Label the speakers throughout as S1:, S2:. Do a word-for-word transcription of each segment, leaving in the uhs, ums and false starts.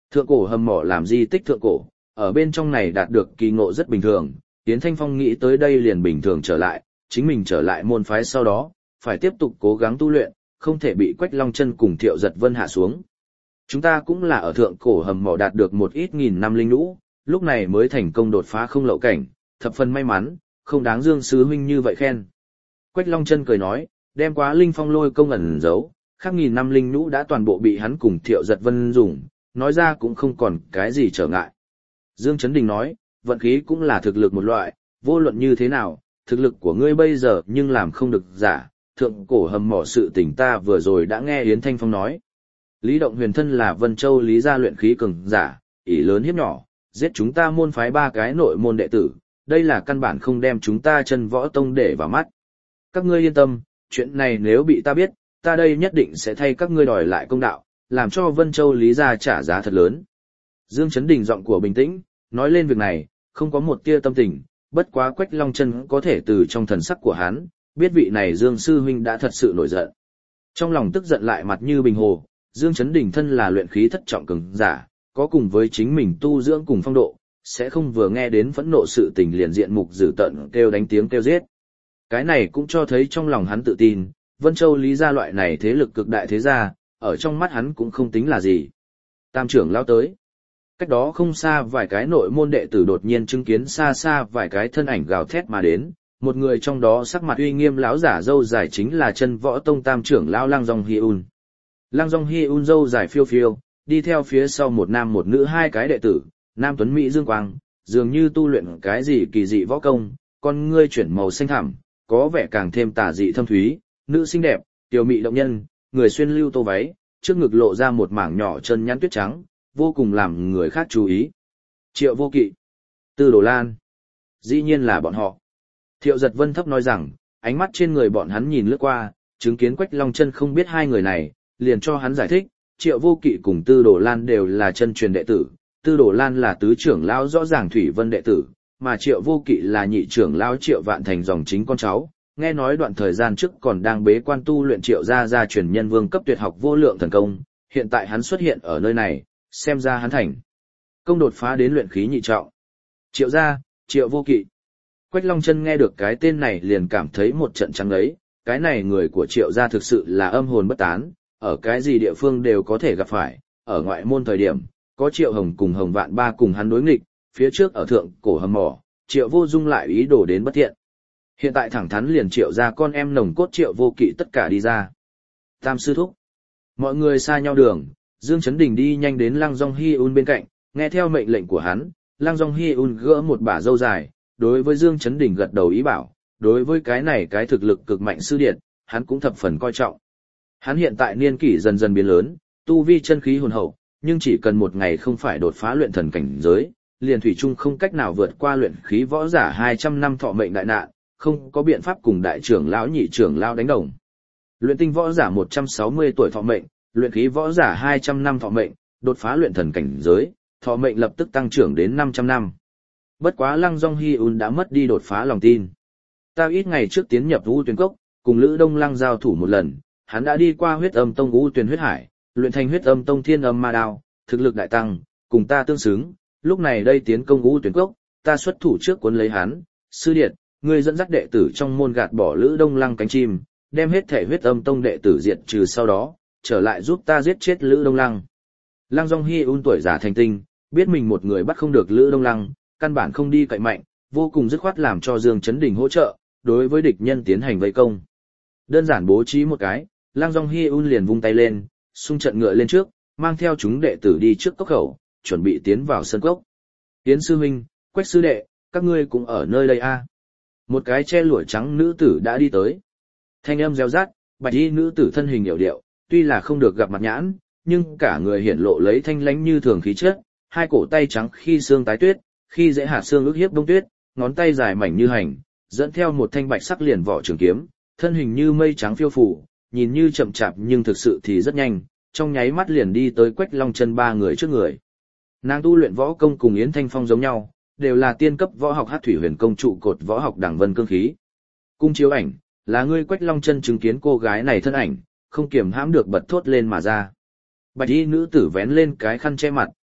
S1: Thượng cổ hầm mỏ làm di tích thượng cổ, ở bên trong này đạt được kỳ ngộ rất bình thường, Yến Thanh Phong nghĩ tới đây liền bình thường trở lại, chính mình trở lại môn phái sau đó, phải tiếp tục cố gắng tu luyện, không thể bị Quách Long Chân cùng Thiệu Giật Vân hạ xuống. Chúng ta cũng là ở thượng cổ hầm mỏ đạt được một ít nghìn năm linh lũ, lúc này mới thành công đột phá không lậu cảnh, thập phần may mắn, không đáng Dương sư huynh như vậy khen. Quách Long Chân cười nói, đem quá linh phong lôi công ẩn giấu, khác nghìn năm linh lũ đã toàn bộ bị hắn cùng Thiệu Giật Vân dùng, nói ra cũng không còn cái gì trở ngại. Dương Chấn Đình nói, vận khí cũng là thực lực một loại, vô luận như thế nào, thực lực của ngươi bây giờ nhưng làm không được giả, thượng cổ hầm mỏ sự tình ta vừa rồi đã nghe Yến Thanh Phong nói. Lý Động Huyền thân là Vân Châu Lý gia luyện khí cường giả, ỷ lớn hiếp nhỏ, giết chúng ta môn phái ba cái nội môn đệ tử, đây là căn bản không đem chúng ta chân võ tông để vào mắt. Các ngươi yên tâm, chuyện này nếu bị ta biết, ta đây nhất định sẽ thay các ngươi đòi lại công đạo, làm cho Vân Châu Lý gia trả giá thật lớn. Dương Chấn Đình giọng của bình tĩnh, nói lên việc này, không có một tia tâm tình, bất quá Quách Long Chân có thể từ trong thần sắc của hắn, biết vị này Dương sư huynh đã thật sự nổi giận. Trong lòng tức giận lại mặt như bình hồ, Dương Chấn Đình thân là luyện khí thất trọng cường giả, có cùng với chính mình tu dưỡng cùng phong độ, sẽ không vừa nghe đến phẫn nộ sự tình liền diện mục dữ tợn kêu đánh tiếng kêu giết. Cái này cũng cho thấy trong lòng hắn tự tin, Vân Châu Lý gia loại này thế lực cực đại thế gia, ở trong mắt hắn cũng không tính là gì. Tam trưởng lao tới. Cách đó không xa vài cái nội môn đệ tử đột nhiên chứng kiến xa xa vài cái thân ảnh gào thét mà đến, một người trong đó sắc mặt uy nghiêm lão giả râu dài chính là chân võ tông tam trưởng lão Lăng Dòng Hi Un. Lăng Dòng Hi Un râu dài phiêu phiêu, đi theo phía sau một nam một nữ hai cái đệ tử, nam tuấn mỹ dương quang, dường như tu luyện cái gì kỳ dị võ công, con ngươi chuyển màu xanh thẳm, có vẻ càng thêm tà dị thâm thúy, nữ xinh đẹp, tiểu mị động nhân, người xuyên lưu tô váy, trước ngực lộ ra một mảng nhỏ chân nhắn tuyết trắng, vô cùng làm người khác chú ý. Triệu Vô Kỵ, Tư Đồ Lan, dĩ nhiên là bọn họ. Thiệu Giật Vân thấp nói rằng, ánh mắt trên người bọn hắn nhìn lướt qua, chứng kiến Quách Long Chân không biết hai người này, liền cho hắn giải thích, Triệu Vô Kỵ cùng Tư Đồ Lan đều là chân truyền đệ tử, Tư Đồ Lan là tứ trưởng lão rõ ràng Thủy Vân đệ tử, mà Triệu Vô Kỵ là nhị trưởng lão Triệu Vạn Thành dòng chính con cháu. Nghe nói đoạn thời gian trước còn đang bế quan tu luyện Triệu gia gia truyền nhân vương cấp tuyệt học vô lượng thần công, hiện tại hắn xuất hiện ở nơi này, xem ra hắn thành công đột phá đến luyện khí nhị trọng. Triệu gia, Triệu Vô Kỵ. Quách Long Chân nghe được cái tên này liền cảm thấy một trận trắng ấy, cái này người của Triệu gia thực sự là âm hồn bất tán, ở cái gì địa phương đều có thể gặp phải, ở ngoại môn thời điểm, có Triệu Hồng cùng Hồng Vạn Ba cùng hắn đối nghịch, phía trước ở thượng cổ hầm mỏ, Triệu Vô Dung lại ý đồ đến bất thiện. Hiện tại thẳng thắn liền Triệu gia con em nồng cốt Triệu Vô Kỵ tất cả đi ra. Tam sư thúc. Mọi người xa nhau đường, Dương Chấn Đình đi nhanh đến Lăng Dòng Hi Un bên cạnh, nghe theo mệnh lệnh của hắn, Lăng Dòng Hi Un gỡ một bả râu dài, đối với Dương Chấn Đình gật đầu ý bảo, đối với cái này cái thực lực cực mạnh sư điện, hắn cũng thập phần coi trọng. Hắn hiện tại niên kỷ dần dần biến lớn, tu vi chân khí hồn hậu, nhưng chỉ cần một ngày không phải đột phá luyện thần cảnh giới, liền thủy chung không cách nào vượt qua luyện khí võ giả hai trăm năm thọ mệnh đại nạn, không có biện pháp cùng đại trưởng lão nhị trưởng lão đánh đồng. Luyện tinh võ giả một trăm sáu mươi tuổi thọ mệnh, luyện khí võ giả hai trăm năm thọ mệnh, đột phá luyện thần cảnh giới, thọ mệnh lập tức tăng trưởng đến năm trăm năm. Bất quá Lăng Dòng Hi Un đã mất đi đột phá lòng tin. Ta ít ngày trước tiến nhập U Tuyền Cốc, cùng Lữ Đông Lăng giao thủ một lần, hắn đã đi qua Huyết Âm Tông U Tuyền huyết hải, luyện thành Huyết Âm Tông Thiên Âm Ma Đao, thực lực đại tăng, cùng ta tương xứng, lúc này đây tiến công U Tuyền Cốc, ta xuất thủ trước cuốn lấy hắn, sư điệt, ngươi dẫn dắt đệ tử trong môn gạt bỏ Lữ Đông Lăng cánh chim, đem hết thể Huyết Âm Tông đệ tử diệt trừ sau đó, trở lại giúp ta giết chết Lữ Đông Lăng. Lăng Dòng Hi Un tuổi già thành tinh, biết mình một người bắt không được Lữ Đông Lăng, căn bản không đi cậy mạnh, vô cùng dứt khoát làm cho Dương Chấn Đình hỗ trợ, đối với địch nhân tiến hành vây công. Đơn giản bố trí một cái, Lăng Dòng Hi Un liền vung tay lên, xung trận ngựa lên trước, mang theo chúng đệ tử đi trước cốc khẩu, chuẩn bị tiến vào sân cốc. Tiến sư huynh, Quách sư đệ, các ngươi cũng ở nơi đây a? À? Một cái che lụa trắng nữ tử đã đi tới. Thanh âm reo rát, bạch y nữ tử thân hình hiểu điệu, tuy là không được gặp mặt nhãn, nhưng cả người hiển lộ lấy thanh lãnh như thường khí chất, hai cổ tay trắng khi xương tái tuyết, khi dễ hạt xương ức hiếp đông tuyết, ngón tay dài mảnh như hành, dẫn theo một thanh bạch sắc liền vỏ trường kiếm, thân hình như mây trắng phiêu phù, nhìn như chậm chạp nhưng thực sự thì rất nhanh, trong nháy mắt liền đi tới Quách Long Chân ba người trước người. Nàng tu luyện võ công cùng Yến Thanh Phong giống nhau, đều là tiên cấp võ học Hắc Thủy Huyền Công trụ cột võ học Đẳng Vân Cương khí. Cung chiếu ảnh, là ngươi Quách Long Chân chứng kiến cô gái này thân ảnh, không kiềm hãm được bật thốt lên mà ra. Bạch y nữ tử vén lên cái khăn che mặt,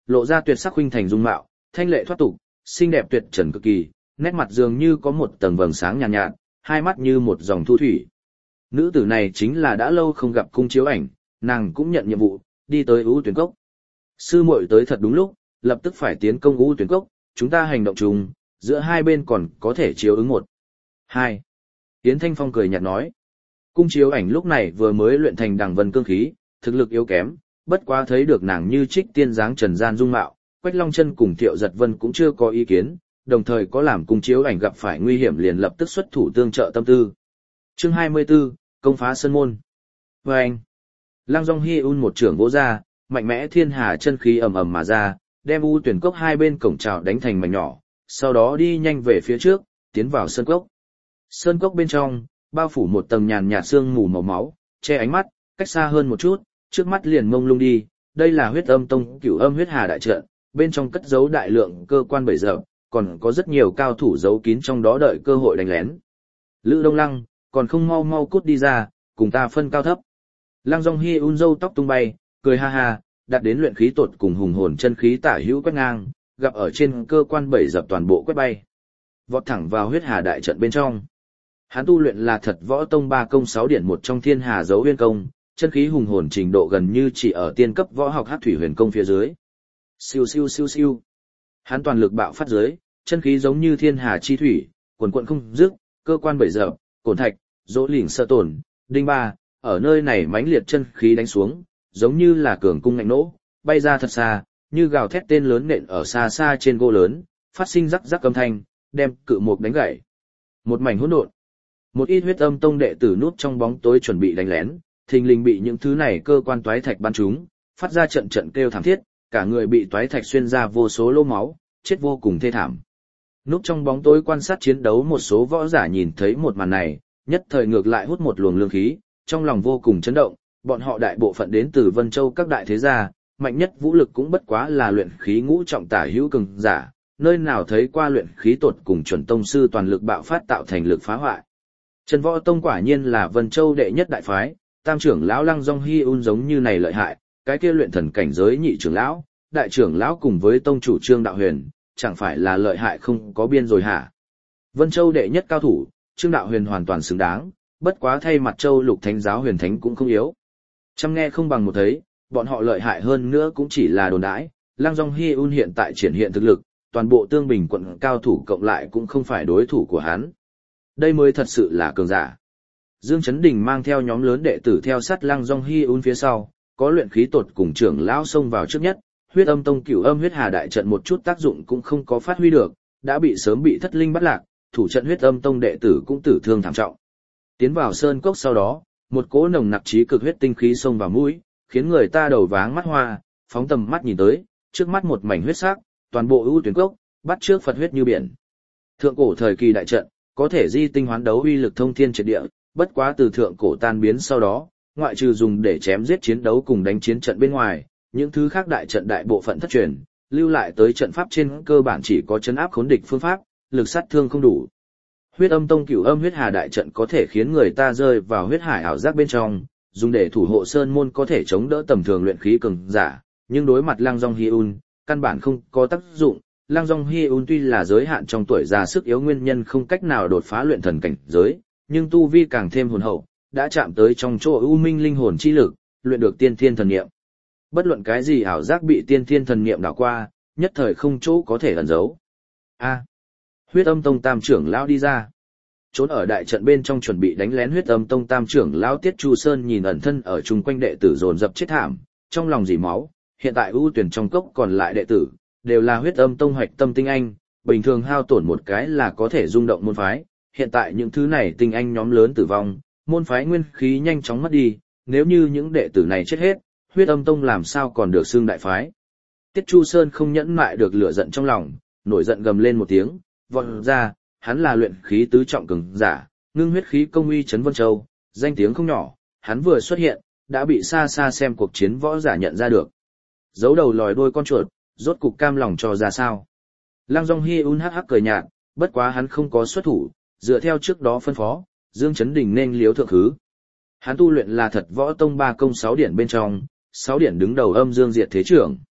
S1: lộ ra tuyệt sắc huynh thành dung mạo, thanh lệ thoát tục, xinh đẹp tuyệt trần cực kỳ, nét mặt dường như có một tầng vầng sáng nhàn nhạt, nhạt, hai mắt như một dòng thu thủy. Nữ tử này chính là đã lâu không gặp Cung Chiếu Ảnh, nàng cũng nhận nhiệm vụ, đi tới U Tuyển Cốc. Sư muội tới thật đúng lúc, lập tức phải tiến công U Tuyển Cốc, chúng ta hành động chung, giữa hai bên còn có thể chiếu ứng một. Hai. Yến Thanh Phong cười nhạt nói. Cung Chiếu Ảnh lúc này vừa mới luyện thành đằng vân cương khí, thực lực yếu kém, bất quá thấy được nàng như trích tiên dáng trần gian dung mạo, Quách Long Chân cùng Thiệu Giật Vân cũng chưa có ý kiến, đồng thời có làm Cung Chiếu Ảnh gặp phải nguy hiểm liền lập tức xuất thủ tương trợ tâm tư. Chương hai mươi 24, công phá sơn môn. Và anh, Lăng Dung Hi Un một trưởng vỗ ra, mạnh mẽ thiên hà chân khí ầm ầm mà ra, đem U Tuyển Cốc hai bên cổng trào đánh thành mảnh nhỏ, sau đó đi nhanh về phía trước, tiến vào sơn cốc. Sơn cốc bên trong, bao phủ một tầng nhàn nhạt sương mù màu máu, che ánh mắt, cách xa hơn một chút, trước mắt liền mông lung đi, đây là Huyết Âm Tông Cửu Âm Huyết Hà đại trận, bên trong cất giấu đại lượng cơ quan bẫy dập, còn có rất nhiều cao thủ giấu kín trong đó đợi cơ hội đánh lén. Lữ Đông Lăng, còn không mau mau cút đi ra, cùng ta phân cao thấp. Lăng Dung Hi Un râu tóc tung bay, cười ha ha, đặt đến luyện khí tột cùng hùng hồn chân khí tả hữu quét ngang, gặp ở trên cơ quan bẫy dập toàn bộ quét bay. Vọt thẳng vào Huyết Hà đại trận bên trong. Hắn tu luyện là Thật Võ Tông ba công sáu điển một trong Thiên Hà Dấu Uyên công, chân khí hùng hồn trình độ gần như chỉ ở tiên cấp võ học Hắc Thủy Huyền công phía dưới. Siêu siêu siêu siêu. Hắn toàn lực bạo phát dưới, chân khí giống như thiên hà chi thủy, quần quần không dứt, cơ quan bẫy dập, cổn thạch, dỗ lỉnh sơ tổn, đinh ba, ở nơi này mãnh liệt chân khí đánh xuống, giống như là cường cung ngạnh nỗ, bay ra thật xa, như gào thét tên lớn nện ở xa xa trên gỗ lớn, phát sinh rắc rắc âm thanh, đem cự mục đánh gãy. Một mảnh hỗn độn. Một ít Huyết Âm Tông đệ tử núp trong bóng tối chuẩn bị đánh lén, thình lình bị những thứ này cơ quan toái thạch bắn trúng, phát ra trận trận kêu thảm thiết, cả người bị toái thạch xuyên ra vô số lỗ máu, chết vô cùng thê thảm. Núp trong bóng tối quan sát chiến đấu một số võ giả nhìn thấy một màn này, nhất thời ngược lại hút một luồng lương khí, trong lòng vô cùng chấn động, bọn họ đại bộ phận đến từ Vân Châu các đại thế gia, mạnh nhất vũ lực cũng bất quá là luyện khí ngũ trọng tả hữu cường giả, nơi nào thấy qua luyện khí tột cùng chuẩn tông sư toàn lực bạo phát tạo thành lực phá hoại. Trần Võ Tông quả nhiên là Vân Châu đệ nhất đại phái, tam trưởng lão Lăng Dung Hi Un giống như này lợi hại, cái kia luyện thần cảnh giới nhị trưởng lão, đại trưởng lão cùng với tông chủ Trương Đạo Huyền, chẳng phải là lợi hại không có biên rồi hả? Vân Châu đệ nhất cao thủ, Trương Đạo Huyền hoàn toàn xứng đáng, bất quá thay mặt Châu Lục Thánh giáo Huyền Thánh cũng không yếu. Chăm nghe không bằng một thấy, bọn họ lợi hại hơn nữa cũng chỉ là đồn đãi, Lăng Dung Hi Un hiện tại triển hiện thực lực, toàn bộ Tương Bình quận cao thủ cộng lại cũng không phải đối thủ của hắn. Đây mới thật sự là cường giả. Dương Chấn Đình mang theo nhóm lớn đệ tử theo sát Lăng Dung Hi Un phía sau, có luyện khí tột cùng trưởng lão xông vào trước nhất, Huyết Âm Tông Cửu Âm Huyết Hà đại trận một chút tác dụng cũng không có phát huy được, đã bị sớm bị thất linh bắt lạc, thủ trận Huyết Âm Tông đệ tử cũng tử thương thảm trọng. Tiến vào sơn cốc sau đó, một cỗ nồng nặc trí cực huyết tinh khí xông vào mũi, khiến người ta đầu váng mắt hoa, phóng tầm mắt nhìn tới, trước mắt một mảnh huyết sắc, toàn bộ ưu tuyển cốc, bắt trước Phật huyết như biển. Thượng cổ thời kỳ đại trận, có thể di tinh hoán đấu uy lực thông thiên triệt địa, bất quá từ thượng cổ tan biến sau đó, ngoại trừ dùng để chém giết chiến đấu cùng đánh chiến trận bên ngoài, những thứ khác đại trận đại bộ phận thất truyền, lưu lại tới trận pháp trên cơ bản chỉ có chấn áp khốn địch phương pháp, lực sát thương không đủ. Huyết Âm Tông Cửu Âm Huyết Hà đại trận có thể khiến người ta rơi vào huyết hải ảo giác bên trong, dùng để thủ hộ sơn môn có thể chống đỡ tầm thường luyện khí cường giả, nhưng đối mặt Lăng Dung Hi Un, căn bản không có tác dụng. Lăng Dung Hi Un tuy là giới hạn trong tuổi già sức yếu nguyên nhân không cách nào đột phá luyện thần cảnh giới, nhưng tu vi càng thêm hồn hậu, đã chạm tới trong chỗ u minh linh hồn chi lực, luyện được tiên thiên thần niệm. Bất luận cái gì ảo giác bị tiên thiên thần niệm đảo qua, nhất thời không chỗ có thể ẩn giấu. A. Huyết Âm Tông Tam trưởng lão đi ra. Trốn ở đại trận bên trong chuẩn bị đánh lén Huyết Âm Tông Tam trưởng lão Tiết Chu Sơn nhìn ẩn thân ở chung quanh đệ tử dồn dập chết thảm, trong lòng dỉ máu, hiện tại ưu tuyển trong cốc còn lại đệ tử, đều là Huyết Âm Tông hoạch tâm tinh anh, bình thường hao tổn một cái là có thể rung động môn phái, hiện tại những thứ này tinh anh nhóm lớn tử vong, môn phái nguyên khí nhanh chóng mất đi, nếu như những đệ tử này chết hết, Huyết Âm Tông làm sao còn được xưng đại phái. Tiết Chu Sơn không nhẫn mại được lửa giận trong lòng, nổi giận gầm lên một tiếng, vọt ra, hắn là luyện khí tứ trọng cường giả, ngưng huyết khí công uy chấn Vân Châu, danh tiếng không nhỏ, hắn vừa xuất hiện, đã bị xa xa xem cuộc chiến võ giả nhận ra được. Giấu đầu lòi đuôi con chuột, rốt cục cam lòng cho ra sao. Lăng Dung Hi Un hắc hắc cười nhạt, bất quá hắn không có xuất thủ, dựa theo trước đó phân phó, Dương Chấn Đình nên liếu thượng khứ. Hắn tu luyện là Thật Võ Tông ba công sáu điển bên trong, sáu điển đứng đầu âm dương diệt thế trưởng.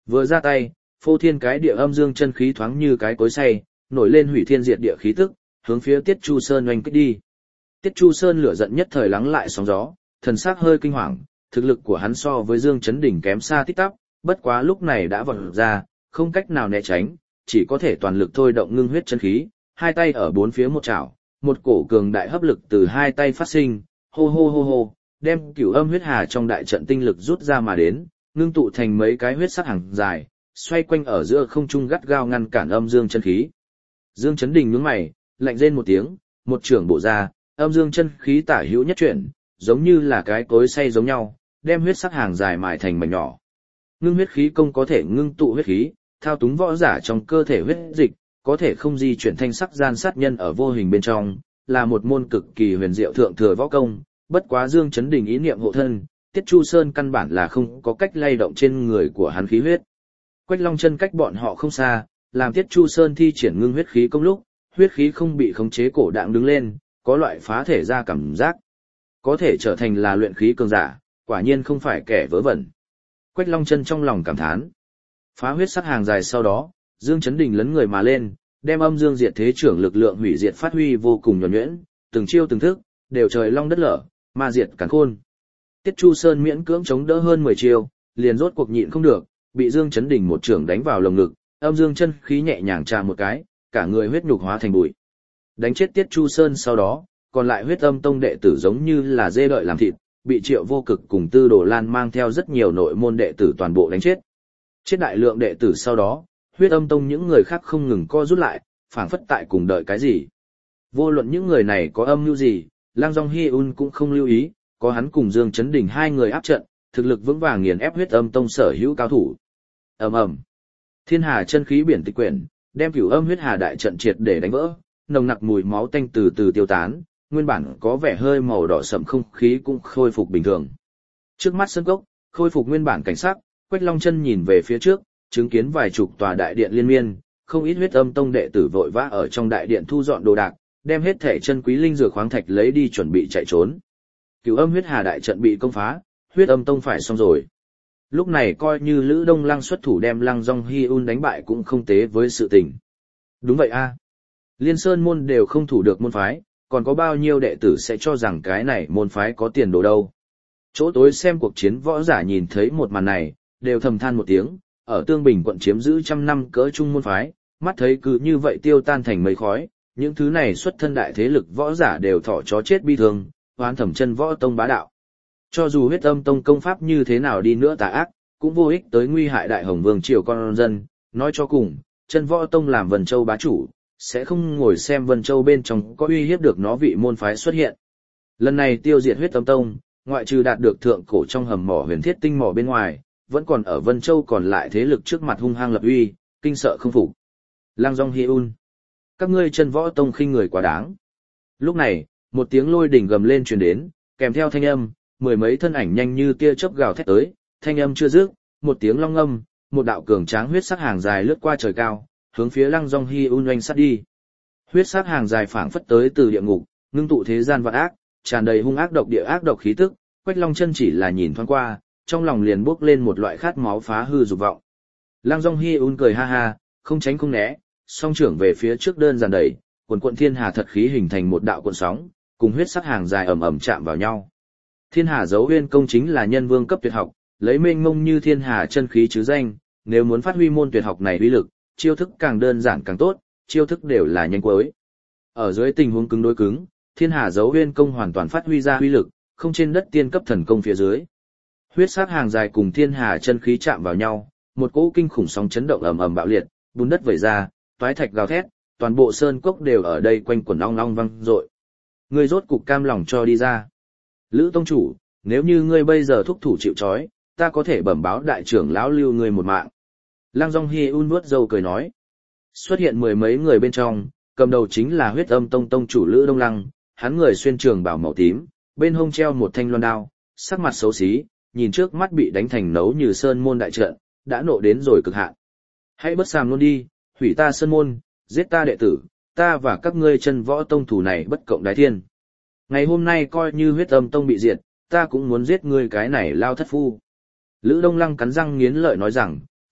S1: Vừa ra tay, phô thiên cái địa âm dương chân khí thoáng như cái cối xay, nổi lên hủy thiên diệt địa khí tức, hướng phía Tiết Chu Sơn oanh kích đi. Tiết Chu Sơn lửa giận nhất thời lắng lại sóng gió, thần sắc hơi kinh hoàng, thực lực của hắn so với Dương Chấn Đỉnh kém xa tít tắp, bất quá lúc này đã vọt ra, không cách nào né tránh, chỉ có thể toàn lực thôi động ngưng huyết chân khí, hai tay ở bốn phía một chảo, một cổ cường đại hấp lực từ hai tay phát sinh, hô hô hô hô, đem cửu âm huyết hà trong đại trận tinh lực rút ra mà đến, ngưng tụ thành mấy cái huyết sắc hàng dài, xoay quanh ở giữa không trung gắt gao ngăn cản âm dương chân khí. Dương Chấn Đình nhướng mày, lạnh rên một tiếng, một trưởng bộ ra, âm dương chân khí tả hữu nhất chuyển, giống như là cái cối xay giống nhau, đem huyết sắc hàng dài mài thành mảnh nhỏ. Ngưng huyết khí công có thể ngưng tụ huyết khí, thao túng võ giả trong cơ thể huyết dịch, có thể không di chuyển thanh sắc gian sát nhân ở vô hình bên trong, là một môn cực kỳ huyền diệu thượng thừa võ công, bất quá Dương Chấn Đình ý niệm hộ thân, Tiết Chu Sơn căn bản là không có cách lay động trên người của hắn khí huyết. Quách Long Chân cách bọn họ không xa, làm Tiết Chu Sơn thi triển ngưng huyết khí công lúc, huyết khí không bị khống chế cổ đạng đứng lên, có loại phá thể ra cảm giác. Có thể trở thành là luyện khí cường giả, quả nhiên không phải kẻ vớ vẩn. Quách Long Chân trong lòng cảm thán. Phá huyết sắc hàng dài sau đó, Dương Chấn Đình lấn người mà lên, đem âm dương diệt thế trưởng lực lượng hủy diệt phát huy vô cùng nhuần nhuyễn, từng chiêu từng thức, đều trời long đất lở, ma diệt càn khôn. Tiết Chu Sơn miễn cưỡng chống đỡ hơn mười chiêu, liền rốt cuộc nhịn không được, bị Dương Chấn Đình một trưởng đánh vào lồng ngực, âm dương chân khí nhẹ nhàng trà một cái, cả người huyết nhục hóa thành bụi. Đánh chết Tiết Chu Sơn sau đó, còn lại huyết âm tông đệ tử giống như là dê đợi làm thịt, bị Triệu Vô Cực cùng Tư Đồ Lan mang theo rất nhiều nội môn đệ tử toàn bộ đánh chết. Chết đại lượng đệ tử sau đó, huyết âm tông những người khác không ngừng co rút lại, phảng phất tại cùng đợi cái gì. Vô luận những người này có âm mưu gì, Lang Dong Hi Un cũng không lưu ý, có hắn cùng Dương Chấn Đình hai người áp trận, thực lực vững vàng nghiền ép huyết âm tông sở hữu cao thủ. Ầm ầm. Thiên hà chân khí biển tịch quyển, đem cửu âm huyết hà đại trận triệt để đánh vỡ, nồng nặc mùi máu tanh từ từ tiêu tán, nguyên bản có vẻ hơi màu đỏ sẫm không khí cũng khôi phục bình thường. Trước mắt sân cốc, khôi phục nguyên bản cảnh sắc, Quách Long Chân nhìn về phía trước, chứng kiến vài chục tòa đại điện liên miên, không ít huyết âm tông đệ tử vội vã ở trong đại điện thu dọn đồ đạc, đem hết thể chân quý linh dược khoáng thạch lấy đi chuẩn bị chạy trốn. Cửu âm huyết hà đại trận bị công phá, huyết âm tông phải xong rồi. Lúc này coi như Lữ Đông Lăng xuất thủ đem Lăng Dong Hi Un đánh bại cũng không tế với sự tình. Đúng vậy a. Liên Sơn môn đều không thủ được môn phái, còn có bao nhiêu đệ tử sẽ cho rằng cái này môn phái có tiền đồ đâu. Chỗ tối xem cuộc chiến võ giả nhìn thấy một màn này, đều thầm than một tiếng, ở Tương Bình quận chiếm giữ trăm năm cỡ trung môn phái, mắt thấy cứ như vậy tiêu tan thành mây khói, những thứ này xuất thân đại thế lực võ giả đều thọ chó chết bi thương, oán thẩm chân võ tông bá đạo. Cho dù huyết âm tông công pháp như thế nào đi nữa tà ác, cũng vô ích tới nguy hại đại hồng vương triều con dân, nói cho cùng, chân võ tông làm Vân Châu bá chủ, sẽ không ngồi xem Vân Châu bên trong có uy hiếp được nó vị môn phái xuất hiện. Lần này tiêu diệt huyết âm tông, ngoại trừ đạt được thượng cổ trong hầm mỏ huyền thiết tinh mỏ bên ngoài, vẫn còn ở Vân Châu còn lại thế lực trước mặt hung hăng lập uy, kinh sợ không phục. Lang Dong Hi Un, các ngươi chân võ tông khinh người quá đáng. Lúc này, một tiếng lôi đỉnh gầm lên truyền đến, kèm theo thanh âm, mười mấy thân ảnh nhanh như tia chớp gào thét tới, thanh âm chưa dứt, một tiếng long âm, một đạo cường tráng huyết sắc hàng dài lướt qua trời cao, hướng phía Lăng Dong Hi Un oanh sát đi. Huyết sắc hàng dài phảng phất tới từ địa ngục, ngưng tụ thế gian vạn ác, tràn đầy hung ác độc địa ác độc khí tức, Quách Long Chân chỉ là nhìn thoáng qua, trong lòng liền bốc lên một loại khát máu phá hư dục vọng. Lăng Dong Hi Un cười ha ha, không tránh không né, song trưởng về phía trước đơn giản đẩy, quần quận thiên hà thật khí hình thành một đạo cuộn sóng, cùng huyết sắc hàng dài ầm ầm chạm vào nhau. Thiên hà dấu uyên công chính là nhân vương cấp tuyệt học, lấy mênh mông như thiên hà chân khí chứ danh, nếu muốn phát huy môn tuyệt học này uy lực, chiêu thức càng đơn giản càng tốt, chiêu thức đều là nhanh cuối. Ở dưới tình huống cứng đối cứng, thiên hà dấu uyên công hoàn toàn phát huy ra uy lực, không trên đất tiên cấp thần công phía dưới. Huyết sắc hàng dài cùng thiên hà chân khí chạm vào nhau, một cỗ kinh khủng sóng chấn động ầm ầm bạo liệt, bùn đất vẩy ra, toái thạch gào thét, toàn bộ sơn cốc đều ở đây quanh quẩn ong ong vang dội. Ngươi rốt cục cam lòng cho đi ra. Lữ tông chủ, nếu như ngươi bây giờ thúc thủ chịu trói, ta có thể bẩm báo đại trưởng lão lưu ngươi một mạng. Lang Dong Hi Un vuốt râu cười nói. Xuất hiện mười mấy người bên trong, cầm đầu chính là huyết âm tông tông chủ Lữ Đông Lăng, hắn người xuyên trường bào màu tím, bên hông treo một thanh loan đao, sắc mặt xấu xí, nhìn trước mắt bị đánh thành nấu như sơn môn đại trận, đã nộ đến rồi cực hạn. Hãy bất sàm luôn đi, hủy ta sơn môn, giết ta đệ tử, ta và các ngươi chân võ tông thủ này bất cộng đái thiên. Ngày hôm nay coi như huyết âm tông bị diệt, ta cũng muốn giết ngươi cái này lao thất phu. Lữ Đông Lăng cắn răng nghiến lợi nói rằng,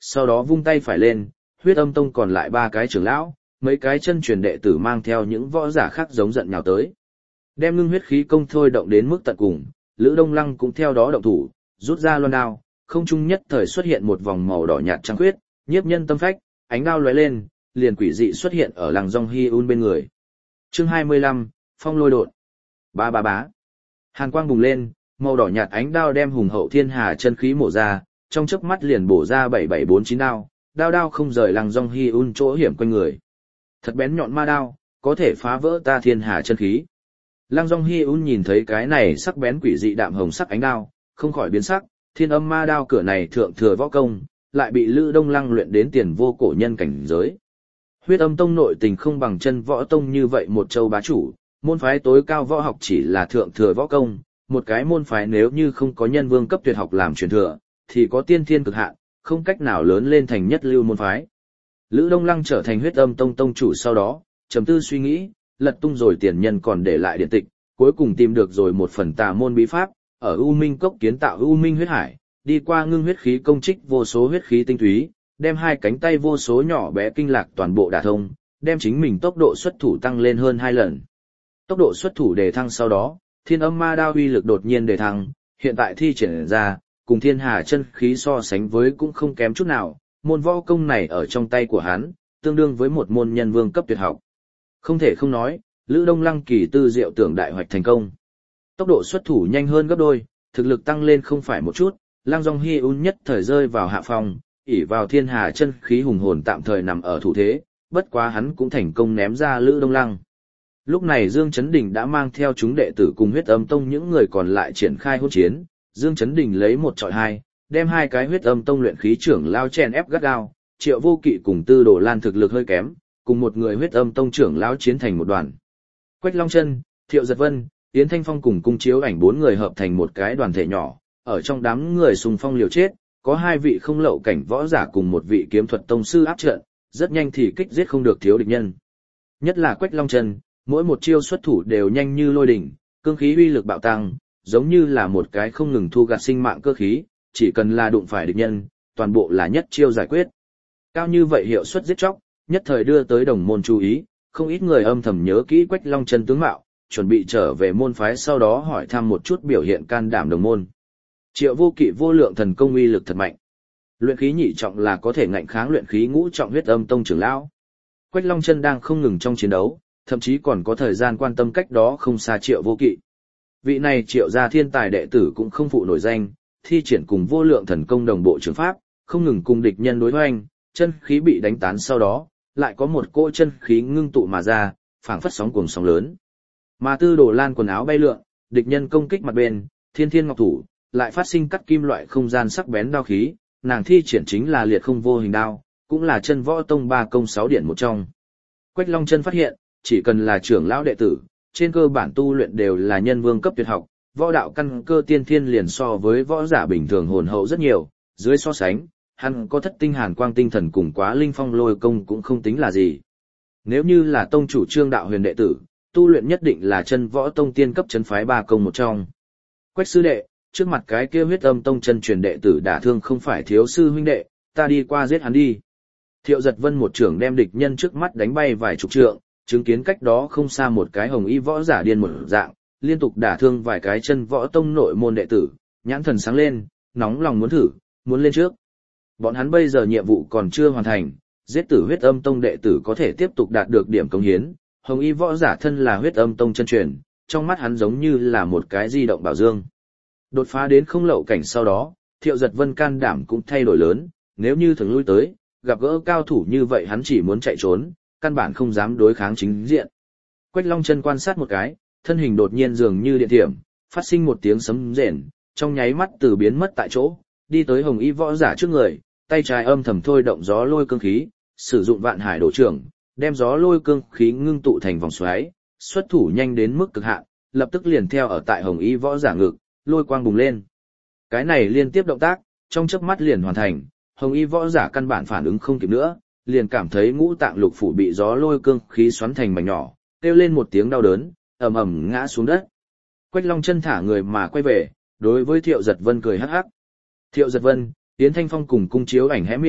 S1: sau đó vung tay phải lên, huyết âm tông còn lại ba cái trưởng lão, mấy cái chân truyền đệ tử mang theo những võ giả khác giống giận nhào tới. Đem ngưng huyết khí công thôi động đến mức tận cùng, Lữ Đông Lăng cũng theo đó động thủ, rút ra loan đao, không trung nhất thời xuất hiện một vòng màu đỏ nhạt trăng khuyết, nhiếp nhân tâm phách, ánh đao lóe lên, liền quỷ dị xuất hiện ở Lăng Dung Hi Un bên người. Chương hai mươi lăm, Phong lôi đột. Ba ba bá. Hàn quang bùng lên, màu đỏ nhạt ánh đao đem hùng hậu thiên hà chân khí mổ ra, trong chớp mắt liền bổ ra bảy bảy bốn chín đao, đao đao không rời Lăng Dung Hi Un chỗ hiểm quanh người. Thật bén nhọn ma đao, có thể phá vỡ ta thiên hà chân khí. Lăng Dung Hi Un nhìn thấy cái này sắc bén quỷ dị đạm hồng sắc ánh đao, không khỏi biến sắc, thiên âm ma đao cửa này thượng thừa võ công, lại bị Lữ Đông Lăng luyện đến tiền vô cổ nhân cảnh giới. Huyết âm tông nội tình không bằng chân võ tông như vậy một châu bá chủ, môn phái tối cao võ học chỉ là thượng thừa võ công, một cái môn phái nếu như không có nhân vương cấp tuyệt học làm truyền thừa, thì có tiên thiên cực hạn, không cách nào lớn lên thành nhất lưu môn phái. Lữ Đông Lăng trở thành huyết âm tông tông chủ sau đó, trầm tư suy nghĩ, lật tung rồi tiền nhân còn để lại điện tịch, cuối cùng tìm được rồi một phần tà môn bí pháp, ở U Minh Cốc kiến tạo U Minh huyết hải, đi qua ngưng huyết khí công trích vô số huyết khí tinh túy, đem hai cánh tay vô số nhỏ bé kinh lạc toàn bộ đả thông, đem chính mình tốc độ xuất thủ tăng lên hơn hai lần. Tốc độ xuất thủ đề thăng sau đó, thiên âm ma đao uy lực đột nhiên đề thăng, hiện tại thi triển ra, cùng thiên hà chân khí so sánh với cũng không kém chút nào, môn võ công này ở trong tay của hắn, tương đương với một môn nhân vương cấp tuyệt học. Không thể không nói, Lữ Đông Lăng kỳ tư diệu tưởng đại hoạch thành công. Tốc độ xuất thủ nhanh hơn gấp đôi, thực lực tăng lên không phải một chút, Lăng Dung Hi Un nhất thời rơi vào hạ phong, ỷ vào thiên hà chân khí hùng hồn tạm thời nằm ở thủ thế, bất quá hắn cũng thành công ném ra Lữ Đông Lăng. Lúc này Dương Chấn Đình đã mang theo chúng đệ tử cùng huyết âm tông những người còn lại triển khai hỗn chiến, Dương Chấn Đình lấy một trọi hai, đem hai cái huyết âm tông luyện khí trưởng lao chèn ép gắt gao, Triệu Vô Kỵ cùng Tư Đồ Lan thực lực hơi kém, cùng một người huyết âm tông trưởng lão chiến thành một đoàn. Quách Long Chân, Thiệu Giật Vân, Yến Thanh Phong cùng Cung Chiếu Ảnh bốn người hợp thành một cái đoàn thể nhỏ, ở trong đám người xung phong liều chết, có hai vị không lậu cảnh võ giả cùng một vị kiếm thuật tông sư áp trận, rất nhanh thì kích giết không được thiếu địch nhân. Nhất là Quách Long Chân, mỗi một chiêu xuất thủ đều nhanh như lôi đỉnh, cương khí uy lực bạo tăng, giống như là một cái không ngừng thu gặt sinh mạng cơ khí, chỉ cần là đụng phải địch nhân, toàn bộ là nhất chiêu giải quyết. Cao như vậy hiệu suất giết chóc, nhất thời đưa tới đồng môn chú ý, không ít người âm thầm nhớ kỹ Quách Long Chân tướng mạo, chuẩn bị trở về môn phái sau đó hỏi thăm một chút biểu hiện can đảm đồng môn. Triệu Vô Kỵ vô lượng thần công uy lực thật mạnh. Luyện khí nhị trọng là có thể ngạnh kháng luyện khí ngũ trọng huyết âm tông trưởng lão. Quách Long Chân đang không ngừng trong chiến đấu, thậm chí còn có thời gian quan tâm cách đó không xa Triệu Vô Kỵ. Vị này Triệu gia thiên tài đệ tử cũng không phụ nổi danh, thi triển cùng vô lượng thần công đồng bộ trường pháp, không ngừng cùng địch nhân đối hoành, chân khí bị đánh tán sau đó, lại có một cỗ chân khí ngưng tụ mà ra, phảng phất sóng cuồng sóng lớn. Mà Tư Đồ Lan quần áo bay lượn, địch nhân công kích mặt bên, thiên thiên ngọc thủ, lại phát sinh cắt kim loại không gian sắc bén đao khí, nàng thi triển chính là liệt không vô hình đao, cũng là chân võ tông ba công sáu điển một trong. Quách Long Chân phát hiện, chỉ cần là trưởng lão đệ tử, trên cơ bản tu luyện đều là nhân vương cấp tuyệt học, võ đạo căn cơ tiên thiên liền so với võ giả bình thường hồn hậu rất nhiều, dưới so sánh, hắn có thất tinh hàn quang tinh thần cùng quá linh phong lôi công cũng không tính là gì. Nếu như là tông chủ Trương Đạo Huyền đệ tử, tu luyện nhất định là chân võ tông tiên cấp chân phái ba công một trong. Quách sư đệ, trước mặt cái kia huyết âm tông chân truyền đệ tử đả thương không phải thiếu sư huynh đệ, ta đi qua giết hắn đi. Thiệu Giật Vân một trưởng đem địch nhân trước mắt đánh bay vài chục trượng, chứng kiến cách đó không xa một cái hồng y võ giả điên một dạng, liên tục đả thương vài cái chân võ tông nội môn đệ tử, nhãn thần sáng lên, nóng lòng muốn thử, muốn lên trước. Bọn hắn bây giờ nhiệm vụ còn chưa hoàn thành, giết tử huyết âm tông đệ tử có thể tiếp tục đạt được điểm công hiến, hồng y võ giả thân là huyết âm tông chân truyền, trong mắt hắn giống như là một cái di động bảo dương. Đột phá đến không lậu cảnh sau đó, Thiệu Giật Vân can đảm cũng thay đổi lớn, nếu như thường lui tới, gặp gỡ cao thủ như vậy hắn chỉ muốn chạy trốn, căn bản không dám đối kháng chính diện. Quách Long Chân quan sát một cái, thân hình đột nhiên dường như điện thiểm, phát sinh một tiếng sấm rền, trong nháy mắt từ biến mất tại chỗ, đi tới hồng y võ giả trước người, tay trái âm thầm thôi động gió lôi cương khí, sử dụng vạn hải đổ trưởng, đem gió lôi cương khí ngưng tụ thành vòng xoáy, xuất thủ nhanh đến mức cực hạn, lập tức liền theo ở tại hồng y võ giả ngực, lôi quang bùng lên. Cái này liên tiếp động tác, trong chớp mắt liền hoàn thành, hồng y võ giả căn bản phản ứng không kịp nữa, liền cảm thấy ngũ tạng lục phủ bị gió lôi cương khí xoắn thành mảnh nhỏ, kêu lên một tiếng đau đớn, ầm ầm ngã xuống đất. Quách Long Chân thả người mà quay về, đối với Thiệu Giật Vân cười hắc hắc. Thiệu Giật Vân, Yến Thanh Phong cùng Cung Chiếu Ảnh hé miệng,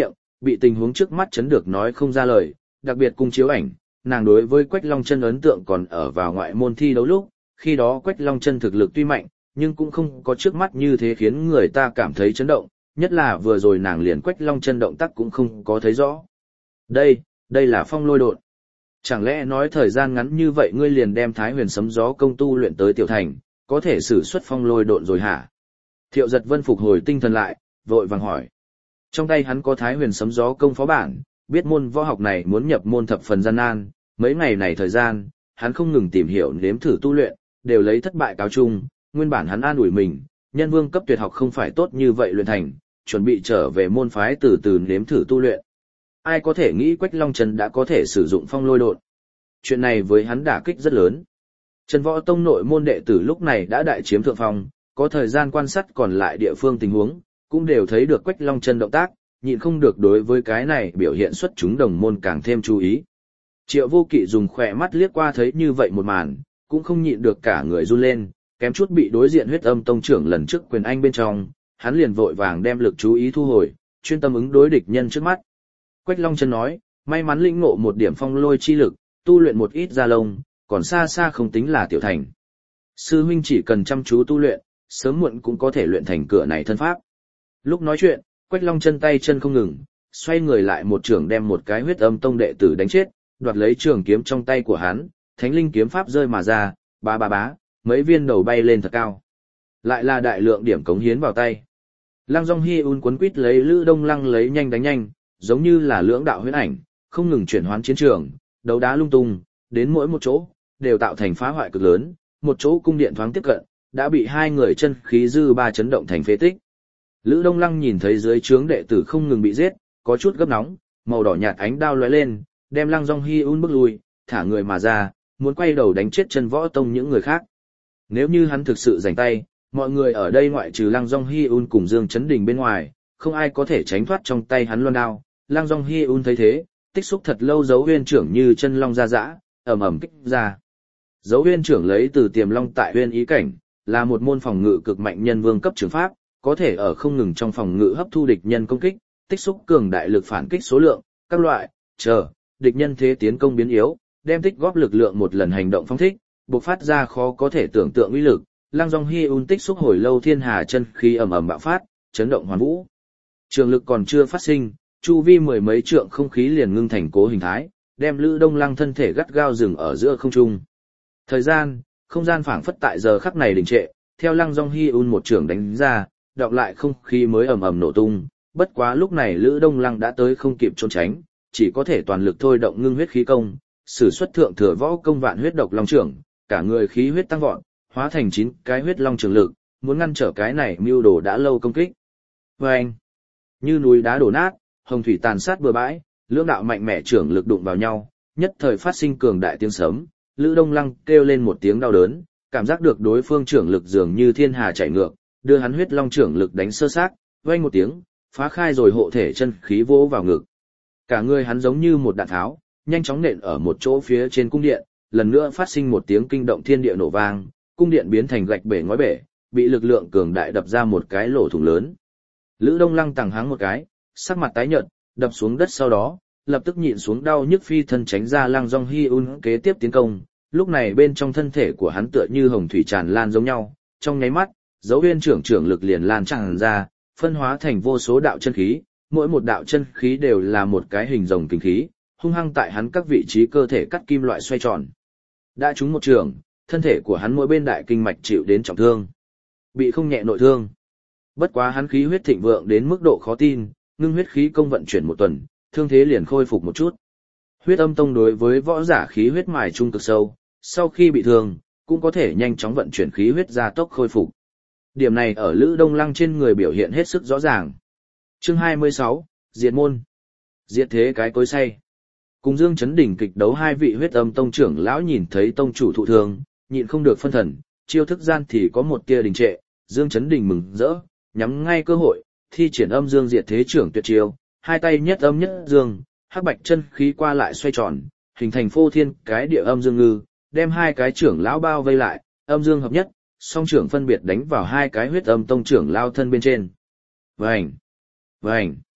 S1: bị tình huống trước mắt chấn được nói không ra lời, đặc biệt cung chiếu ảnh, nàng đối với Quách Long Chân ấn tượng còn ở vào ngoại môn thi đấu lúc, khi đó Quách Long Chân thực lực tuy mạnh, nhưng cũng không có trước mắt như thế khiến người ta cảm thấy chấn động, nhất là vừa rồi nàng liền Quách Long Chân động tác cũng không có thấy rõ. Đây, đây là phong lôi độn. Chẳng lẽ nói thời gian ngắn như vậy ngươi liền đem Thái Huyền sấm gió công tu luyện tới tiểu thành, có thể sử xuất phong lôi độn rồi hả? Thiệu Giật Vân phục hồi tinh thần lại, vội vàng hỏi. Trong tay hắn có Thái Huyền sấm gió công phó bản, biết môn võ học này muốn nhập môn thập phần gian nan, mấy ngày này thời gian, hắn không ngừng tìm hiểu nếm thử tu luyện, đều lấy thất bại cáo chung, nguyên bản hắn an ủi mình, nhân vương cấp tuyệt học không phải tốt như vậy luyện thành, chuẩn bị trở về môn phái từ từ nếm thử tu luyện. Ai có thể nghĩ Quách Long Chân đã có thể sử dụng phong lôi độn. Chuyện này với hắn đả kích rất lớn. Trần Võ Tông nội môn đệ tử lúc này đã đại chiếm thượng phong, có thời gian quan sát còn lại địa phương tình huống, cũng đều thấy được Quách Long Chân động tác, nhịn không được đối với cái này biểu hiện xuất chúng đồng môn càng thêm chú ý. Triệu Vô Kỵ dùng khỏe mắt liếc qua thấy như vậy một màn, cũng không nhịn được cả người run lên, kém chút bị đối diện Huyết Âm Tông trưởng lần trước quyền anh bên trong, hắn liền vội vàng đem lực chú ý thu hồi, chuyên tâm ứng đối địch nhân trước mắt. Quách Long Chân nói, may mắn lĩnh ngộ một điểm phong lôi chi lực, tu luyện một ít gia lông, còn xa xa không tính là tiểu thành. Sư huynh chỉ cần chăm chú tu luyện, sớm muộn cũng có thể luyện thành cửa này thân pháp. Lúc nói chuyện, Quách Long Chân tay chân không ngừng, xoay người lại một trường đem một cái Huyết Âm Tông đệ tử đánh chết, đoạt lấy trường kiếm trong tay của hắn, thánh linh kiếm pháp rơi mà ra, bá bá bá, mấy viên đầu bay lên thật cao. Lại là đại lượng điểm cống hiến vào tay. Lăng Dung Hi Un cuốn quýt lấy Lữ Đông Lăng lấy nhanh đánh nhanh, giống như là lưỡng đạo huyễn ảnh, không ngừng chuyển hoán chiến trường, đấu đá lung tung, đến mỗi một chỗ, đều tạo thành phá hoại cực lớn, một chỗ cung điện thoáng tiếp cận, đã bị hai người chân khí dư ba chấn động thành phế tích. Lữ Đông Lăng nhìn thấy dưới trướng đệ tử không ngừng bị giết, có chút gấp nóng, màu đỏ nhạt ánh đao lóe lên, đem Lăng Dung Hi Un bước lui, thả người mà ra, muốn quay đầu đánh chết Chân Võ Tông những người khác. Nếu như hắn thực sự giành tay, mọi người ở đây ngoại trừ Lăng Dung Hi Un cùng Dương Chấn Đình bên ngoài, không ai có thể tránh thoát trong tay hắn loan đao. Lăng Dung Hi Un thấy thế, tích xúc thật lâu dấu huyên trưởng như chân long ra dã, ầm ầm kích ra. Dấu huyên trưởng lấy từ tiềm long tại huyên ý cảnh, là một môn phòng ngự cực mạnh nhân vương cấp trường pháp, có thể ở không ngừng trong phòng ngự hấp thu địch nhân công kích, tích xúc cường đại lực phản kích số lượng, các loại, chờ, địch nhân thế tiến công biến yếu, đem tích góp lực lượng một lần hành động phóng thích, bộc phát ra khó có thể tưởng tượng uy lực. Lăng Dung Hi Un tích xúc hồi lâu thiên hà chân khí ầm ầm bạo phát, chấn động hoàn vũ. Trường lực còn chưa phát sinh, chu vi mười mấy trượng không khí liền ngưng thành cố hình thái, đem Lữ Đông Lăng thân thể gắt gao dừng ở giữa không trung. Thời gian, không gian phảng phất tại giờ khắc này đình trệ, theo Lăng Dung Hi Un một trường đánh ra, đọng lại không khí mới ầm ầm nổ tung, bất quá lúc này Lữ Đông Lăng đã tới không kịp trốn tránh, chỉ có thể toàn lực thôi động ngưng huyết khí công, sử xuất thượng thừa võ công vạn huyết độc long trưởng, cả người khí huyết tăng vọt, hóa thành chín cái huyết long trường lực, muốn ngăn trở cái này mưu đồ đã lâu công kích. Oeng! Như núi đá đổ nát, hồng thủy tàn sát bừa bãi, lưỡng đạo mạnh mẽ trưởng lực đụng vào nhau, nhất thời phát sinh cường đại tiếng sấm, Lữ Đông Lăng kêu lên một tiếng đau đớn, cảm giác được đối phương trưởng lực dường như thiên hà chảy ngược, đưa hắn huyết long trưởng lực đánh sơ xác, oeng một tiếng, phá khai rồi hộ thể chân khí vỗ vào ngực. Cả người hắn giống như một đạn tháo, nhanh chóng nện ở một chỗ phía trên cung điện, lần nữa phát sinh một tiếng kinh động thiên địa nổ vang, cung điện biến thành gạch bể ngói bể, bị lực lượng cường đại đập ra một cái lỗ thủng lớn. Lữ Đông Lăng tàng háng một cái, sắc mặt tái nhợt, đập xuống đất sau đó, lập tức nhịn xuống đau nhức phi thân tránh ra Lăng Dung Hi Un kế tiếp tiến công. Lúc này bên trong thân thể của hắn tựa như hồng thủy tràn lan giống nhau, trong nháy mắt, dấu huyên trưởng trưởng lực liền lan tràn ra, phân hóa thành vô số đạo chân khí, mỗi một đạo chân khí đều là một cái hình rồng kinh khí, hung hăng tại hắn các vị trí cơ thể cắt kim loại xoay tròn. Đã trúng một trường, thân thể của hắn mỗi bên đại kinh mạch chịu đến trọng thương, bị không nhẹ nội thương. Bất quá hắn khí huyết thịnh vượng đến mức độ khó tin, ngưng huyết khí công vận chuyển một tuần, thương thế liền khôi phục một chút. Huyết Âm Tông đối với võ giả khí huyết mài trung cực sâu, sau khi bị thương, cũng có thể nhanh chóng vận chuyển khí huyết gia tốc khôi phục. Điểm này ở Lữ Đông Lăng trên người biểu hiện hết sức rõ ràng. Chương hai mươi sáu, Diệt môn. Diệt thế cái cối xay. Cùng Dương Chấn Đỉnh kịch đấu hai vị Huyết Âm Tông trưởng lão nhìn thấy tông chủ thụ thương, nhịn không được phân thần, chiêu thức gian thì có một tia đình trệ, Dương Chấn Đỉnh mừng rỡ, nhắm ngay cơ hội, thi triển âm dương diệt thế trưởng tuyệt chiêu, hai tay nhất âm nhất dương, hắc bạch chân khí qua lại xoay tròn, hình thành phô thiên cái địa âm dương ngư, đem hai cái trưởng lão bao vây lại, âm dương hợp nhất, song trưởng phân biệt đánh vào hai cái Huyết Âm Tông trưởng lão thân bên trên. Vành, vành,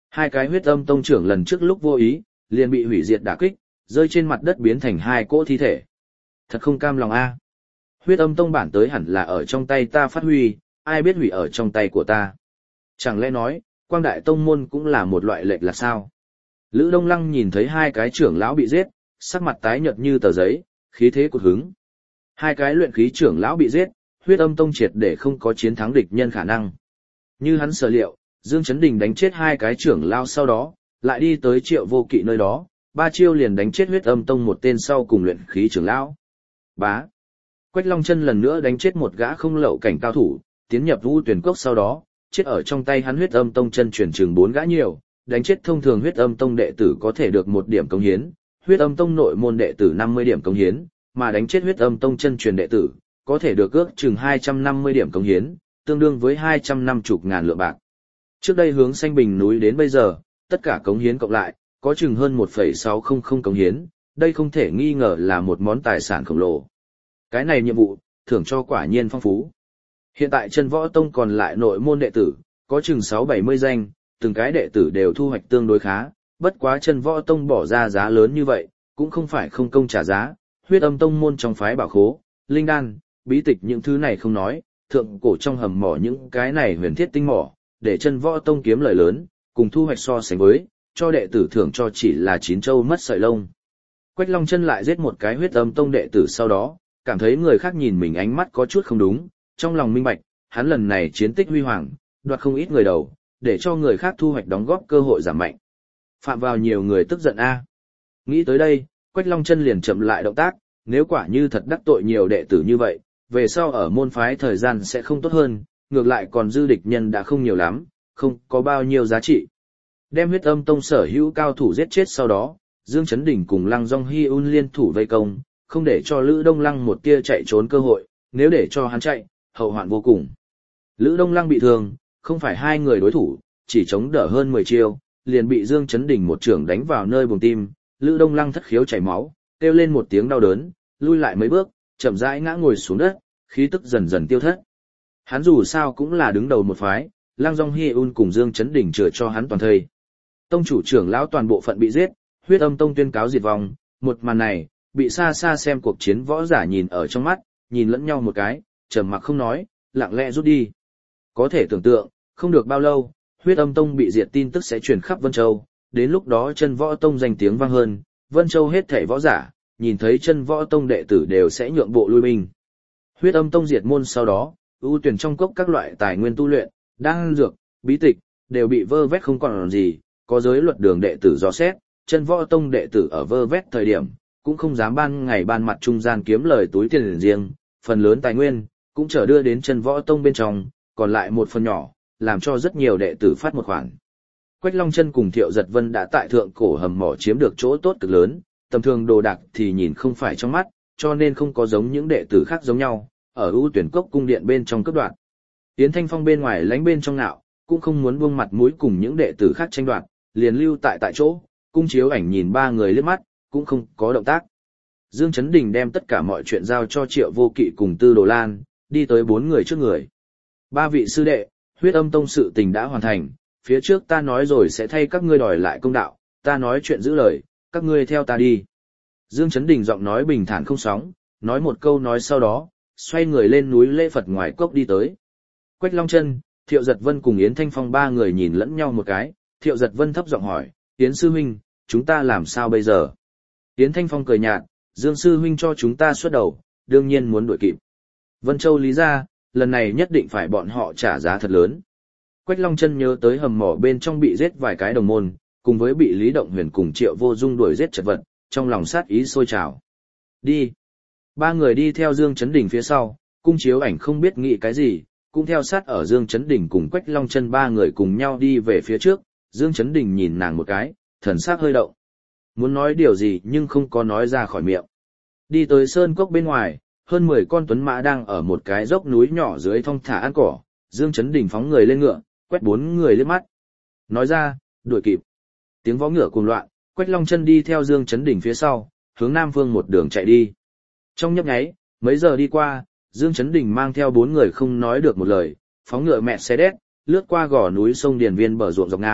S1: Hai cái huyết âm tông trưởng lần trước lúc vô ý, liền bị hủy diệt đả kích, rơi trên mặt đất biến thành hai cỗ thi thể. Thật không cam lòng a. Huyết âm tông bản tới hẳn là ở trong tay ta phát huy, ai biết hủy ở trong tay của ta. Chẳng lẽ nói, quang đại tông môn cũng là một loại lệch là sao? Lữ Đông Lăng nhìn thấy hai cái trưởng lão bị giết, sắc mặt tái nhợt như tờ giấy, khí thế cột hứng. Hai cái luyện khí trưởng lão bị giết, huyết âm tông triệt để không có chiến thắng địch nhân khả năng. Như hắn sở liệu, Dương Chấn Đình đánh chết hai cái trưởng lão sau đó, lại đi tới Triệu Vô Kỵ nơi đó, ba chiêu liền đánh chết huyết âm tông một tên sau cùng luyện khí trưởng lão. Bá. Quách Long Chân lần nữa đánh chết một gã không lậu cảnh cao thủ, tiến nhập Vũ Tuyển Cốc sau đó, chết ở trong tay hắn huyết âm tông chân truyền trường bốn gã nhiều, đánh chết thông thường huyết âm tông đệ tử có thể được một điểm công hiến, huyết âm tông nội môn đệ tử năm mươi điểm công hiến, mà đánh chết huyết âm tông chân truyền đệ tử, có thể được ước chừng hai trăm năm mươi điểm công hiến, tương đương với hai trăm năm mươi ngàn lượng bạc. Trước đây hướng Xanh Bình núi đến bây giờ, tất cả cống hiến cộng lại, có chừng hơn một phẩy sáu không không cống hiến, đây không thể nghi ngờ là một món tài sản khổng lồ. Cái này nhiệm vụ, thưởng cho quả nhiên phong phú. Hiện tại Chân Võ Tông còn lại nội môn đệ tử, có chừng sáu bảy mươi danh, từng cái đệ tử đều thu hoạch tương đối khá, bất quá Chân Võ Tông bỏ ra giá lớn như vậy, cũng không phải không công trả giá, huyết âm tông môn trong phái bảo khố, linh đan, bí tịch những thứ này không nói, thượng cổ trong hầm mỏ những cái này huyền thiết tinh mỏ, để Chân Võ Tông kiếm lợi lớn, cùng thu hoạch so sánh với, cho đệ tử thưởng cho chỉ là chín châu mất sợi lông. Quách Long Chân lại giết một cái huyết âm tông đệ tử sau đó, cảm thấy người khác nhìn mình ánh mắt có chút không đúng, trong lòng minh bạch, hắn lần này chiến tích huy hoàng, đoạt không ít người đầu, để cho người khác thu hoạch đóng góp cơ hội giảm mạnh. Phạm vào nhiều người tức giận a. Nghĩ tới đây, Quách Long Chân liền chậm lại động tác, nếu quả như thật đắc tội nhiều đệ tử như vậy, về sau ở môn phái thời gian sẽ không tốt hơn, ngược lại còn dư địch nhân đã không nhiều lắm, không có bao nhiêu giá trị. Đem huyết âm tông sở hữu cao thủ giết chết sau đó, Dương Chấn Đình cùng Lăng Dung Hi Un liên thủ vây công, không để cho Lữ Đông Lăng một tia chạy trốn cơ hội, nếu để cho hắn chạy, hậu hoạn vô cùng. Lữ Đông Lăng bị thương, không phải hai người đối thủ, chỉ chống đỡ hơn mười chiêu, liền bị Dương Chấn Đình một trưởng đánh vào nơi buồng tim, Lữ Đông Lăng thất khiếu chảy máu, kêu lên một tiếng đau đớn, lui lại mấy bước, chậm rãi ngã ngồi xuống đất, khí tức dần dần tiêu thất. Hắn dù sao cũng là đứng đầu một phái, Lăng Dung Hi Un cùng Dương Chấn Đình chữa cho hắn toàn thây. Tông chủ trưởng lão toàn bộ phận bị giết, huyết âm tông tuyên cáo diệt vong, một màn này, bị xa xa xem cuộc chiến võ giả nhìn ở trong mắt, nhìn lẫn nhau một cái, trầm mặc không nói, lặng lẽ rút đi. Có thể tưởng tượng, không được bao lâu, huyết âm tông bị diệt tin tức sẽ truyền khắp Vân Châu, đến lúc đó Chân Võ Tông danh tiếng vang hơn, Vân Châu hết thảy võ giả, nhìn thấy Chân Võ Tông đệ tử đều sẽ nhượng bộ lui binh. Huyết âm tông diệt môn sau đó, ưu tuyển trong cốc các loại tài nguyên tu luyện, đan dược, bí tịch, đều bị vơ vét không còn gì, có giới luật đường đệ tử dò xét, Chân Võ Tông đệ tử ở vơ vét thời điểm, cũng không dám ban ngày ban mặt trung gian kiếm lời túi tiền riêng, phần lớn tài nguyên, cũng trở đưa đến Chân Võ Tông bên trong, còn lại một phần nhỏ, làm cho rất nhiều đệ tử phát một khoản. Quách Long Chân cùng Thiệu Giật Vân đã tại thượng cổ hầm mỏ chiếm được chỗ tốt cực lớn, tầm thường đồ đạc thì nhìn không phải trong mắt, cho nên không có giống những đệ tử khác giống nhau, ở ưu tuyển cốc cung điện bên trong cấp đoạn. Yến Thanh Phong bên ngoài lánh bên trong nạo, cũng không muốn buông mặt mũi cùng những đệ tử khác tranh đoạt, liền lưu tại tại chỗ, cung chiếu ảnh nhìn ba người liếc mắt, cũng không có động tác. Dương Chấn Đình đem tất cả mọi chuyện giao cho Triệu Vô Kỵ cùng Tư Đồ Lan, đi tới bốn người trước người. Ba vị sư đệ, huyết âm tông sự tình đã hoàn thành, phía trước ta nói rồi sẽ thay các ngươi đòi lại công đạo, ta nói chuyện giữ lời, các ngươi theo ta đi. Dương Chấn Đình giọng nói bình thản không sóng, nói một câu nói sau đó, xoay người lên núi lễ Phật ngoài cốc đi tới. Quách Long Chân, Thiệu Giật Vân cùng Yến Thanh Phong ba người nhìn lẫn nhau một cái, Thiệu Giật Vân thấp giọng hỏi, Yến sư huynh, chúng ta làm sao bây giờ? Yến Thanh Phong cười nhạt, Dương sư huynh cho chúng ta xuất đầu, đương nhiên muốn đuổi kịp. Vân Châu lý ra, lần này nhất định phải bọn họ trả giá thật lớn. Quách Long Chân nhớ tới hầm mỏ bên trong bị giết vài cái đồng môn, cùng với bị Lý Động Huyền cùng Triệu Vô Dung đuổi giết chật vật, trong lòng sát ý sôi trào. Đi. Ba người đi theo Dương Chấn Đình phía sau, cung chiếu ảnh không biết nghĩ cái gì, cũng theo sát ở Dương Chấn Đình cùng Quách Long Chân ba người cùng nhau đi về phía trước, Dương Chấn Đình nhìn nàng một cái, thần sắc hơi động. Muốn nói điều gì nhưng không có nói ra khỏi miệng. Đi tới sơn cốc bên ngoài, hơn mười con tuấn mã đang ở một cái dốc núi nhỏ dưới thong thả ăn cỏ, Dương Chấn Đình phóng người lên ngựa, quét bốn người liếc mắt. Nói ra, đuổi kịp. Tiếng vó ngựa cuồng loạn, Quách Long Chân đi theo Dương Chấn Đình phía sau, hướng nam phương một đường chạy đi. Trong nhấp nháy, mấy giờ đi qua, Dương Chấn Đình mang theo bốn người không nói được một lời, phóng ngựa mẹ xe đét, lướt qua gò núi sông Điền Viên bờ ruộng dọc ngang,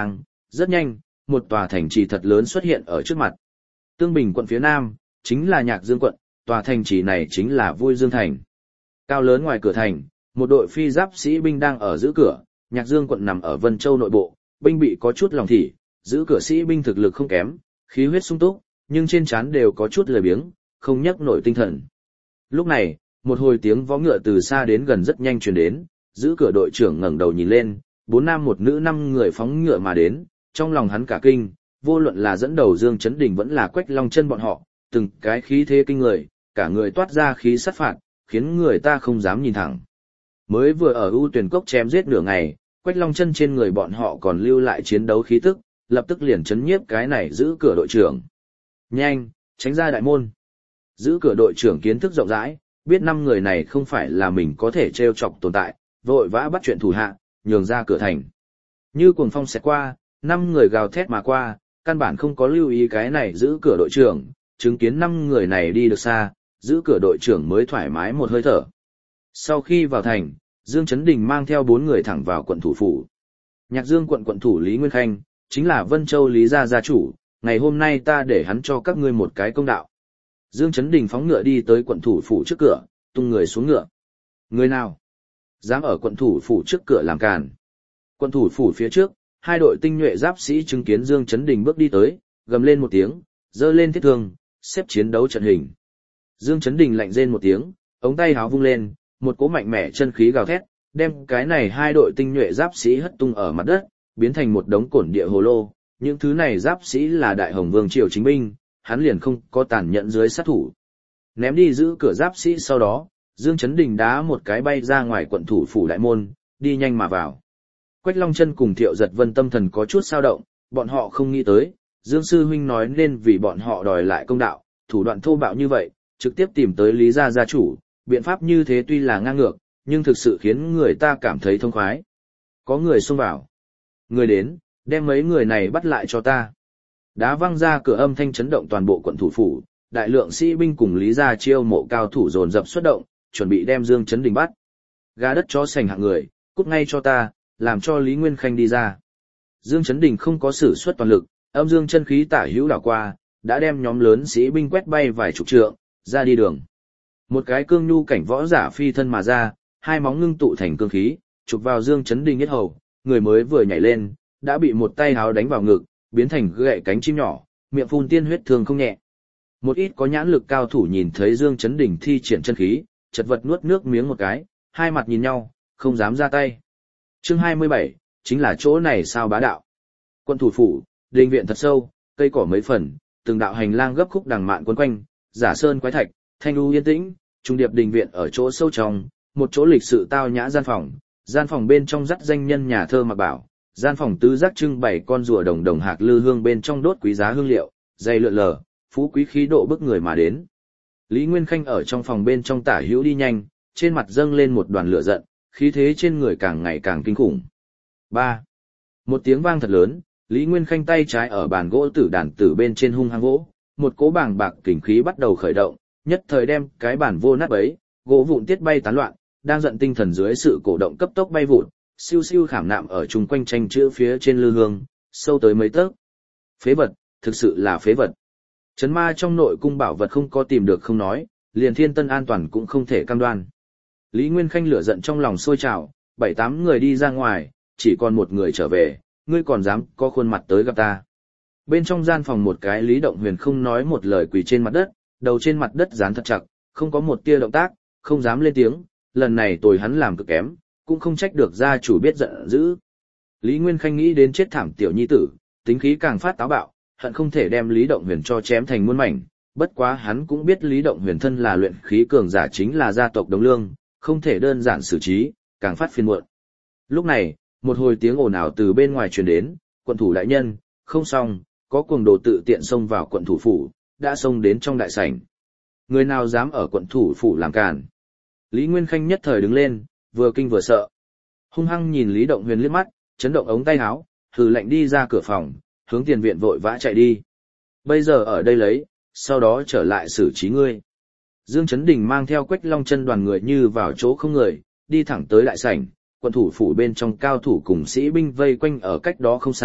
S1: rất nhanh, một tòa thành trì thật lớn xuất hiện ở trước mặt. Tương Bình quận phía nam, chính là Nhạc Dương quận, tòa thành trì này chính là Vui Dương thành. Cao lớn ngoài cửa thành, một đội phi giáp sĩ binh đang ở giữ cửa, Nhạc Dương quận nằm ở Vân Châu nội bộ, binh bị có chút lòng thị, giữ cửa sĩ binh thực lực không kém, khí huyết sung túc, nhưng trên trán đều có chút lười biếng, không nhấc nổi tinh thần. Lúc này, một hồi tiếng vó ngựa từ xa đến gần rất nhanh truyền đến, giữ cửa đội trưởng ngẩng đầu nhìn lên, bốn nam một nữ năm người phóng ngựa mà đến, trong lòng hắn cả kinh, vô luận là dẫn đầu Dương Chấn Đình vẫn là Quách Long Chân bọn họ, từng cái khí thế kinh người, cả người toát ra khí sát phạt, khiến người ta không dám nhìn thẳng. Mới vừa ở U Tuyển Cốc chém giết nửa ngày, Quách Long Chân trên người bọn họ còn lưu lại chiến đấu khí tức, lập tức liền chấn nhiếp cái này giữ cửa đội trưởng. Nhanh, tránh ra đại môn. Giữ cửa đội trưởng kiến thức rộng rãi, biết năm người này không phải là mình có thể trêu chọc tồn tại, vội vã bắt chuyện thủ hạ, nhường ra cửa thành. Như cuồng phong xẹt qua, năm người gào thét mà qua, căn bản không có lưu ý cái này giữ cửa đội trưởng, chứng kiến năm người này đi được xa, giữ cửa đội trưởng mới thoải mái một hơi thở. Sau khi vào thành, Dương Chấn Đình mang theo bốn người thẳng vào quận thủ phủ. Nhạc Dương quận quận thủ Lý Nguyên Khanh, chính là Vân Châu Lý gia gia chủ, ngày hôm nay ta để hắn cho các ngươi một cái công đạo. Dương Chấn Đình phóng ngựa đi tới quận thủ phủ trước cửa, tung người xuống ngựa. Người nào dám ở quận thủ phủ trước cửa làm càn? Quận thủ phủ phía trước, hai đội tinh nhuệ giáp sĩ chứng kiến Dương Chấn Đình bước đi tới, gầm lên một tiếng, giơ lên thiết thương, xếp chiến đấu trận hình. Dương Chấn Đình lạnh rên một tiếng, ống tay háo vung lên, một cỗ mạnh mẽ chân khí gào thét, đem cái này hai đội tinh nhuệ giáp sĩ hất tung ở mặt đất, biến thành một đống cổn địa hồ lô. Những thứ này giáp sĩ là Đại Hồng Vương triều chính binh, hắn liền không có tàn nhẫn dưới sát thủ. Ném đi giữ cửa giáp sĩ sau đó, Dương Chấn Đình đá một cái bay ra ngoài quận thủ phủ đại môn, đi nhanh mà vào. Quách Long Chân cùng Thiệu Giật Vân tâm thần có chút dao động, bọn họ không nghĩ tới, Dương sư huynh nói nên vì bọn họ đòi lại công đạo, thủ đoạn thô bạo như vậy, trực tiếp tìm tới Lý gia gia chủ, biện pháp như thế tuy là ngang ngược, nhưng thực sự khiến người ta cảm thấy thông khoái. Có người xông vào. Người đến, đem mấy người này bắt lại cho ta. Đá văng ra cửa âm thanh chấn động toàn bộ quận thủ phủ, đại lượng sĩ binh cùng Lý gia chiêu mộ cao thủ dồn dập xuất động, chuẩn bị đem Dương Chấn Đình bắt. Gà đất chó sành hạng người, cút ngay cho ta, làm cho Lý Nguyên Khanh đi ra. Dương Chấn Đình không có sử xuất toàn lực, âm dương chân khí tả hữu đảo qua, đã đem nhóm lớn sĩ binh quét bay vài chục trượng, ra đi đường. Một cái cương nhu cảnh võ giả phi thân mà ra, hai móng ngưng tụ thành cương khí, chụp vào Dương Chấn Đình yết hầu, người mới vừa nhảy lên, đã bị một tay háo đánh vào ngực, biến thành gậy cánh chim nhỏ, miệng phun tiên huyết thương không nhẹ. Một ít có nhãn lực cao thủ nhìn thấy Dương Chấn Đình thi triển chân khí, chật vật nuốt nước miếng một cái, hai mặt nhìn nhau, không dám ra tay. Chương hai mươi bảy, chính là chỗ này sao bá đạo. Quân thủ phủ, đình viện thật sâu, cây cỏ mấy phần, từng đạo hành lang gấp khúc đằng mạn quấn quanh, giả sơn quái thạch, thanh u yên tĩnh, trung điệp đình viện ở chỗ sâu trong, một chỗ lịch sự tao nhã gian phòng, gian phòng bên trong dắt danh nhân nhà thơ mặc bảo, gian phòng tứ giác trưng bày con rùa đồng đồng hạc lư hương bên trong đốt quý giá hương liệu, dây lượn lờ, phú quý khí độ bức người mà đến. Lý Nguyên Khanh ở trong phòng bên trong tả hữu đi nhanh, trên mặt dâng lên một đoàn lửa giận, khí thế trên người càng ngày càng kinh khủng. ba. Một tiếng vang thật lớn, Lý Nguyên Khanh tay trái ở bàn gỗ tử đàn tử bên trên hung hăng gỗ, một cỗ bàng bạc kình khí bắt đầu khởi động, nhất thời đem cái bàn vô nát bấy, gỗ vụn tiết bay tán loạn, đang giận tinh thần dưới sự cổ động cấp tốc bay vụn, siêu siêu khảm nạm ở chung quanh tranh chữ phía trên lư hương, sâu tới mấy tấc. Phế vật, thực sự là phế vật. Trấn ma trong nội cung bảo vật không có tìm được không nói, liền thiên tân an toàn cũng không thể cam đoan. Lý Nguyên Khanh lửa giận trong lòng sôi trào, bảy tám người đi ra ngoài, chỉ còn một người trở về, ngươi còn dám có khuôn mặt tới gặp ta. Bên trong gian phòng một cái Lý Động Huyền không nói một lời quỳ trên mặt đất, đầu trên mặt đất dán thật chặt, không có một tia động tác, không dám lên tiếng, lần này tôi hắn làm cực kém, cũng không trách được gia chủ biết giận dữ. Lý Nguyên Khanh nghĩ đến chết thảm tiểu nhi tử, tính khí càng phát táo bạo, hận không thể đem Lý Động Huyền cho chém thành muôn mảnh, bất quá hắn cũng biết Lý Động Huyền thân là luyện khí cường giả chính là gia tộc Đống Lương, không thể đơn giản xử trí, càng phát phiền muộn. Lúc này, một hồi tiếng ồn ào từ bên ngoài truyền đến, quận thủ đại nhân, không xong, có cuồng đồ tự tiện xông vào quận thủ phủ, đã xông đến trong đại sảnh. Người nào dám ở quận thủ phủ làm càn? Lý Nguyên Khanh nhất thời đứng lên, vừa kinh vừa sợ. Hung hăng nhìn Lý Động Huyền liếc mắt, chấn động ống tay áo, hừ lạnh đi ra cửa phòng, hướng tiền viện vội vã chạy đi. Bây giờ ở đây lấy, sau đó trở lại xử trí ngươi. Dương Chấn Đình mang theo Quách Long Chân đoàn người như vào chỗ không người, đi thẳng tới đại sảnh, quận thủ phủ bên trong cao thủ cùng sĩ binh vây quanh ở cách đó không xa,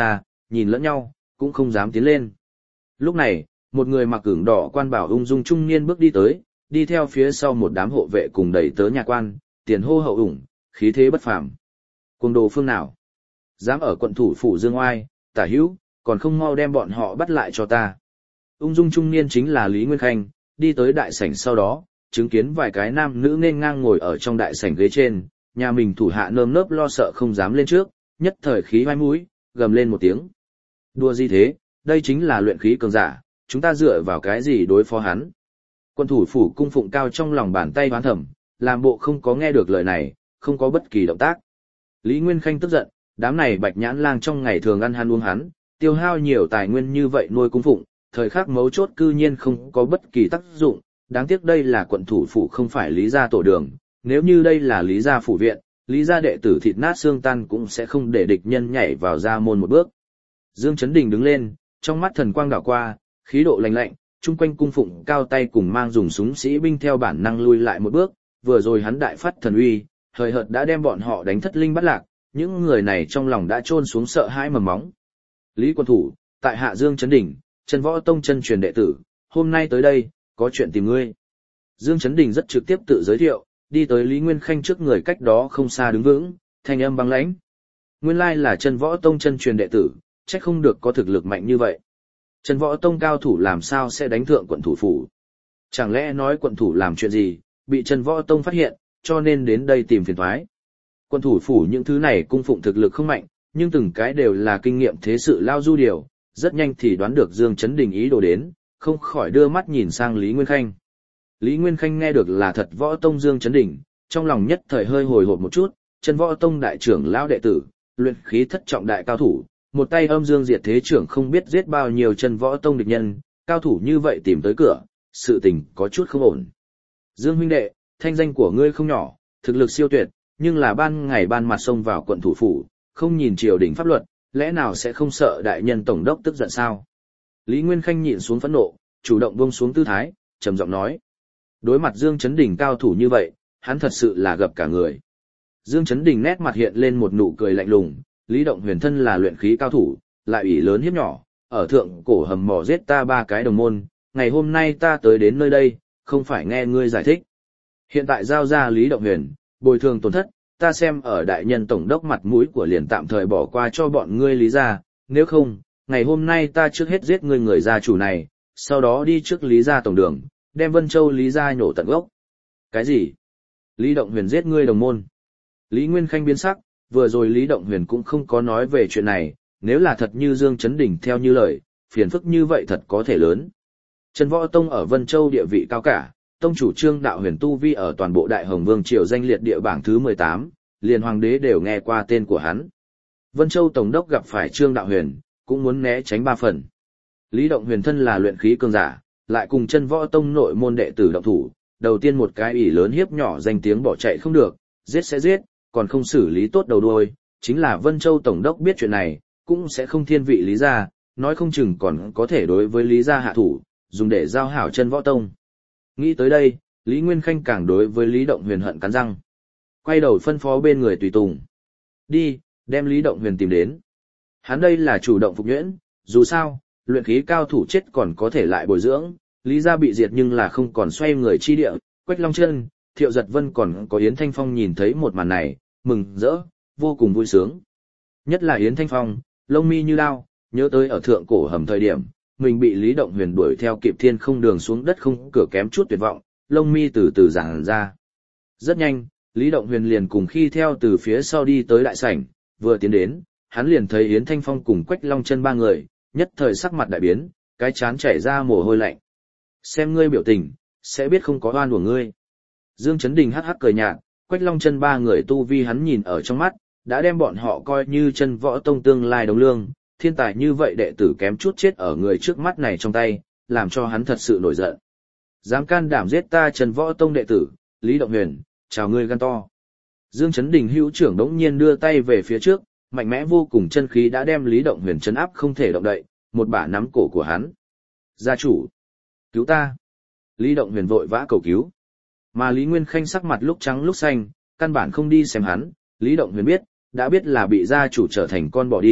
S1: nhìn lẫn nhau, cũng không dám tiến lên. Lúc này, một người mặc ửng đỏ quan bảo ung dung trung niên bước đi tới, đi theo phía sau một đám hộ vệ cùng đẩy tớ nhà quan, tiền hô hậu ủng, khí thế bất phàm. Cuồng đồ phương nào? Dám ở quận thủ phủ Dương Oai, tả hữu, còn không mau đem bọn họ bắt lại cho ta. Ung dung trung niên chính là Lý Nguyên Khanh, đi tới đại sảnh sau đó, chứng kiến vài cái nam nữ nên ngang ngồi ở trong đại sảnh ghế trên, nhà mình thủ hạ nơm nớp lo sợ không dám lên trước, nhất thời khí vai mũi, gầm lên một tiếng. Đùa gì thế, đây chính là luyện khí cường giả, chúng ta dựa vào cái gì đối phó hắn. Quân thủ phủ cung phụng cao trong lòng bàn tay hoán thẩm, làm bộ không có nghe được lời này, không có bất kỳ động tác. Lý Nguyên Khanh tức giận, đám này bạch nhãn lang trong ngày thường ăn hắn uống hắn, tiêu hao nhiều tài nguyên như vậy nuôi cung phụng, thời khắc mấu chốt cư nhiên không có bất kỳ tác dụng, đáng tiếc đây là quận thủ phủ không phải Lý gia tổ đường, nếu như đây là Lý gia phủ viện, Lý gia đệ tử thịt nát xương tan cũng sẽ không để địch nhân nhảy vào gia môn một bước. Dương Chấn Đình đứng lên, trong mắt thần quang đảo qua, khí độ lạnh lạnh, chung quanh cung phụng cao tay cùng mang dùng súng sĩ binh theo bản năng lui lại một bước, vừa rồi hắn đại phát thần uy, hời hợt đã đem bọn họ đánh thất linh bắt lạc, những người này trong lòng đã chôn xuống sợ hãi mầm móng. Lý quân thủ, tại hạ Dương Chấn Đình, Chân Võ Tông chân truyền đệ tử, hôm nay tới đây, có chuyện tìm ngươi. Dương Chấn Đình rất trực tiếp tự giới thiệu, đi tới Lý Nguyên Khanh trước người cách đó không xa đứng vững, thanh âm băng lãnh. Nguyên lai là Chân Võ Tông chân truyền đệ tử, chắc không được có thực lực mạnh như vậy. Chân Võ Tông cao thủ làm sao sẽ đánh thượng quận thủ phủ? Chẳng lẽ nói quận thủ làm chuyện gì, bị Chân Võ Tông phát hiện, cho nên đến đây tìm phiền toái. Quận thủ phủ những thứ này cung phụng thực lực không mạnh, nhưng từng cái đều là kinh nghiệm thế sự lao du điều, rất nhanh thì đoán được Dương Chấn Đình ý đồ đến, không khỏi đưa mắt nhìn sang Lý Nguyên Khanh. Lý Nguyên Khanh nghe được là thật Võ Tông Dương Chấn Đình, trong lòng nhất thời hơi hồi hộp một chút, Chân Võ Tông đại trưởng lão đệ tử, luyện khí thất trọng đại cao thủ, một tay âm dương diệt thế trưởng không biết giết bao nhiêu Chân Võ Tông địch nhân, cao thủ như vậy tìm tới cửa, sự tình có chút không ổn. Dương huynh đệ, thanh danh của ngươi không nhỏ, thực lực siêu tuyệt, nhưng là ban ngày ban mặt xông vào quận thủ phủ, không nhìn triều đình pháp luật, lẽ nào sẽ không sợ đại nhân tổng đốc tức giận sao? Lý Nguyên Khanh nhịn xuống phẫn nộ, chủ động buông xuống tư thái, trầm giọng nói. Đối mặt Dương Chấn Đình cao thủ như vậy, hắn thật sự là gặp cả người. Dương Chấn Đình nét mặt hiện lên một nụ cười lạnh lùng, Lý Động Huyền thân là luyện khí cao thủ, lại ủy lớn hiếp nhỏ, ở thượng cổ hầm mỏ giết ta ba cái đồng môn, ngày hôm nay ta tới đến nơi đây, không phải nghe ngươi giải thích. Hiện tại giao ra Lý Động Huyền, bồi thường tổn thất, ta xem ở đại nhân tổng đốc mặt mũi của liền tạm thời bỏ qua cho bọn ngươi Lý gia, nếu không, ngày hôm nay ta trước hết giết ngươi người gia chủ này, sau đó đi trước Lý gia tổng đường, đem Vân Châu Lý gia nhổ tận gốc. Cái gì? Lý Động Huyền giết ngươi đồng môn? Lý Nguyên Khanh biến sắc, vừa rồi Lý Động Huyền cũng không có nói về chuyện này, nếu là thật như Dương Chấn Đình theo như lời, phiền phức như vậy thật có thể lớn. Chân Võ Tông ở Vân Châu địa vị cao cả, tông chủ Trương Đạo Huyền tu vi ở toàn bộ Đại Hồng Vương triều danh liệt địa bảng thứ mười tám, liền hoàng đế đều nghe qua tên của hắn. Vân Châu tổng đốc gặp phải Trương Đạo Huyền, cũng muốn né tránh ba phần. Lý Động Huyền thân là luyện khí cường giả, lại cùng Chân Võ Tông nội môn đệ tử động thủ, đầu tiên một cái ỷ lớn hiếp nhỏ danh tiếng bỏ chạy không được, giết sẽ giết, còn không xử lý tốt đầu đuôi, chính là Vân Châu tổng đốc biết chuyện này, cũng sẽ không thiên vị Lý gia, nói không chừng còn có thể đối với Lý gia hạ thủ, dùng để giao hảo Chân Võ Tông. Nghĩ tới đây, Lý Nguyên Khanh càng đối với Lý Động Huyền hận cắn răng. Quay đầu phân phó bên người tùy tùng. Đi, đem Lý Động Huyền tìm đến. Hắn đây là chủ động phục nhuyễn, dù sao, luyện khí cao thủ chết còn có thể lại bồi dưỡng, Lý gia bị diệt nhưng là không còn xoay người chi địa, Quách Long Chân, Thiệu Giật Vân còn có Yến Thanh Phong nhìn thấy một màn này, mừng rỡ, vô cùng vui sướng. Nhất là Yến Thanh Phong, lông mi như lao, nhớ tới ở thượng cổ hầm thời điểm, mình bị Lý Động Huyền đuổi theo kịp thiên không đường xuống đất không cửa kém chút tuyệt vọng, lông mi từ từ giãn ra. Rất nhanh, Lý Động Huyền liền cùng khi theo từ phía sau đi tới đại sảnh, vừa tiến đến, hắn liền thấy Yến Thanh Phong cùng Quách Long Chân ba người, nhất thời sắc mặt đại biến, cái chán chảy ra mồ hôi lạnh. Xem ngươi biểu tình, sẽ biết không có oan của ngươi. Dương Chấn Đình hắc hắc cười nhạt, Quách Long Chân ba người tu vi hắn nhìn ở trong mắt, đã đem bọn họ coi như Chân Võ Tông tương lai đồng lương, thiên tài như vậy đệ tử kém chút chết ở người trước mắt này trong tay, làm cho hắn thật sự nổi giận. Dám can đảm giết ta Chân Võ Tông đệ tử, Lý Động Huyền, chào ngươi gan to. Dương Chấn Đình hữu trưởng đống nhiên đưa tay về phía trước, mạnh mẽ vô cùng chân khí đã đem Lý Động Huyền chấn áp không thể động đậy, một bả nắm cổ của hắn. Gia chủ, cứu ta. Lý Động Huyền vội vã cầu cứu. Mà Lý Nguyên Khanh sắc mặt lúc trắng lúc xanh, căn bản không đi xem hắn, Lý Động Huyền biết, đã biết là bị gia chủ trở thành con bỏ đi,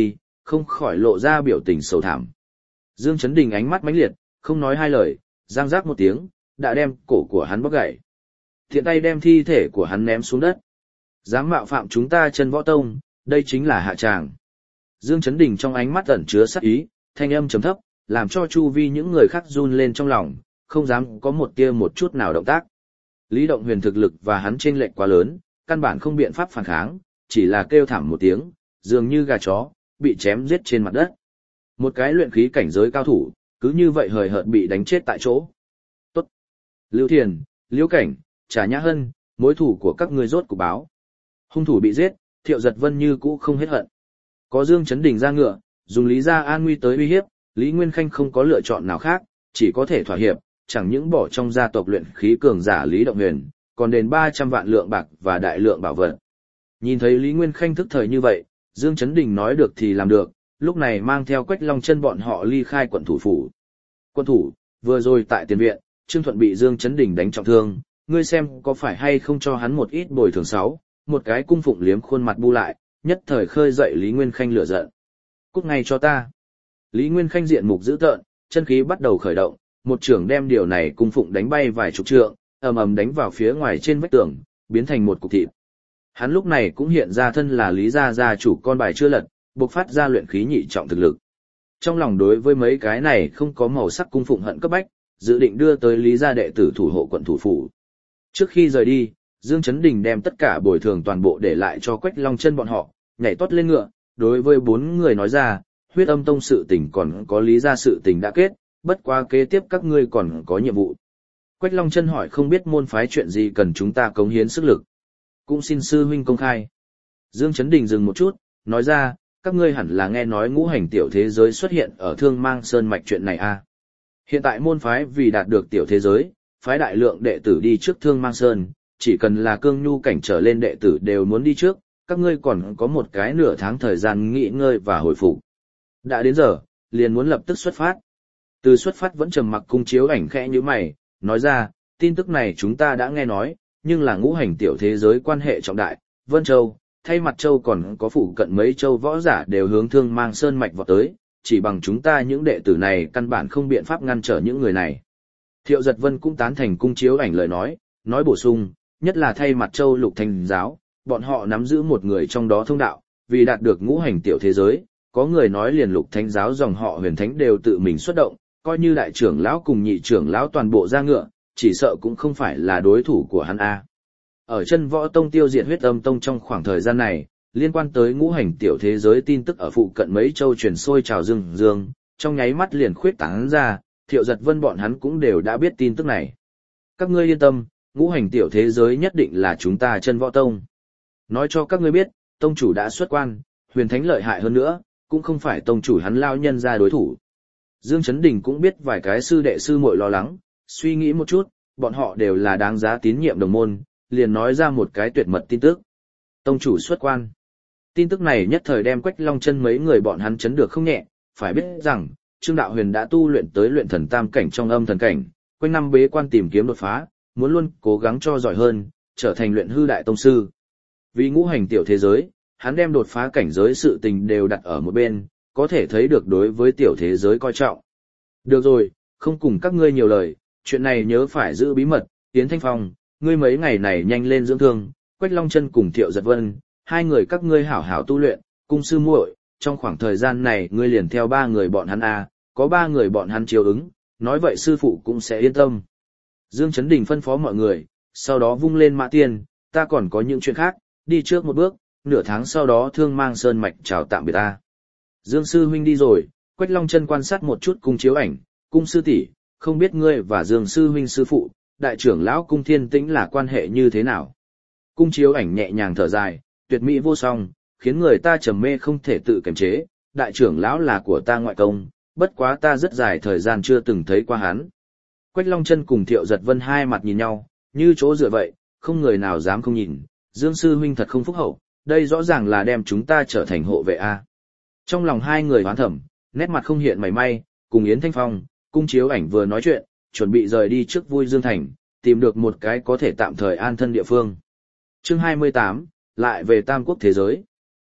S1: không khỏi lộ ra biểu tình sầu thảm. Dương Chấn Đình ánh mắt mãnh liệt, không nói hai lời, giang giác một tiếng, đã đem cổ của hắn bóp gãy. Thiện tay đem thi thể của hắn ném xuống đất. Dám mạo phạm chúng ta Chân Võ Tông, đây chính là hạ tràng. Dương Chấn Đình trong ánh mắt ẩn chứa sát ý, thanh âm trầm thấp, làm cho chu vi những người khác run lên trong lòng, không dám có một tia một chút nào động tác. Lý Động Huyền thực lực và hắn chênh lệch quá lớn, căn bản không biện pháp phản kháng, chỉ là kêu thảm một tiếng, dường như gà chó, bị chém giết trên mặt đất. Một cái luyện khí cảnh giới cao thủ, cứ như vậy hời hợt bị đánh chết tại chỗ. Tốt. Lưu Thiền, Liễu Cảnh, Trà Nhã Hân, mối thủ của các ngươi rốt cục báo. Hung thủ bị giết, Thiệu Giật Vân như cũ không hết hận. Có Dương Chấn Đình ra ngựa, dùng Lý Gia an nguy tới uy hiếp, Lý Nguyên Khanh không có lựa chọn nào khác, chỉ có thể thỏa hiệp, chẳng những bỏ trong gia tộc luyện khí cường giả Lý Động Huyền, còn đền ba trăm vạn lượng bạc và đại lượng bảo vật. Nhìn thấy Lý Nguyên Khanh thức thời như vậy, Dương Chấn Đình nói được thì làm được, lúc này mang theo Quách Long Chân bọn họ ly khai quận thủ phủ. Quân thủ, vừa rồi tại tiền viện, Trương Thuận bị Dương Chấn Đình đánh trọng thương, ngươi xem có phải hay không cho hắn một ít bồi thường sáu, một cái cung phụng liếm khuôn mặt bu lại, nhất thời khơi dậy Lý Nguyên Khanh lửa giận. Cút ngay cho ta. Lý Nguyên Khanh diện mục dữ tợn, chân khí bắt đầu khởi động, một trưởng đem điều này cung phụng đánh bay vài chục trượng, ầm ầm đánh vào phía ngoài trên vách tường, biến thành một cục thịt. Hắn lúc này cũng hiện ra thân là Lý gia gia chủ con bài chưa lật, bộc phát ra luyện khí nhị trọng thực lực. Trong lòng đối với mấy cái này không có màu sắc cung phụng hận cấp bách, dự định đưa tới Lý gia đệ tử thủ hộ quận thủ phủ. Trước khi rời đi, Dương Chấn Đình đem tất cả bồi thường toàn bộ để lại cho Quách Long Chân bọn họ, nhảy tót lên ngựa, đối với bốn người nói ra, Huyết Âm Tông sự tình còn có Lý gia sự tình đã kết, bất quá kế tiếp các ngươi còn có nhiệm vụ. Quách Long Chân hỏi không biết môn phái chuyện gì cần chúng ta cống hiến sức lực. Cũng xin sư huynh công khai. Dương Chấn Đình dừng một chút, nói ra, các ngươi hẳn là nghe nói ngũ hành tiểu thế giới xuất hiện ở Thương Mang Sơn mạch chuyện này a. À? Hiện tại môn phái vì đạt được tiểu thế giới, phái đại lượng đệ tử đi trước Thương Mang Sơn, chỉ cần là cương nhu cảnh trở lên đệ tử đều muốn đi trước, các ngươi còn có một cái nửa tháng thời gian nghỉ ngơi và hồi phục. Đã đến giờ, liền muốn lập tức xuất phát. Từ xuất phát vẫn trầm mặc Cung Chiếu Ảnh khẽ như mày, nói ra, tin tức này chúng ta đã nghe nói, nhưng là ngũ hành tiểu thế giới quan hệ trọng đại, Vân Châu, thay mặt Châu còn có phụ cận mấy châu võ giả đều hướng Thương Mang Sơn mạch vọt tới, chỉ bằng chúng ta những đệ tử này căn bản không biện pháp ngăn trở những người này. Thiệu Giật Vân cũng tán thành Cung Chiếu Ảnh lời nói, nói bổ sung, nhất là thay mặt Châu Lục Thành giáo, bọn họ nắm giữ một người trong đó thông đạo, vì đạt được ngũ hành tiểu thế giới, có người nói liền Lục Thánh giáo dòng họ Huyền Thánh đều tự mình xuất động, coi như đại trưởng lão cùng nhị trưởng lão toàn bộ ra ngựa, chỉ sợ cũng không phải là đối thủ của hắn a. Ở Chân Võ Tông tiêu diệt Huyết Âm Tông trong khoảng thời gian này, liên quan tới ngũ hành tiểu thế giới tin tức ở phụ cận mấy châu truyền sôi trào dương dương, trong nháy mắt liền khuyết tán ra, Thiệu Giật Vân bọn hắn cũng đều đã biết tin tức này. Các ngươi yên tâm, ngũ hành tiểu thế giới nhất định là chúng ta Chân Võ Tông. Nói cho các ngươi biết, tông chủ đã xuất quan, Huyền Thánh lợi hại hơn nữa, cũng không phải tông chủ hắn lao nhân ra đối thủ. Dương Chấn Đình cũng biết vài cái sư đệ sư muội lo lắng, suy nghĩ một chút, bọn họ đều là đáng giá tín nhiệm đồng môn, liền nói ra một cái tuyệt mật tin tức. Tông chủ xuất quan. Tin tức này nhất thời đem Quách Long Chân mấy người bọn hắn chấn được không nhẹ, phải biết rằng, Trương Đạo Huyền đã tu luyện tới luyện thần tam cảnh trong âm thần cảnh, quanh năm bế quan tìm kiếm đột phá, muốn luôn cố gắng cho giỏi hơn, trở thành luyện hư đại tông sư. Vì ngũ hành tiểu thế giới, hắn đem đột phá cảnh giới sự tình đều đặt ở một bên, có thể thấy được đối với tiểu thế giới coi trọng. Được rồi, không cùng các ngươi nhiều lời, chuyện này nhớ phải giữ bí mật, Tiến Thanh Phong, ngươi mấy ngày này nhanh lên dưỡng thương, Quách Long Chân cùng Thiệu Giật Vân, hai người các ngươi hảo hảo tu luyện, Cung sư muội, trong khoảng thời gian này ngươi liền theo ba người bọn hắn a, có ba người bọn hắn chiếu ứng, nói vậy sư phụ cũng sẽ yên tâm. Dương Chấn Đình phân phó mọi người, sau đó vung lên mã tiên, ta còn có những chuyện khác, đi trước một bước, nửa tháng sau đó Thương Mang Sơn mạch chào tạm biệt ta. Dương sư huynh đi rồi, Quách Long Chân quan sát một chút Cung Chiếu Ảnh, Cung sư tỷ, không biết ngươi và Dương sư huynh sư phụ, đại trưởng lão Cung Thiên Tĩnh là quan hệ như thế nào? Cung Chiếu Ảnh nhẹ nhàng thở dài, tuyệt mỹ vô song, khiến người ta trầm mê không thể tự kiềm chế, đại trưởng lão là của ta ngoại công, bất quá ta rất dài thời gian chưa từng thấy qua hắn. Quách Long Chân cùng Thiệu Giật Vân hai mặt nhìn nhau, như chỗ dựa vậy, không người nào dám không nhìn, Dương sư huynh thật không phúc hậu, đây rõ ràng là đem chúng ta trở thành hộ vệ a. Trong lòng hai người hoán thẩm, nét mặt không hiện mảy may, cùng Yến Thanh Phong, Cung Chiếu Ảnh vừa nói chuyện, chuẩn bị rời đi trước Vui Dương Thành, tìm được một cái có thể tạm thời an thân địa phương. Chương hai mươi tám, lại về Tam Quốc thế giới.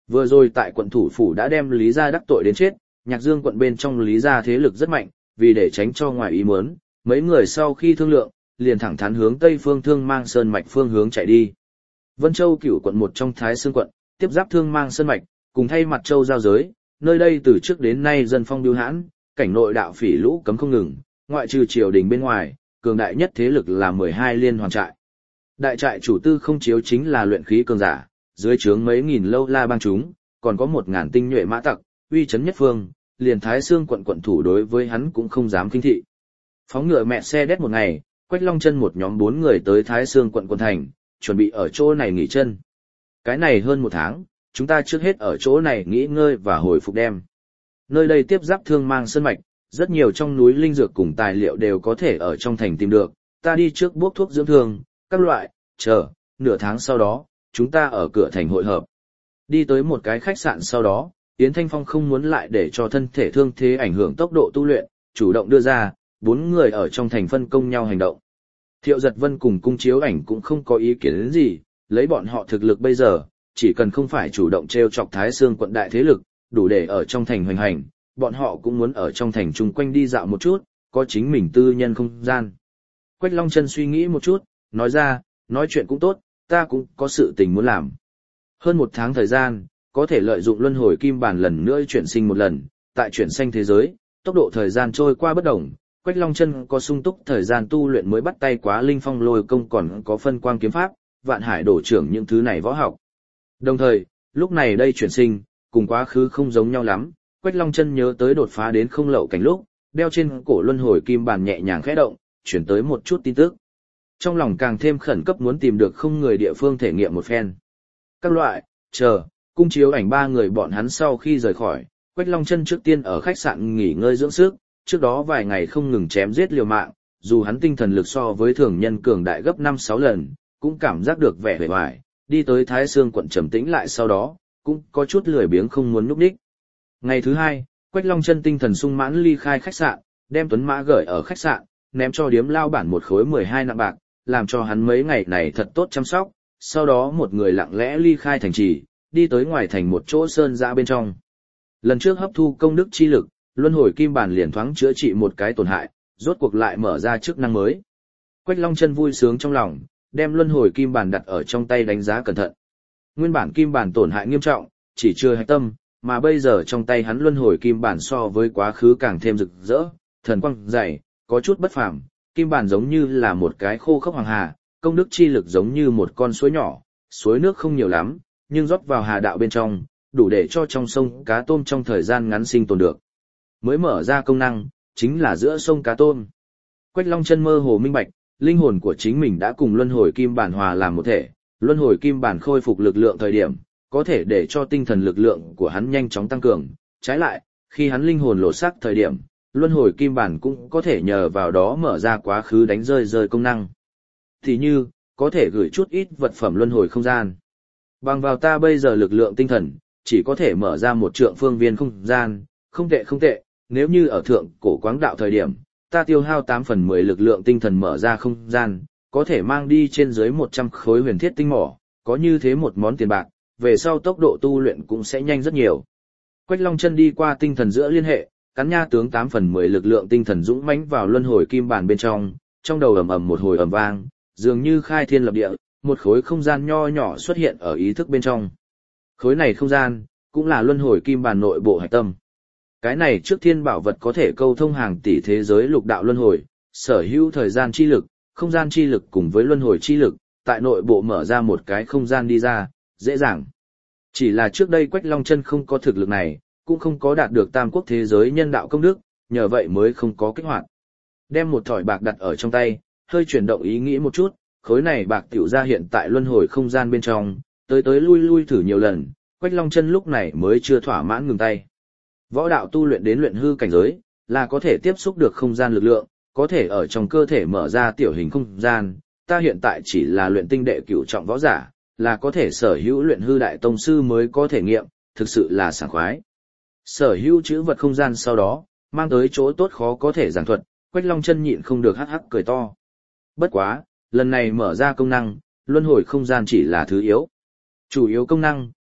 S1: Vừa rồi tại quận thủ phủ đã đem Lý gia đắc tội đến chết, Nhạc Dương quận bên trong Lý gia thế lực rất mạnh, vì để tránh cho ngoài ý muốn, mấy người sau khi thương lượng, liền thẳng thắn hướng Tây phương Thương Mang Sơn mạch phương hướng chạy đi. Vân Châu Cửu quận một trong Thái Sương quận, tiếp giáp Thương Mang Sơn mạch, cùng thay Mặt Châu giao giới, nơi đây từ trước đến nay dân phong biêu hãn, cảnh nội đạo phỉ lũ cấm không ngừng, ngoại trừ triều đình bên ngoài, cường đại nhất thế lực là mười hai liên hoàn trại. Đại trại chủ tư không chiếu chính là luyện khí cường giả, dưới trướng mấy nghìn lâu la bang chúng, còn có một ngàn tinh nhuệ mã tặc, uy chấn nhất phương, liền Thái Sương quận quận thủ đối với hắn cũng không dám kinh thị. Phóng ngựa mẹ xe đét một ngày, Quách Long Chân một nhóm bốn người tới Thái Sương quận quận thành, chuẩn bị ở chỗ này nghỉ chân. Cái này hơn một tháng, chúng ta trước hết ở chỗ này nghỉ ngơi và hồi phục đêm. Nơi đây tiếp giáp Thương Mang Sơn mạch, rất nhiều trong núi linh dược cùng tài liệu đều có thể ở trong thành tìm được, ta đi trước bốc thuốc dưỡng thương, các loại, chờ, nửa tháng sau đó, chúng ta ở cửa thành hội hợp. Đi tới một cái khách sạn sau đó, Yến Thanh Phong không muốn lại để cho thân thể thương thế ảnh hưởng tốc độ tu luyện, chủ động đưa ra, bốn người ở trong thành phân công nhau hành động. Thiệu Giật Vân cùng Cung Chiếu Ảnh cũng không có ý kiến đến gì, lấy bọn họ thực lực bây giờ, chỉ cần không phải chủ động treo chọc Thái Sương quận đại thế lực, đủ để ở trong thành hoành hành, bọn họ cũng muốn ở trong thành chung quanh đi dạo một chút, có chính mình tư nhân không gian. Quách Long Chân suy nghĩ một chút, nói ra, nói chuyện cũng tốt, ta cũng có sự tình muốn làm. Hơn một tháng thời gian, có thể lợi dụng luân hồi kim bản lần nữa chuyển sinh một lần, tại chuyển sinh thế giới, tốc độ thời gian trôi qua bất đồng, Quách Long Chân có sung túc thời gian tu luyện mới bắt tay quá linh phong lôi công còn có phân quang kiếm pháp, vạn hải đổ trưởng những thứ này võ học. Đồng thời, lúc này đây chuyển sinh, cùng quá khứ không giống nhau lắm, Quách Long Chân nhớ tới đột phá đến không lậu cảnh lúc, đeo trên cổ luân hồi kim bản nhẹ nhàng khẽ động, chuyển tới một chút tin tức. Trong lòng càng thêm khẩn cấp muốn tìm được không người địa phương thể nghiệm một phen. Các loại, chờ, Cung Chiếu Ảnh ba người bọn hắn sau khi rời khỏi, Quách Long Chân trước tiên ở khách sạn nghỉ ngơi dưỡng sức, trước đó vài ngày không ngừng chém giết liều mạng, dù hắn tinh thần lực so với thường nhân cường đại gấp năm sáu lần, cũng cảm giác được vẻ vẻ vải, đi tới Thái Sương quận trầm tĩnh lại sau đó, cũng có chút lười biếng không muốn núp đích. Ngày thứ hai, Quách Long Chân tinh thần sung mãn ly khai khách sạn, đem Tuấn Mã gửi ở khách sạn, ném cho điếm lao bản một khối mười hai nặng bạc, làm cho hắn mấy ngày này thật tốt chăm sóc, sau đó một người lặng lẽ ly khai thành trì, đi tới ngoài thành một chỗ sơn dã bên trong. Lần trước hấp thu công đức chi lực, luân hồi kim bản liền thoáng chữa trị một cái tổn hại, rốt cuộc lại mở ra chức năng mới. Quách Long Chân vui sướng trong lòng, đem luân hồi kim bản đặt ở trong tay đánh giá cẩn thận. Nguyên bản kim bản tổn hại nghiêm trọng, chỉ chưa hạch tâm, mà bây giờ trong tay hắn luân hồi kim bản so với quá khứ càng thêm rực rỡ, thần quang dày, có chút bất phàm, kim bản giống như là một cái khô khốc hoàng hà, công đức chi lực giống như một con suối nhỏ, suối nước không nhiều lắm, nhưng rót vào hà đạo bên trong, đủ để cho trong sông cá tôm trong thời gian ngắn sinh tồn được. Mới mở ra công năng, chính là giữa sông cá tôm. Quách Long Chân mơ hồ minh bạch, linh hồn của chính mình đã cùng luân hồi kim bản hòa làm một thể, luân hồi kim bản khôi phục lực lượng thời điểm, có thể để cho tinh thần lực lượng của hắn nhanh chóng tăng cường, trái lại, khi hắn linh hồn lộ sắc thời điểm, luân hồi kim bản cũng có thể nhờ vào đó mở ra quá khứ đánh rơi rơi công năng. Thì như, có thể gửi chút ít vật phẩm luân hồi không gian. Bằng vào ta bây giờ lực lượng tinh thần, chỉ có thể mở ra một trượng phương viên không gian, không tệ không tệ, nếu như ở thượng cổ quáng đạo thời điểm, ta tiêu hao tám phần mười lực lượng tinh thần mở ra không gian, có thể mang đi trên dưới một trăm khối huyền thiết tinh mỏ, có như thế một món tiền bạc, về sau tốc độ tu luyện cũng sẽ nhanh rất nhiều. Quách Long Chân đi qua tinh thần giữa liên hệ, cắn nha tướng tám phần mười lực lượng tinh thần dũng mãnh vào luân hồi kim bản bên trong, trong đầu ầm ầm một hồi ầm vang, dường như khai thiên lập địa, một khối không gian nho nhỏ xuất hiện ở ý thức bên trong. Khối này không gian, cũng là luân hồi kim bản nội bộ hạch tâm. Cái này trước thiên bảo vật có thể câu thông hàng tỷ thế giới lục đạo luân hồi, sở hữu thời gian chi lực, không gian chi lực cùng với luân hồi chi lực, tại nội bộ mở ra một cái không gian đi ra, dễ dàng. Chỉ là trước đây Quách Long Chân không có thực lực này, cũng không có đạt được tam quốc thế giới nhân đạo công đức, nhờ vậy mới không có kích hoạt. Đem một thỏi bạc đặt ở trong tay, hơi chuyển động ý nghĩ một chút, khối này bạc tiểu ra hiện tại luân hồi không gian bên trong, tới tới lui lui thử nhiều lần, Quách Long Chân lúc này mới chưa thỏa mãn ngừng tay. Võ đạo tu luyện đến luyện hư cảnh giới, là có thể tiếp xúc được không gian lực lượng, có thể ở trong cơ thể mở ra tiểu hình không gian, ta hiện tại chỉ là luyện tinh đệ cửu trọng võ giả, là có thể sở hữu luyện hư đại tông sư mới có thể nghiệm, thực sự là sảng khoái. Sở hữu chữ vật không gian sau đó, mang tới chỗ tốt khó có thể giảng thuật, Quách Long Chân nhịn không được hắc hắc cười to. Bất quá, lần này mở ra công năng, luân hồi không gian chỉ là thứ yếu. Chủ yếu công năng,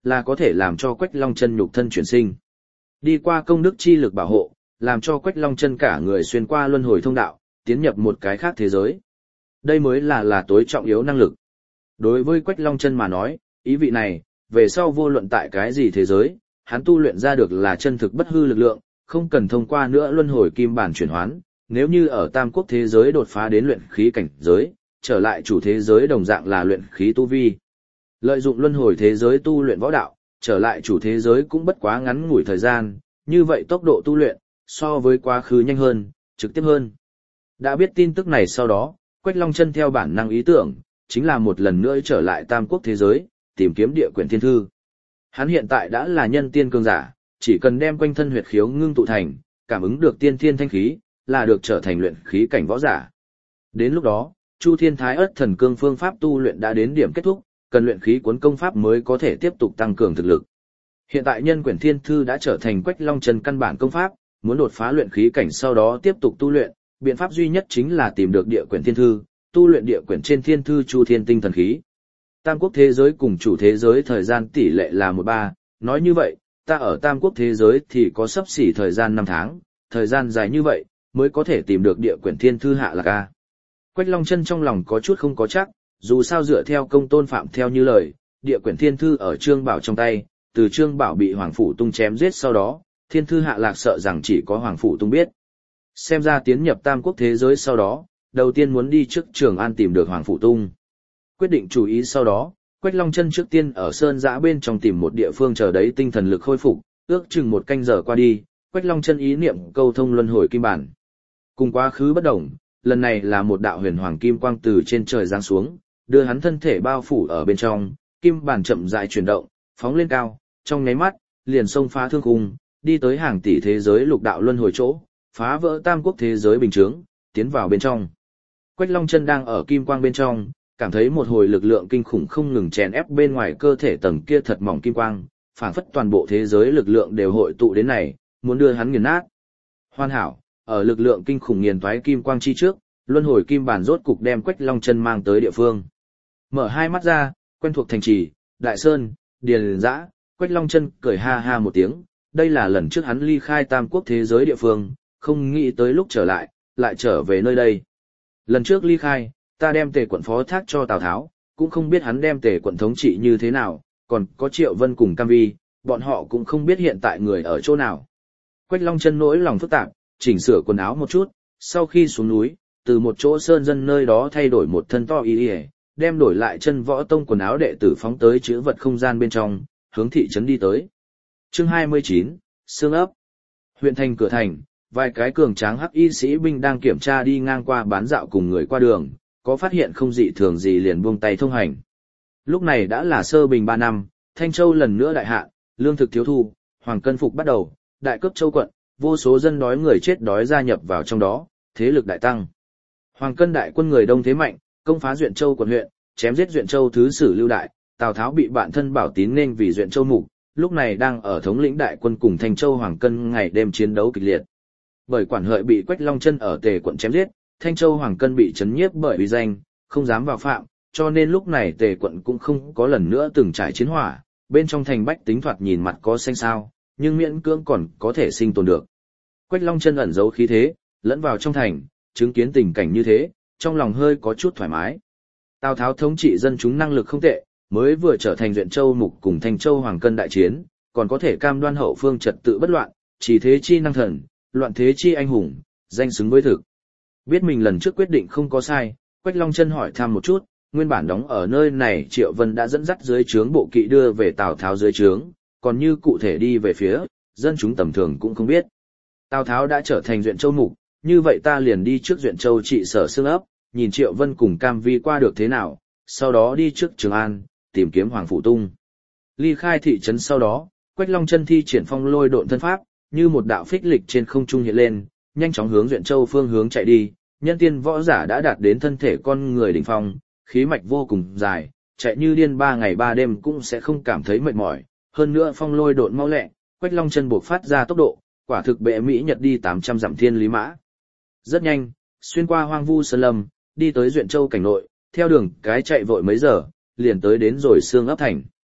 S1: là có thể làm cho Quách Long Chân nhục thân chuyển sinh. Đi qua công đức chi lực bảo hộ, làm cho Quách Long Chân cả người xuyên qua luân hồi thông đạo, tiến nhập một cái khác thế giới. Đây mới là là tối trọng yếu năng lực. Đối với Quách Long Chân mà nói, ý vị này, về sau vô luận tại cái gì thế giới, hắn tu luyện ra được là chân thực bất hư lực lượng, không cần thông qua nữa luân hồi kim bản chuyển hoán, nếu như ở tam quốc thế giới đột phá đến luyện khí cảnh giới, trở lại chủ thế giới đồng dạng là luyện khí tu vi. Lợi dụng luân hồi thế giới tu luyện võ đạo, trở lại chủ thế giới cũng bất quá ngắn ngủi thời gian, như vậy tốc độ tu luyện, so với quá khứ nhanh hơn, trực tiếp hơn. Đã biết tin tức này sau đó, Quách Long Chân theo bản năng ý tưởng, chính là một lần nữa trở lại tam quốc thế giới, tìm kiếm địa quyển thiên thư. Hắn hiện tại đã là nhân tiên cường giả, chỉ cần đem quanh thân huyệt khiếu ngưng tụ thành, cảm ứng được tiên thiên thanh khí, là được trở thành luyện khí cảnh võ giả. Đến lúc đó, Chu Thiên Thái Ức Thần Cương phương pháp tu luyện đã đến điểm kết thúc, cần luyện khí cuốn công pháp mới có thể tiếp tục tăng cường thực lực. Hiện tại nhân quyển thiên thư đã trở thành Quách Long Chân căn bản công pháp, muốn đột phá luyện khí cảnh sau đó tiếp tục tu luyện, biện pháp duy nhất chính là tìm được địa quyển thiên thư, tu luyện địa quyển trên thiên thư Chu Thiên Tinh Thần Khí. Tam quốc thế giới cùng chủ thế giới thời gian tỷ lệ là một ba, nói như vậy, ta ở tam quốc thế giới thì có sấp xỉ thời gian năm tháng, thời gian dài như vậy, mới có thể tìm được địa quyển thiên thư hạ lạc A. Quách Long Chân trong lòng có chút không có chắc, dù sao dựa theo công tôn phạm theo như lời, địa quyển thiên thư ở Trương Bảo trong tay, từ Trương Bảo bị Hoàng Phủ Tung chém giết sau đó, thiên thư hạ lạc sợ rằng chỉ có Hoàng Phủ Tung biết. Xem ra tiến nhập tam quốc thế giới sau đó, đầu tiên muốn đi trước Trường An tìm được Hoàng Phủ Tung. Quyết định chủ ý sau đó, Quách Long Chân trước tiên ở sơn dã bên trong tìm một địa phương chờ đấy tinh thần lực khôi phục, ước chừng một canh giờ qua đi, Quách Long Chân ý niệm câu thông luân hồi kim bản. Cùng quá khứ bất động, lần này là một đạo huyền hoàng kim quang từ trên trời giáng xuống, đưa hắn thân thể bao phủ ở bên trong, kim bản chậm rãi chuyển động, phóng lên cao, trong nháy mắt, liền xông phá thương khung, đi tới hàng tỷ thế giới lục đạo luân hồi chỗ, phá vỡ tam quốc thế giới bình chướng, tiến vào bên trong. Quách Long Chân đang ở kim quang bên trong, cảm thấy một hồi lực lượng kinh khủng không ngừng chèn ép bên ngoài cơ thể tầng kia thật mỏng kim quang, phảng phất toàn bộ thế giới lực lượng đều hội tụ đến này, muốn đưa hắn nghiền nát. Hoàn hảo, ở lực lượng kinh khủng nghiền toái kim quang chi trước, luân hồi kim bản rốt cục đem Quách Long Chân mang tới địa phương. Mở hai mắt ra, quen thuộc thành trì, Đại Sơn, Điền Giã, Quách Long Chân cười ha ha một tiếng, đây là lần trước hắn ly khai tam quốc thế giới địa phương, không nghĩ tới lúc trở lại, lại trở về nơi đây. Lần trước ly khai, ta đem Tề quận phó thác cho Tào Tháo, cũng không biết hắn đem Tề quận thống trị như thế nào, còn có Triệu Vân cùng Cam Vi, bọn họ cũng không biết hiện tại người ở chỗ nào. Quách Long Chân nỗi lòng phức tạp, chỉnh sửa quần áo một chút, sau khi xuống núi, từ một chỗ sơn dân nơi đó thay đổi một thân to y y, đem đổi lại chân võ tông quần áo đệ tử phóng tới chữ vật không gian bên trong, hướng thị trấn đi tới. Chương hai mươi chín, Xương ấp. Huyện thành cửa thành, vài cái cường tráng hắc y sĩ binh đang kiểm tra đi ngang qua bán dạo cùng người qua đường, có phát hiện không dị thường gì liền buông tay thông hành. Lúc này đã là sơ bình ba năm, Thanh Châu lần nữa đại hạn, lương thực thiếu thu, hoàng cân phục bắt đầu, đại cướp châu quận, vô số dân đói người chết đói gia nhập vào trong đó, thế lực đại tăng. Hoàng cân đại quân người đông thế mạnh, công phá Duyện Châu quận huyện, chém giết Duyện Châu thứ sử Lưu Đại, Tào Tháo bị bạn thân Bảo Tín nên vì Duyện Châu mục, lúc này đang ở thống lĩnh đại quân cùng Thanh Châu Hoàng cân ngày đêm chiến đấu kịch liệt. Bởi quản hợi bị Quách Long Chân ở Tề quận chém giết, Thanh Châu Hoàng cân bị chấn nhiếp bởi uy danh, không dám vào phạm, cho nên lúc này Tề quận cũng không có lần nữa từng trải chiến hỏa, bên trong thành bách tính thoạt nhìn mặt có xanh xao, nhưng miễn cưỡng còn có thể sinh tồn được. Quách Long Chân ẩn giấu khí thế, lẫn vào trong thành, chứng kiến tình cảnh như thế, trong lòng hơi có chút thoải mái. Tào Tháo thống trị dân chúng năng lực không tệ, mới vừa trở thành Duyện Châu mục cùng Thanh Châu Hoàng cân đại chiến, còn có thể cam đoan hậu phương trật tự bất loạn, chỉ thế chi năng thần, loạn thế chi anh hùng, danh xứng với thực. Biết mình lần trước quyết định không có sai, Quách Long Chân hỏi thăm một chút, nguyên bản đóng ở nơi này Triệu Vân đã dẫn dắt dưới trướng bộ kỵ đưa về Tào Tháo dưới trướng, còn như cụ thể đi về phía, dân chúng tầm thường cũng không biết. Tào Tháo đã trở thành Duyện Châu mục, như vậy ta liền đi trước Duyện Châu trị sở xương ấp, nhìn Triệu Vân cùng Cam Vi qua được thế nào, sau đó đi trước Trường An, tìm kiếm Hoàng Phủ Tung. Ly khai thị trấn sau đó, Quách Long Chân thi triển phong lôi độn thân pháp, như một đạo phích lịch trên không trung hiện lên, nhanh chóng hướng Duyện Châu phương hướng chạy đi. Nhân tiên võ giả đã đạt đến thân thể con người đỉnh phong, khí mạch vô cùng dài, chạy như điên ba ngày ba đêm cũng sẽ không cảm thấy mệt mỏi. Hơn nữa phong lôi độn mau lẹ, Quách Long Chân buộc phát ra tốc độ, quả thực bệ mỹ nhật đi tám trăm dặm thiên lý mã. Rất nhanh, xuyên qua hoang vu sơn lâm, đi tới Duyện Châu cảnh nội, theo đường cái chạy vội mấy giờ, liền tới đến rồi Xương ấp thành.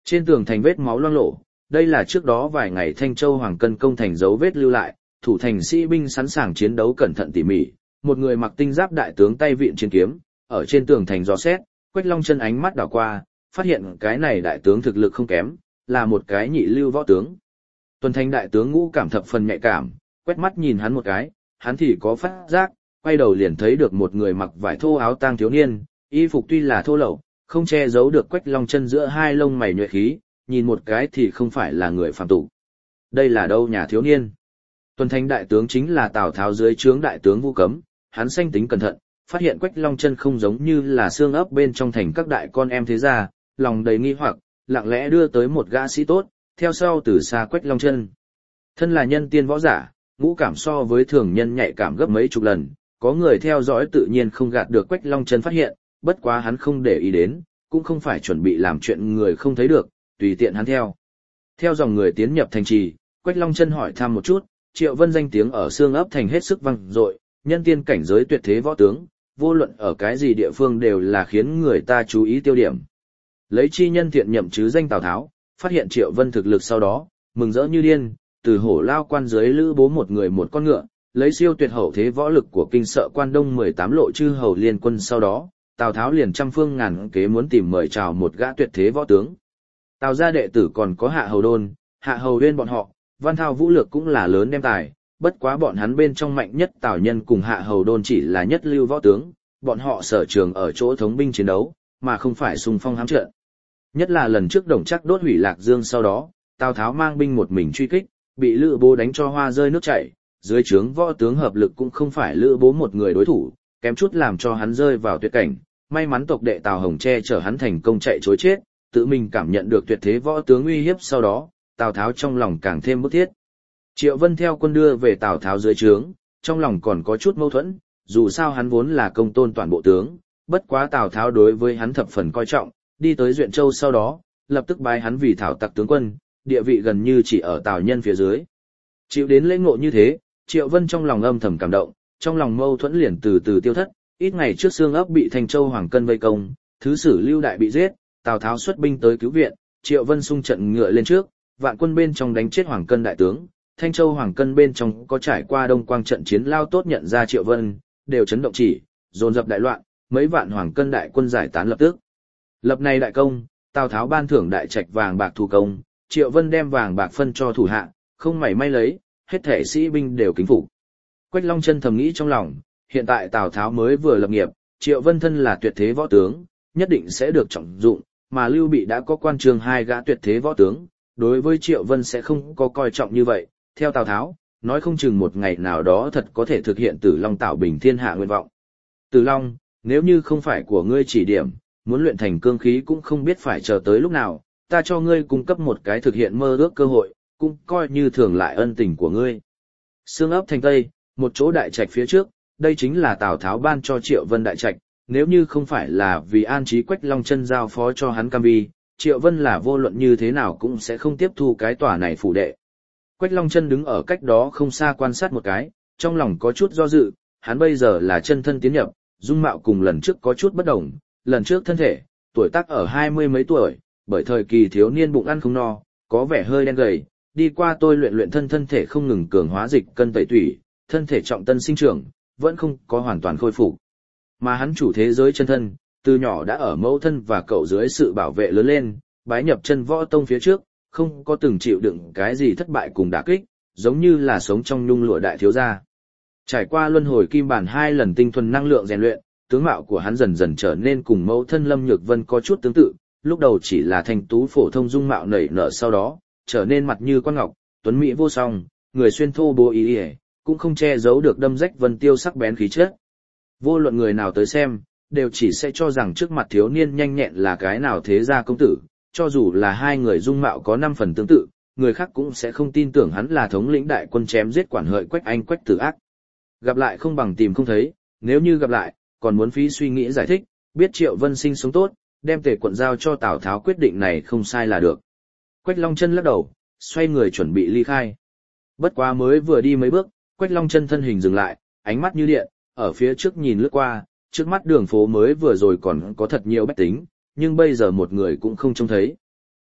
S1: Trên tường thành vết máu loang lổ, đây là trước đó vài ngày Thanh Châu Hoàng Cân công thành dấu vết lưu lại, thủ thành sĩ binh sẵn sàng chiến đấu cẩn thận tỉ mỉ, một người mặc tinh giáp đại tướng tay vịn chiến kiếm, ở trên tường thành dò xét, Quách Long Chân ánh mắt đảo qua, phát hiện cái này đại tướng thực lực không kém, là một cái nhị lưu võ tướng. Tuần thành đại tướng Ngũ Cảm thập phần nhạy cảm, quét mắt nhìn hắn một cái, hắn thì có phát giác, quay đầu liền thấy được một người mặc vải thô áo tang thiếu niên, y phục tuy là thô lậu, không che giấu được Quách Long Chân giữa hai lông mày nhuệ khí, nhìn một cái thì không phải là người phàm tục. Đây là đâu nhà thiếu niên? Tuần thành đại tướng chính là Tào Tháo dưới trướng đại tướng Vu Cấm, hắn sanh tính cẩn thận, phát hiện Quách Long Chân không giống như là xương ấp bên trong thành các đại con em thế gia, lòng đầy nghi hoặc, lặng lẽ đưa tới một gã sĩ tốt, theo sau từ xa Quách Long Chân. Thân là nhân tiên võ giả, Ngũ Cảm so với thường nhân nhạy cảm gấp mấy chục lần, có người theo dõi tự nhiên không gạt được Quách Long Chân phát hiện, bất quá hắn không để ý đến, cũng không phải chuẩn bị làm chuyện người không thấy được, tùy tiện hắn theo. Theo dòng người tiến nhập thành trì, Quách Long Chân hỏi thăm một chút, Triệu Vân danh tiếng ở xương ấp thành hết sức vang dội, nhân tiên cảnh giới tuyệt thế võ tướng, vô luận ở cái gì địa phương đều là khiến người ta chú ý tiêu điểm. Lấy chi nhân thiện nhậm chứ danh Tào Tháo, phát hiện Triệu Vân thực lực sau đó, mừng rỡ như điên, từ hổ lao quan dưới lữ bố một người một con ngựa, lấy siêu tuyệt hậu thế võ lực của kinh sợ quan đông mười tám lộ chư hầu liên quân sau đó, Tào Tháo liền trăm phương ngàn kế muốn tìm mời chào một gã tuyệt thế võ tướng. Tào gia đệ tử còn có Hạ Hầu Đôn, Hạ Hầu Uyên bọn họ, văn thao vũ lược cũng là lớn đem tài, bất quá bọn hắn bên trong mạnh nhất Tào Nhân cùng Hạ Hầu Đôn chỉ là nhất lưu võ tướng, bọn họ sở trường ở chỗ thống binh chiến đấu, mà không phải xung phong hám trận. Nhất là lần trước Đồng Trác đốt hủy Lạc Dương sau đó, Tào Tháo mang binh một mình truy kích, bị Lữ Bố đánh cho hoa rơi nước chảy, dưới trướng võ tướng hợp lực cũng không phải Lữ Bố một người đối thủ, kém chút làm cho hắn rơi vào tuyệt cảnh, may mắn tộc đệ Tào Hồng che chở hắn thành công chạy trối chết, tự mình cảm nhận được tuyệt thế võ tướng uy hiếp sau đó, Tào Tháo trong lòng càng thêm bức thiết. Triệu Vân theo quân đưa về Tào Tháo dưới trướng, trong lòng còn có chút mâu thuẫn, dù sao hắn vốn là công tôn toàn bộ tướng, bất quá Tào Tháo đối với hắn thập phần coi trọng, đi tới Duyện Châu sau đó, lập tức bái hắn vì thảo tặc tướng quân, địa vị gần như chỉ ở Tào Nhân phía dưới. Chịu đến lễ ngộ như thế, Triệu Vân trong lòng âm thầm cảm động, trong lòng mâu thuẫn liền từ từ tiêu thất, ít ngày trước xương ấp bị Thanh Châu Hoàng Cân vây công, thứ sử Lưu Đại bị giết, Tào Tháo xuất binh tới cứu viện, Triệu Vân xung trận ngựa lên trước, vạn quân bên trong đánh chết Hoàng Cân đại tướng, Thanh Châu Hoàng Cân bên trong có trải qua Đông Quang trận chiến lao tốt nhận ra Triệu Vân, đều chấn động chỉ, dồn dập đại loạn, mấy vạn Hoàng Cân đại quân giải tán lập tức. Lập này đại công, Tào Tháo ban thưởng đại trạch vàng bạc thủ công, Triệu Vân đem vàng bạc phân cho thủ hạ, không mảy may lấy, hết thể sĩ binh đều kính phục. Quách Long Chân thầm nghĩ trong lòng, hiện tại Tào Tháo mới vừa lập nghiệp, Triệu Vân thân là tuyệt thế võ tướng, nhất định sẽ được trọng dụng, mà Lưu Bị đã có quan trường hai gã tuyệt thế võ tướng, đối với Triệu Vân sẽ không có coi trọng như vậy, theo Tào Tháo, nói không chừng một ngày nào đó thật có thể thực hiện Tử Long tạo bình thiên hạ nguyện vọng. Tử Long, nếu như không phải của ngươi chỉ điểm, muốn luyện thành cương khí cũng không biết phải chờ tới lúc nào, ta cho ngươi cung cấp một cái thực hiện mơ ước cơ hội, cũng coi như thường lại ân tình của ngươi. Xương ấp thành Tây, một chỗ đại trạch phía trước, đây chính là Tào Tháo ban cho Triệu Vân đại trạch, nếu như không phải là vì an trí Quách Long Chân giao phó cho hắn cam vi, Triệu Vân là vô luận như thế nào cũng sẽ không tiếp thu cái tòa này phủ đệ. Quách Long Chân đứng ở cách đó không xa quan sát một cái, trong lòng có chút do dự, hắn bây giờ là chân thân tiến nhập, dung mạo cùng lần trước có chút bất đồng, lần trước thân thể, tuổi tác ở hai mươi mấy tuổi, bởi thời kỳ thiếu niên bụng ăn không no, có vẻ hơi đen gầy, đi qua tôi luyện luyện thân thân thể không ngừng cường hóa dịch cân tẩy tủy, thân thể trọng tân sinh trưởng, vẫn không có hoàn toàn khôi phục. Mà hắn chủ thế giới chân thân, từ nhỏ đã ở mẫu thân và cậu dưới sự bảo vệ lớn lên, bái nhập chân võ tông phía trước, không có từng chịu đựng cái gì thất bại cùng đả kích, giống như là sống trong nhung lụa đại thiếu gia. Trải qua luân hồi kim bản hai lần tinh thuần năng lượng rèn luyện, tướng mạo của hắn dần dần trở nên cùng mẫu thân Lâm Nhược Vân có chút tương tự, lúc đầu chỉ là thanh tú phổ thông dung mạo nảy nở, sau đó trở nên mặt như quan ngọc, tuấn mỹ vô song, người xuyên thô bố ý, ý cũng không che giấu được đâm rách vân tiêu sắc bén khí chất. Vô luận người nào tới xem, đều chỉ sẽ cho rằng trước mặt thiếu niên nhanh nhẹn là cái nào thế gia công tử, cho dù là hai người dung mạo có năm phần tương tự, người khác cũng sẽ không tin tưởng hắn là thống lĩnh đại quân chém giết quản hợi Quách Anh Quách Tử Ác. Gặp lại không bằng tìm không thấy, nếu như gặp lại, còn muốn phí suy nghĩ giải thích, biết Triệu Vân sinh sống tốt, đem Tề quận giao cho Tào Tháo quyết định này không sai là được. Quách Long Chân lắc đầu, xoay người chuẩn bị ly khai. Bất quá mới vừa đi mấy bước, Quách Long Chân thân hình dừng lại, ánh mắt như điện, ở phía trước nhìn lướt qua, trước mắt đường phố mới vừa rồi còn có thật nhiều bách tính, nhưng bây giờ một người cũng không trông thấy.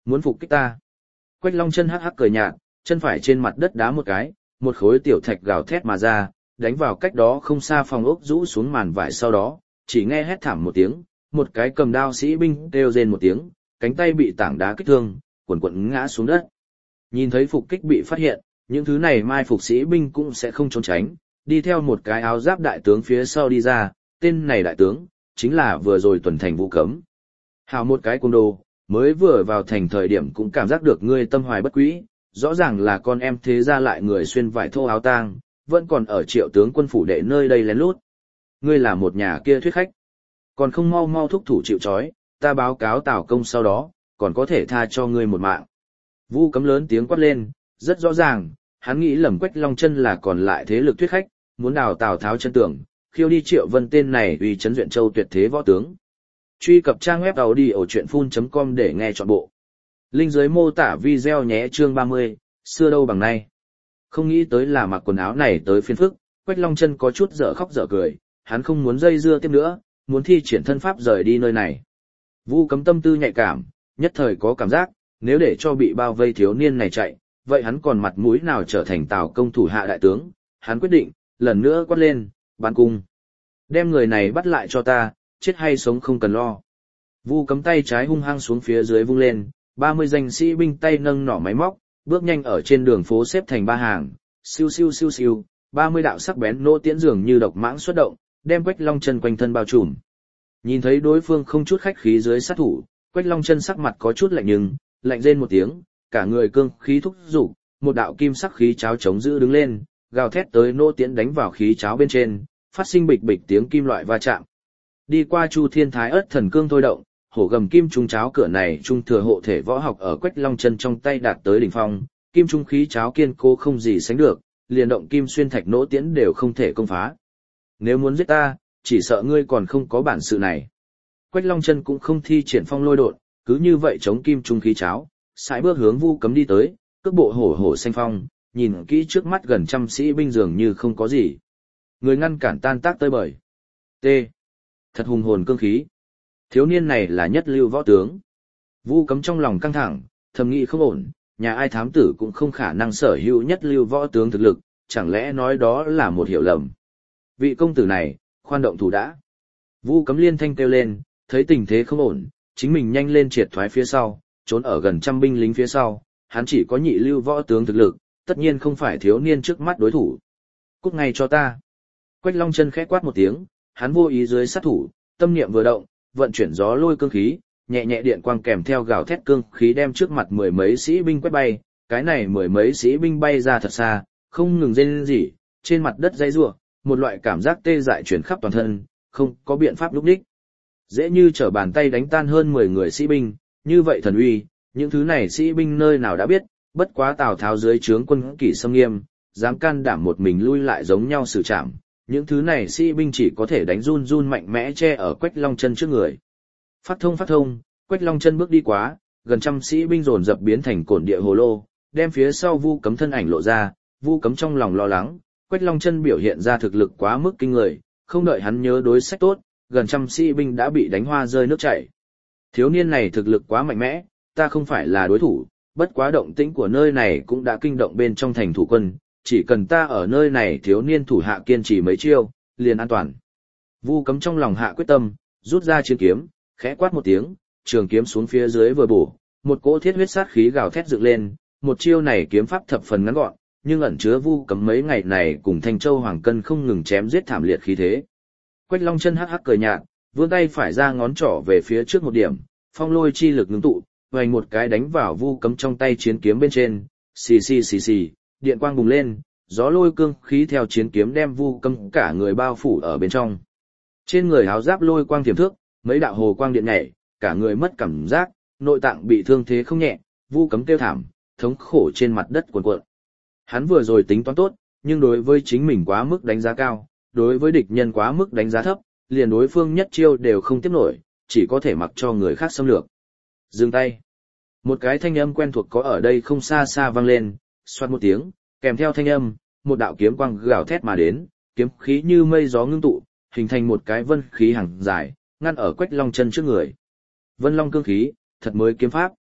S1: Muốn phục kích ta. Quách Long Chân hắc hắc cười nhạt, chân phải trên mặt đất đá một cái, một khối tiểu thạch gào thét mà ra, đánh vào cách đó không xa phòng ốc rũ xuống màn vải sau đó, chỉ nghe hét thảm một tiếng, một cái cầm đao sĩ binh kêu rên một tiếng, cánh tay bị tảng đá kích thương, quần quần ngã xuống đất. Nhìn thấy phục kích bị phát hiện, những thứ này mai phục sĩ binh cũng sẽ không trốn tránh, đi theo một cái áo giáp đại tướng phía sau đi ra, tên này đại tướng, chính là vừa rồi tuần thành Vu Cấm. Hào một cái cung đồ, mới vừa vào thành thời điểm cũng cảm giác được ngươi tâm hoài bất quý, rõ ràng là con em thế ra lại người xuyên vải thô áo tang, vẫn còn ở Triệu tướng quân phủ đệ nơi đây lén lút. Ngươi là một nhà kia thuyết khách, còn không mau mau thúc thủ chịu trói, ta báo cáo Tào công sau đó, còn có thể tha cho ngươi một mạng. Vu Cấm lớn tiếng quát lên, rất rõ ràng, hắn nghĩ lầm Quách Long Chân là còn lại thế lực thuyết khách, muốn đào Tào Tháo chân tường, khiêu đi Triệu Vân tên này uy chấn Duyện Châu tuyệt thế võ tướng. Truy cập trang web audiochuyenphun chấm com để nghe trọn bộ. Link dưới mô tả video nhé. Chương ba mươi, xưa đâu bằng nay. Không nghĩ tới là mặc quần áo này tới phiên phức, Quách Long Chân có chút dở khóc dở cười, hắn không muốn dây dưa tiếp nữa, muốn thi triển thân pháp rời đi nơi này. Vu Cấm tâm tư nhạy cảm, nhất thời có cảm giác, nếu để cho bị bao vây thiếu niên này chạy, vậy hắn còn mặt mũi nào trở thành Tào công thủ hạ đại tướng, hắn quyết định, lần nữa quát lên, bắn cung. Đem người này bắt lại cho ta, chết hay sống không cần lo. Vu Cấm tay trái hung hăng xuống phía dưới vung lên, ba mươi danh sĩ binh tay nâng nỏ máy móc, bước nhanh ở trên đường phố xếp thành ba hàng, siêu siêu siêu siêu, ba mươi đạo sắc bén nỗ tiễn dường như độc mãng xuất động, đem Quách Long Chân quanh thân bao trùm. Nhìn thấy đối phương không chút khách khí dưới sát thủ, Quách Long Chân sắc mặt có chút lạnh nhưng, lạnh rên một tiếng, cả người cương khí thúc dục, một đạo kim sắc khí cháo chống giữ đứng lên, gào thét tới nỗ tiễn đánh vào khí cháo bên trên, phát sinh bịch bịch tiếng kim loại va chạm. Đi qua Chu Thiên Thái Ức thần cương thôi động, hổ gầm kim trung cháo cửa này trung thừa hộ thể võ học ở Quách Long Chân trong tay đạt tới đỉnh phong, kim trung khí cháo kiên cố không gì sánh được, liền động kim xuyên thạch nỗ tiễn đều không thể công phá. Nếu muốn giết ta, chỉ sợ ngươi còn không có bản sự này. Quách Long Chân cũng không thi triển phong lôi độn, cứ như vậy chống kim trung khí cháo, sải bước hướng Vu Cấm đi tới, cước bộ hổ hổ xanh phong, nhìn kỹ trước mắt gần trăm sĩ binh dường như không có gì. Người ngăn cản tan tác tơi bời. T. Thật hùng hồn cương khí. Thiếu niên này là nhất lưu võ tướng. Vu Cấm trong lòng căng thẳng, thầm nghĩ không ổn, nhà ai thám tử cũng không khả năng sở hữu nhất lưu võ tướng thực lực, chẳng lẽ nói đó là một hiểu lầm. Vị công tử này, khoan động thủ đã. Vu Cấm liên thanh kêu lên, thấy tình thế không ổn, chính mình nhanh lên triệt thoái phía sau, trốn ở gần trăm binh lính phía sau, hắn chỉ có nhị lưu võ tướng thực lực, tất nhiên không phải thiếu niên trước mắt đối thủ. Cút ngay cho ta. Quách Long Chân khẽ quát một tiếng, hắn vô ý dưới sát thủ, tâm niệm vừa động, vận chuyển gió lôi cương khí, nhẹ nhẹ điện quang kèm theo gào thét cương khí đem trước mặt mười mấy sĩ binh quét bay, cái này mười mấy sĩ binh bay ra thật xa, không ngừng rên rỉ, trên mặt đất dãy rủa, một loại cảm giác tê dại truyền khắp toàn thân, không có biện pháp lúc đích. Dễ như trở bàn tay đánh tan hơn mười người sĩ binh, như vậy thần uy, những thứ này sĩ binh nơi nào đã biết, bất quá Tào Tháo dưới trướng quân kỷ xâm nghiêm, dám can đảm một mình lui lại giống nhau xử trảm. Những thứ này sĩ binh chỉ có thể đánh run run mạnh mẽ che ở Quách Long Chân trước người. Phát thông phát thông, Quách Long Chân bước đi quá, gần trăm sĩ binh dồn dập biến thành cổn địa hồ lô, đem phía sau Vu Cấm thân ảnh lộ ra, Vu Cấm trong lòng lo lắng, Quách Long Chân biểu hiện ra thực lực quá mức kinh người, không đợi hắn nhớ đối sách tốt, gần trăm sĩ binh đã bị đánh hoa rơi nước chảy. Thiếu niên này thực lực quá mạnh mẽ, ta không phải là đối thủ, bất quá động tĩnh của nơi này cũng đã kinh động bên trong thành thủ quân, chỉ cần ta ở nơi này thiếu niên thủ hạ kiên trì mấy chiêu, liền an toàn. Vu Cấm trong lòng hạ quyết tâm, rút ra chiến kiếm, khẽ quát một tiếng, trường kiếm xuống phía dưới vừa bổ, một cỗ thiết huyết sát khí gào thét dựng lên, một chiêu này kiếm pháp thập phần ngắn gọn, nhưng ẩn chứa Vu Cấm mấy ngày này cùng Thanh Châu Hoàng Cân không ngừng chém giết thảm liệt khí thế. Quách Long Chân hắc hắc cười nhạt, vươn tay phải ra ngón trỏ về phía trước một điểm, phong lôi chi lực ngưng tụ, vành một cái đánh vào Vu Cấm trong tay chiến kiếm bên trên, xì xì xì xì, điện quang bùng lên, gió lôi cương khí theo chiến kiếm đem Vu Cấm cả người bao phủ ở bên trong. Trên người áo giáp lôi quang tiềm thước, mấy đạo hồ quang điện nhảy, cả người mất cảm giác, nội tạng bị thương thế không nhẹ, Vu Cấm kêu thảm, thống khổ trên mặt đất cuộn cuộn. Hắn vừa rồi tính toán tốt, nhưng đối với chính mình quá mức đánh giá cao, đối với địch nhân quá mức đánh giá thấp, liền đối phương nhất chiêu đều không tiếp nổi, chỉ có thể mặc cho người khác xâm lược. Dừng tay. Một cái thanh âm quen thuộc có ở đây không xa xa vang lên, xoát một tiếng, kèm theo thanh âm, một đạo kiếm quang gào thét mà đến, kiếm khí như mây gió ngưng tụ, hình thành một cái vân khí hàng dài, ngăn ở Quách Long Chân trước người. Vân Long cương khí, thật mới kiếm pháp.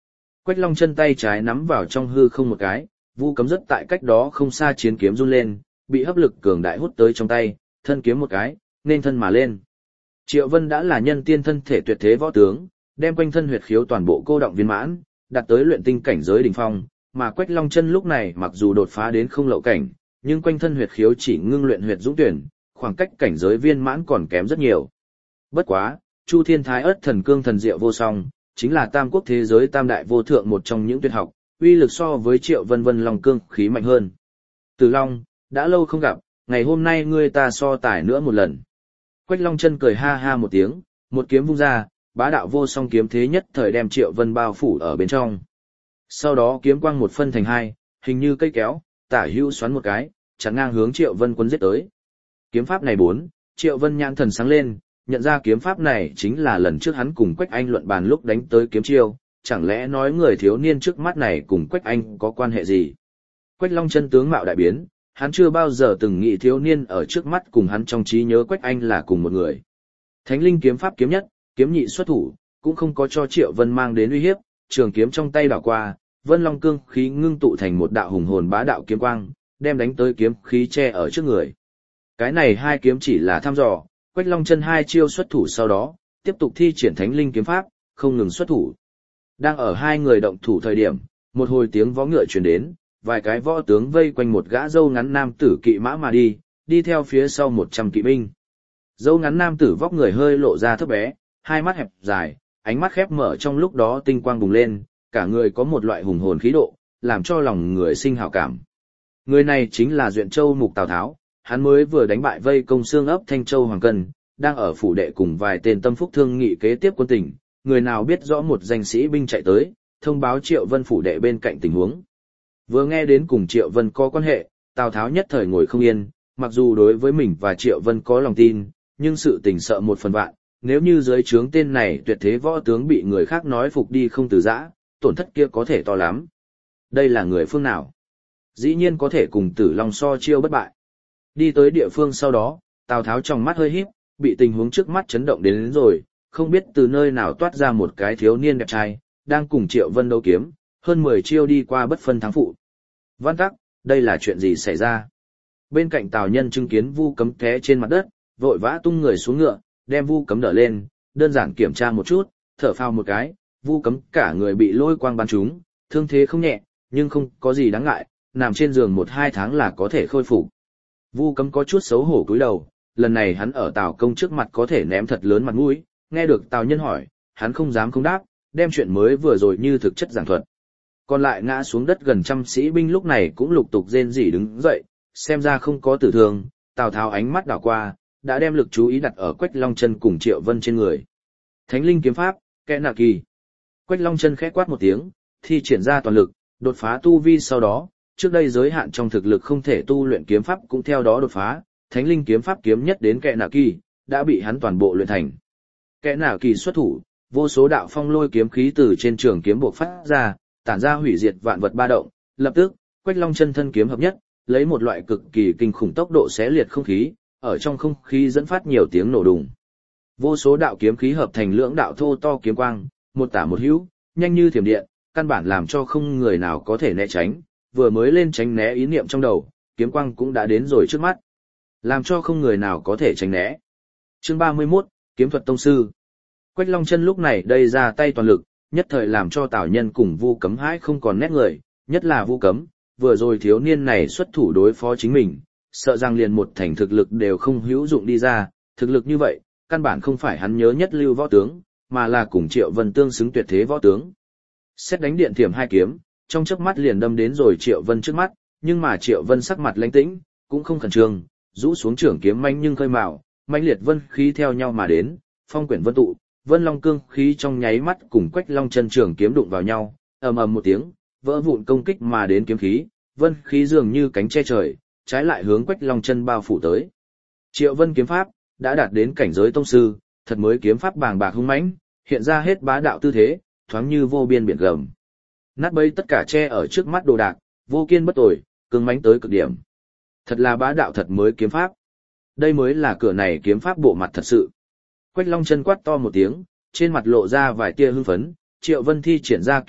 S1: Quách Long Chân tay trái nắm vào trong hư không một cái, Vu Cấm rất tại cách đó không xa chiến kiếm run lên, bị hấp lực cường đại hút tới trong tay, thân kiếm một cái, nên thân mà lên. Triệu Vân đã là nhân tiên thân thể tuyệt thế võ tướng, đem quanh thân huyệt khiếu toàn bộ cô động viên mãn, đạt tới luyện tinh cảnh giới đỉnh phong, mà Quách Long Chân lúc này mặc dù đột phá đến không lậu cảnh, nhưng quanh thân huyệt khiếu chỉ ngưng luyện huyệt dũng tuyển, khoảng cách cảnh giới viên mãn còn kém rất nhiều. Bất quá, Chu Thiên Thái Ức Thần Cương thần diệu vô song, chính là tam quốc thế giới tam đại vô thượng một trong những tuyệt học, uy lực so với Triệu Vân Vân Long cương khí mạnh hơn. Từ Long, đã lâu không gặp, ngày hôm nay ngươi ta so tài nữa một lần. Quách Long Chân cười ha ha một tiếng, một kiếm vung ra, bá đạo vô song kiếm thế nhất thời đem Triệu Vân bao phủ ở bên trong. Sau đó kiếm quang một phân thành hai, hình như cây kéo, tả hữu xoắn một cái, chắn ngang hướng Triệu Vân quấn giết tới. Kiếm pháp này bốn, Triệu Vân nhãn thần sáng lên, nhận ra kiếm pháp này chính là lần trước hắn cùng Quách Anh luận bàn lúc đánh tới kiếm chiêu, chẳng lẽ nói người thiếu niên trước mắt này cùng Quách Anh có quan hệ gì? Quách Long Chân tướng mạo đại biến, hắn chưa bao giờ từng nghĩ thiếu niên ở trước mắt cùng hắn trong trí nhớ Quách Anh là cùng một người. Thánh linh kiếm pháp kiếm nhất, kiếm nhị xuất thủ, cũng không có cho Triệu Vân mang đến uy hiếp, trường kiếm trong tay đảo qua, Vân Long cương khí ngưng tụ thành một đạo hùng hồn bá đạo kiếm quang, đem đánh tới kiếm khí che ở trước người. Cái này hai kiếm chỉ là thăm dò, Quách Long Chân hai chiêu xuất thủ sau đó, tiếp tục thi triển thánh linh kiếm pháp, không ngừng xuất thủ. Đang ở hai người động thủ thời điểm, một hồi tiếng vó ngựa truyền đến, vài cái võ tướng vây quanh một gã râu ngắn nam tử kỵ mã mà đi, đi theo phía sau một trăm kỵ binh. Râu ngắn nam tử vóc người hơi lộ ra thấp bé, hai mắt hẹp dài, ánh mắt khép mở trong lúc đó tinh quang bùng lên, cả người có một loại hùng hồn khí độ, làm cho lòng người sinh hảo cảm. Người này chính là Duyện Châu Mục Tào Tháo, hắn mới vừa đánh bại vây công xương ấp Thanh Châu Hoàng Cân, đang ở phủ đệ cùng vài tên tâm phúc thương nghị kế tiếp quân tình, người nào biết rõ một danh sĩ binh chạy tới, thông báo Triệu Vân phủ đệ bên cạnh tình huống. Vừa nghe đến cùng Triệu Vân có quan hệ, Tào Tháo nhất thời ngồi không yên, mặc dù đối với mình và Triệu Vân có lòng tin, nhưng sự tình sợ một phần vạn, nếu như dưới trướng tên này tuyệt thế võ tướng bị người khác nói phục đi không từ giã, tổn thất kia có thể to lắm. Đây là người phương nào? Dĩ nhiên có thể cùng Tử Long so chiêu bất bại. Đi tới địa phương sau đó, Tào Tháo trong mắt hơi híp, bị tình huống trước mắt chấn động đến, đến rồi, không biết từ nơi nào toát ra một cái thiếu niên đẹp trai, đang cùng Triệu Vân đấu kiếm, hơn mười chiêu đi qua bất phân thắng phụ. Văn tắc, đây là chuyện gì xảy ra? Bên cạnh Tào Nhân chứng kiến Vu Cấm té trên mặt đất, vội vã tung người xuống ngựa, đem Vu Cấm đỡ lên, đơn giản kiểm tra một chút, thở phào một cái, Vu Cấm cả người bị lôi quang bắn trúng, thương thế không nhẹ, nhưng không có gì đáng ngại, nằm trên giường một hai tháng là có thể khôi phục. Vu Cấm có chút xấu hổ cúi đầu, lần này hắn ở Tào Công trước mặt có thể ném thật lớn mặt mũi, nghe được Tào Nhân hỏi, hắn không dám không đáp, đem chuyện mới vừa rồi như thực chất giảng thuật. Còn lại ngã xuống đất gần trăm sĩ binh lúc này cũng lục tục rên rỉ đứng dậy, xem ra không có tử thương, Tào Tháo ánh mắt đảo qua, đã đem lực chú ý đặt ở Quách Long Chân cùng Triệu Vân trên người. Thánh linh kiếm pháp, kẽ nạ kỳ. Quách Long Chân khẽ quát một tiếng, thi triển ra toàn lực, đột phá tu vi sau đó, trước đây giới hạn trong thực lực không thể tu luyện kiếm pháp cũng theo đó đột phá, thánh linh kiếm pháp kiếm nhất đến kẽ nạ kỳ, đã bị hắn toàn bộ luyện thành. Kẽ nạ kỳ xuất thủ, vô số đạo phong lôi kiếm khí từ trên trường kiếm bộc phát ra, tản ra hủy diệt vạn vật ba động, lập tức, Quách Long Chân thân kiếm hợp nhất, lấy một loại cực kỳ kinh khủng tốc độ xé liệt không khí, ở trong không khí dẫn phát nhiều tiếng nổ đùng. Vô số đạo kiếm khí hợp thành lưỡng đạo thô to kiếm quang, một tả một hữu, nhanh như thiểm điện, căn bản làm cho không người nào có thể né tránh, vừa mới lên tránh né ý niệm trong đầu, kiếm quang cũng đã đến rồi trước mắt, làm cho không người nào có thể tránh né. Chương ba mươi mốt, Kiếm thuật tông sư. Quách Long Chân lúc này đây ra tay toàn lực, nhất thời làm cho Tào Nhân cùng Vu Cấm hãi không còn nét người, nhất là Vu Cấm, vừa rồi thiếu niên này xuất thủ đối phó chính mình, sợ rằng liền một thành thực lực đều không hữu dụng đi ra, thực lực như vậy, căn bản không phải hắn nhớ nhất lưu võ tướng, mà là cùng Triệu Vân tương xứng tuyệt thế võ tướng. Xét đánh điện thiểm hai kiếm, trong chớp mắt liền đâm đến rồi Triệu Vân trước mắt, nhưng mà Triệu Vân sắc mặt lãnh tĩnh, cũng không khẩn trương, rũ xuống trưởng kiếm manh nhưng khơi mào, mãnh liệt vân khí theo nhau mà đến, phong quyển vân tụ, Vân Long cương khí trong nháy mắt cùng Quách Long Chân trường kiếm đụng vào nhau, ầm ầm một tiếng, vỡ vụn công kích mà đến kiếm khí, vân khí dường như cánh che trời, trái lại hướng Quách Long Chân bao phủ tới. Triệu Vân kiếm pháp đã đạt đến cảnh giới tông sư, thật mới kiếm pháp bàng bạc hung mãnh, hiện ra hết bá đạo tư thế, thoáng như vô biên biển gầm. Nát bấy tất cả che ở trước mắt đồ đạc, vô kiên bất tồi, cứng mãnh tới cực điểm. Thật là bá đạo thật mới kiếm pháp. Đây mới là cửa này kiếm pháp bộ mặt thật sự. Quách Long Chân quát to một tiếng, trên mặt lộ ra vài tia hưng phấn, Triệu Vân thi triển ra kiếm thuật,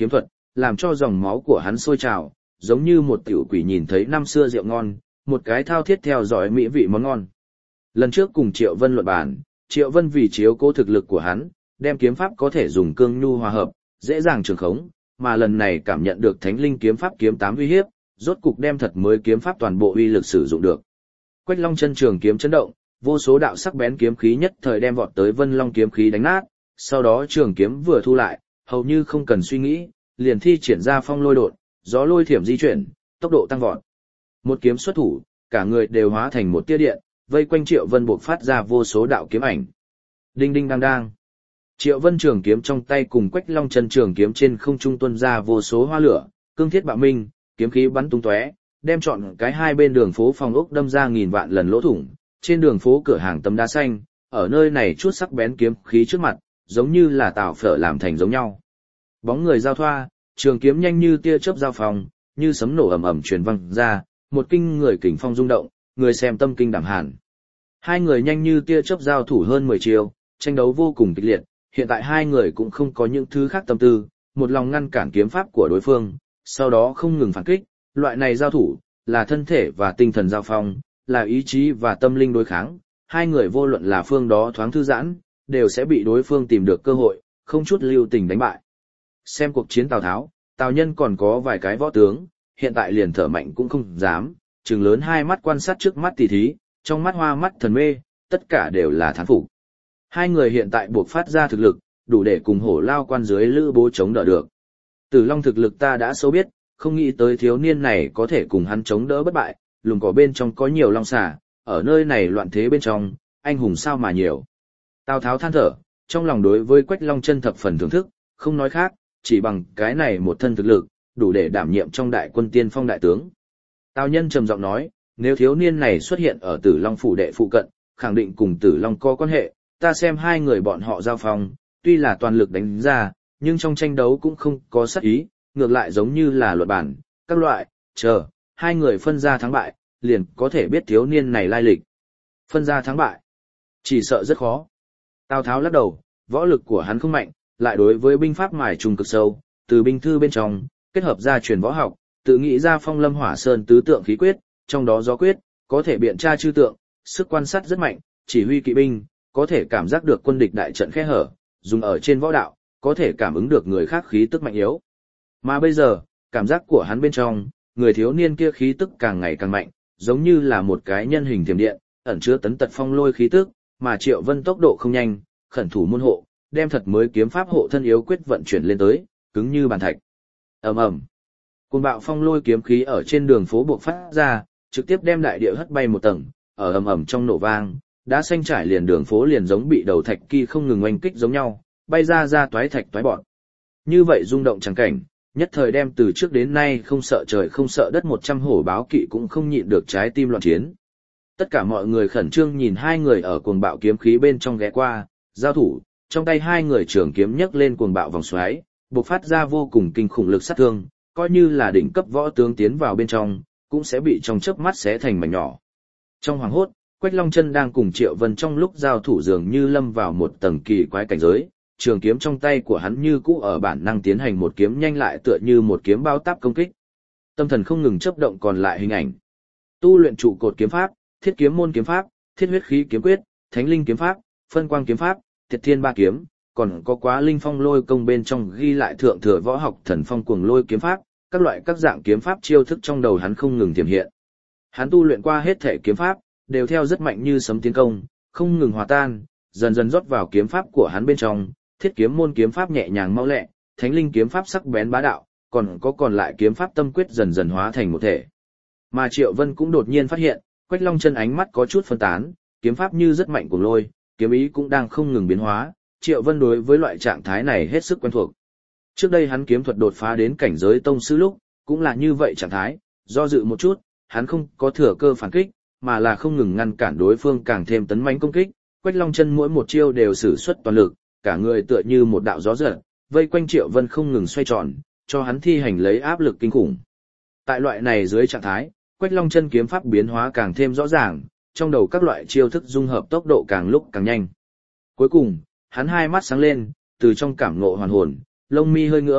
S1: làm cho dòng máu của hắn sôi trào, giống như một tiểu quỷ nhìn thấy năm xưa rượu ngon, một cái thao thiết theo dõi mỹ vị món ngon. Lần trước cùng Triệu Vân luận bàn, Triệu Vân vì chiếu cố thực lực của hắn, đem kiếm pháp có thể dùng cương nhu hòa hợp, dễ dàng trường khống, mà lần này cảm nhận được Thánh Linh kiếm pháp kiếm tám uy hiếp, rốt cục đem thật mới kiếm pháp toàn bộ uy lực sử dụng được. Quách Long chân trường kiếm chấn động, vô số đạo sắc bén kiếm khí nhất thời đem vọt tới Vân Long kiếm khí đánh nát, sau đó trường kiếm vừa thu lại, hầu như không cần suy nghĩ, liền thi triển ra phong lôi độn, gió lôi thiểm di chuyển, tốc độ tăng vọt. Một kiếm xuất thủ, cả người đều hóa thành một tia điện, vây quanh Triệu Vân bộc phát ra vô số đạo kiếm ảnh. Đinh đinh đang đang. Triệu Vân trường kiếm trong tay cùng Quách Long chân trường kiếm trên không trung tuôn ra vô số hoa lửa, cương thiết bạo minh, kiếm khí bắn tung tóe, đem trọn cái hai bên đường phố phòng ốc đâm ra nghìn vạn lần lỗ thủng. Trên đường phố cửa hàng tấm đá xanh, ở nơi này chút sắc bén kiếm khí trước mặt, giống như là tảo phở làm thành giống nhau. Bóng người giao thoa, trường kiếm nhanh như tia chớp giao phòng, như sấm nổ ầm ầm truyền vang ra, một kinh người kình phong rung động, người xem tâm kinh đảm hàn. Hai người nhanh như tia chớp giao thủ hơn mười chiêu, tranh đấu vô cùng kịch liệt, hiện tại hai người cũng không có những thứ khác tâm tư, một lòng ngăn cản kiếm pháp của đối phương, sau đó không ngừng phản kích, loại này giao thủ, là thân thể và tinh thần giao phong, là ý chí và tâm linh đối kháng, hai người vô luận là phương đó thoáng thư giãn, đều sẽ bị đối phương tìm được cơ hội, không chút lưu tình đánh bại. Xem cuộc chiến Tào Tháo, Tào Nhân còn có vài cái võ tướng, hiện tại liền thở mạnh cũng không dám, trừng lớn hai mắt quan sát trước mắt tỷ thí, trong mắt hoa mắt thần mê, tất cả đều là thán phục. Hai người hiện tại buộc phát ra thực lực, đủ để cùng hổ lao quan dưới Lữ Bố chống đỡ được. Tử Long thực lực ta đã sâu biết, không nghĩ tới thiếu niên này có thể cùng hắn chống đỡ bất bại, lùm cỏ bên trong có nhiều long xà, ở nơi này loạn thế bên trong, anh hùng sao mà nhiều. Tào Tháo than thở, trong lòng đối với Quách Long chân thập phần thưởng thức, không nói khác, chỉ bằng cái này một thân thực lực, đủ để đảm nhiệm trong đại quân tiên phong đại tướng. Tào Nhân trầm giọng nói, nếu thiếu niên này xuất hiện ở Tử Long phủ đệ phụ cận, khẳng định cùng Tử Long có quan hệ, ta xem hai người bọn họ giao phong, tuy là toàn lực đánh ra, nhưng trong tranh đấu cũng không có sát ý, ngược lại giống như là luận bản, các loại, chờ, hai người phân ra thắng bại, liền có thể biết thiếu niên này lai lịch. Phân ra thắng bại, chỉ sợ rất khó. Tào Tháo lắc đầu, võ lực của hắn không mạnh, lại đối với binh pháp mài trùng cực sâu, từ binh thư bên trong, kết hợp ra truyền võ học, tự nghĩ ra phong lâm hỏa sơn tứ tượng khí quyết, trong đó gió quyết, có thể biện tra chư tượng, sức quan sát rất mạnh, chỉ huy kỵ binh, có thể cảm giác được quân địch đại trận khe hở, dùng ở trên võ đạo, có thể cảm ứng được người khác khí tức mạnh yếu. Mà bây giờ, cảm giác của hắn bên trong, người thiếu niên kia khí tức càng ngày càng mạnh, giống như là một cái nhân hình thiểm điện, ẩn chứa tấn tật phong lôi khí tức, mà Triệu Vân tốc độ không nhanh, khẩn thủ môn hộ, đem thật mới kiếm pháp hộ thân yếu quyết vận chuyển lên tới, cứng như bàn thạch. Ầm ầm. Cuồng bạo phong lôi kiếm khí ở trên đường phố bộc phát ra, trực tiếp đem đại địa hất bay một tầng, ở ầm ầm trong nổ vang, đá xanh trải liền đường phố liền giống bị đầu thạch kỳ không ngừng oanh kích giống nhau, bay ra ra toái thạch toái bọn. Như vậy rung động chẳng cảnh, nhất thời đem từ trước đến nay không sợ trời không sợ đất một trăm hổ báo kỵ cũng không nhịn được trái tim loạn chiến. Tất cả mọi người khẩn trương nhìn hai người ở cuồng bạo kiếm khí bên trong ghé qua, giao thủ, trong tay hai người trường kiếm nhấc lên cuồng bạo vòng xoáy, bộc phát ra vô cùng kinh khủng lực sát thương, coi như là đỉnh cấp võ tướng tiến vào bên trong, cũng sẽ bị trong chớp mắt xé thành mảnh nhỏ. Trong hoàng hốt, Quách Long Chân đang cùng Triệu Vân trong lúc giao thủ dường như lâm vào một tầng kỳ quái cảnh giới, trường kiếm trong tay của hắn như cũ ở bản năng tiến hành một kiếm nhanh lại tựa như một kiếm bao táp công kích. Tâm thần không ngừng chớp động còn lại hình ảnh. Tu luyện trụ cột kiếm pháp, Thiết kiếm môn kiếm pháp, Thiết huyết khí kiếm quyết, Thánh linh kiếm pháp, Phân quang kiếm pháp, Tiệt thiên ba kiếm, còn có Quá linh phong lôi công bên trong ghi lại thượng thừa võ học thần phong cuồng lôi kiếm pháp, các loại các dạng kiếm pháp chiêu thức trong đầu hắn không ngừng tiềm hiện. Hắn tu luyện qua hết thể kiếm pháp, đều theo rất mạnh như sấm tiến công, không ngừng hòa tan, dần dần rót vào kiếm pháp của hắn bên trong, Thiết kiếm môn kiếm pháp nhẹ nhàng mau lẹ, Thánh linh kiếm pháp sắc bén bá đạo, còn có còn lại kiếm pháp tâm quyết dần dần hóa thành một thể. Mà Triệu Vân cũng đột nhiên phát hiện, Quách Long Chân ánh mắt có chút phân tán, kiếm pháp như rất mạnh cuồng lôi, kiếm ý cũng đang không ngừng biến hóa, Triệu Vân đối với loại trạng thái này hết sức quen thuộc. Trước đây hắn kiếm thuật đột phá đến cảnh giới tông sư lúc, cũng là như vậy trạng thái, do dự một chút, hắn không có thừa cơ phản kích, mà là không ngừng ngăn cản đối phương càng thêm tấn mãnh công kích, Quách Long Chân mỗi một chiêu đều sử xuất toàn lực, cả người tựa như một đạo gió giật, vây quanh Triệu Vân không ngừng xoay tròn, cho hắn thi hành lấy áp lực kinh khủng. Tại loại này dưới trạng thái, Quách Long Chân kiếm pháp biến hóa càng thêm rõ ràng, trong đầu các loại chiêu thức dung hợp tốc độ càng lúc càng nhanh. Cuối cùng, hắn hai mắt sáng lên, từ trong cảm ngộ hoàn hồn, lông mi hơi ngưỡng,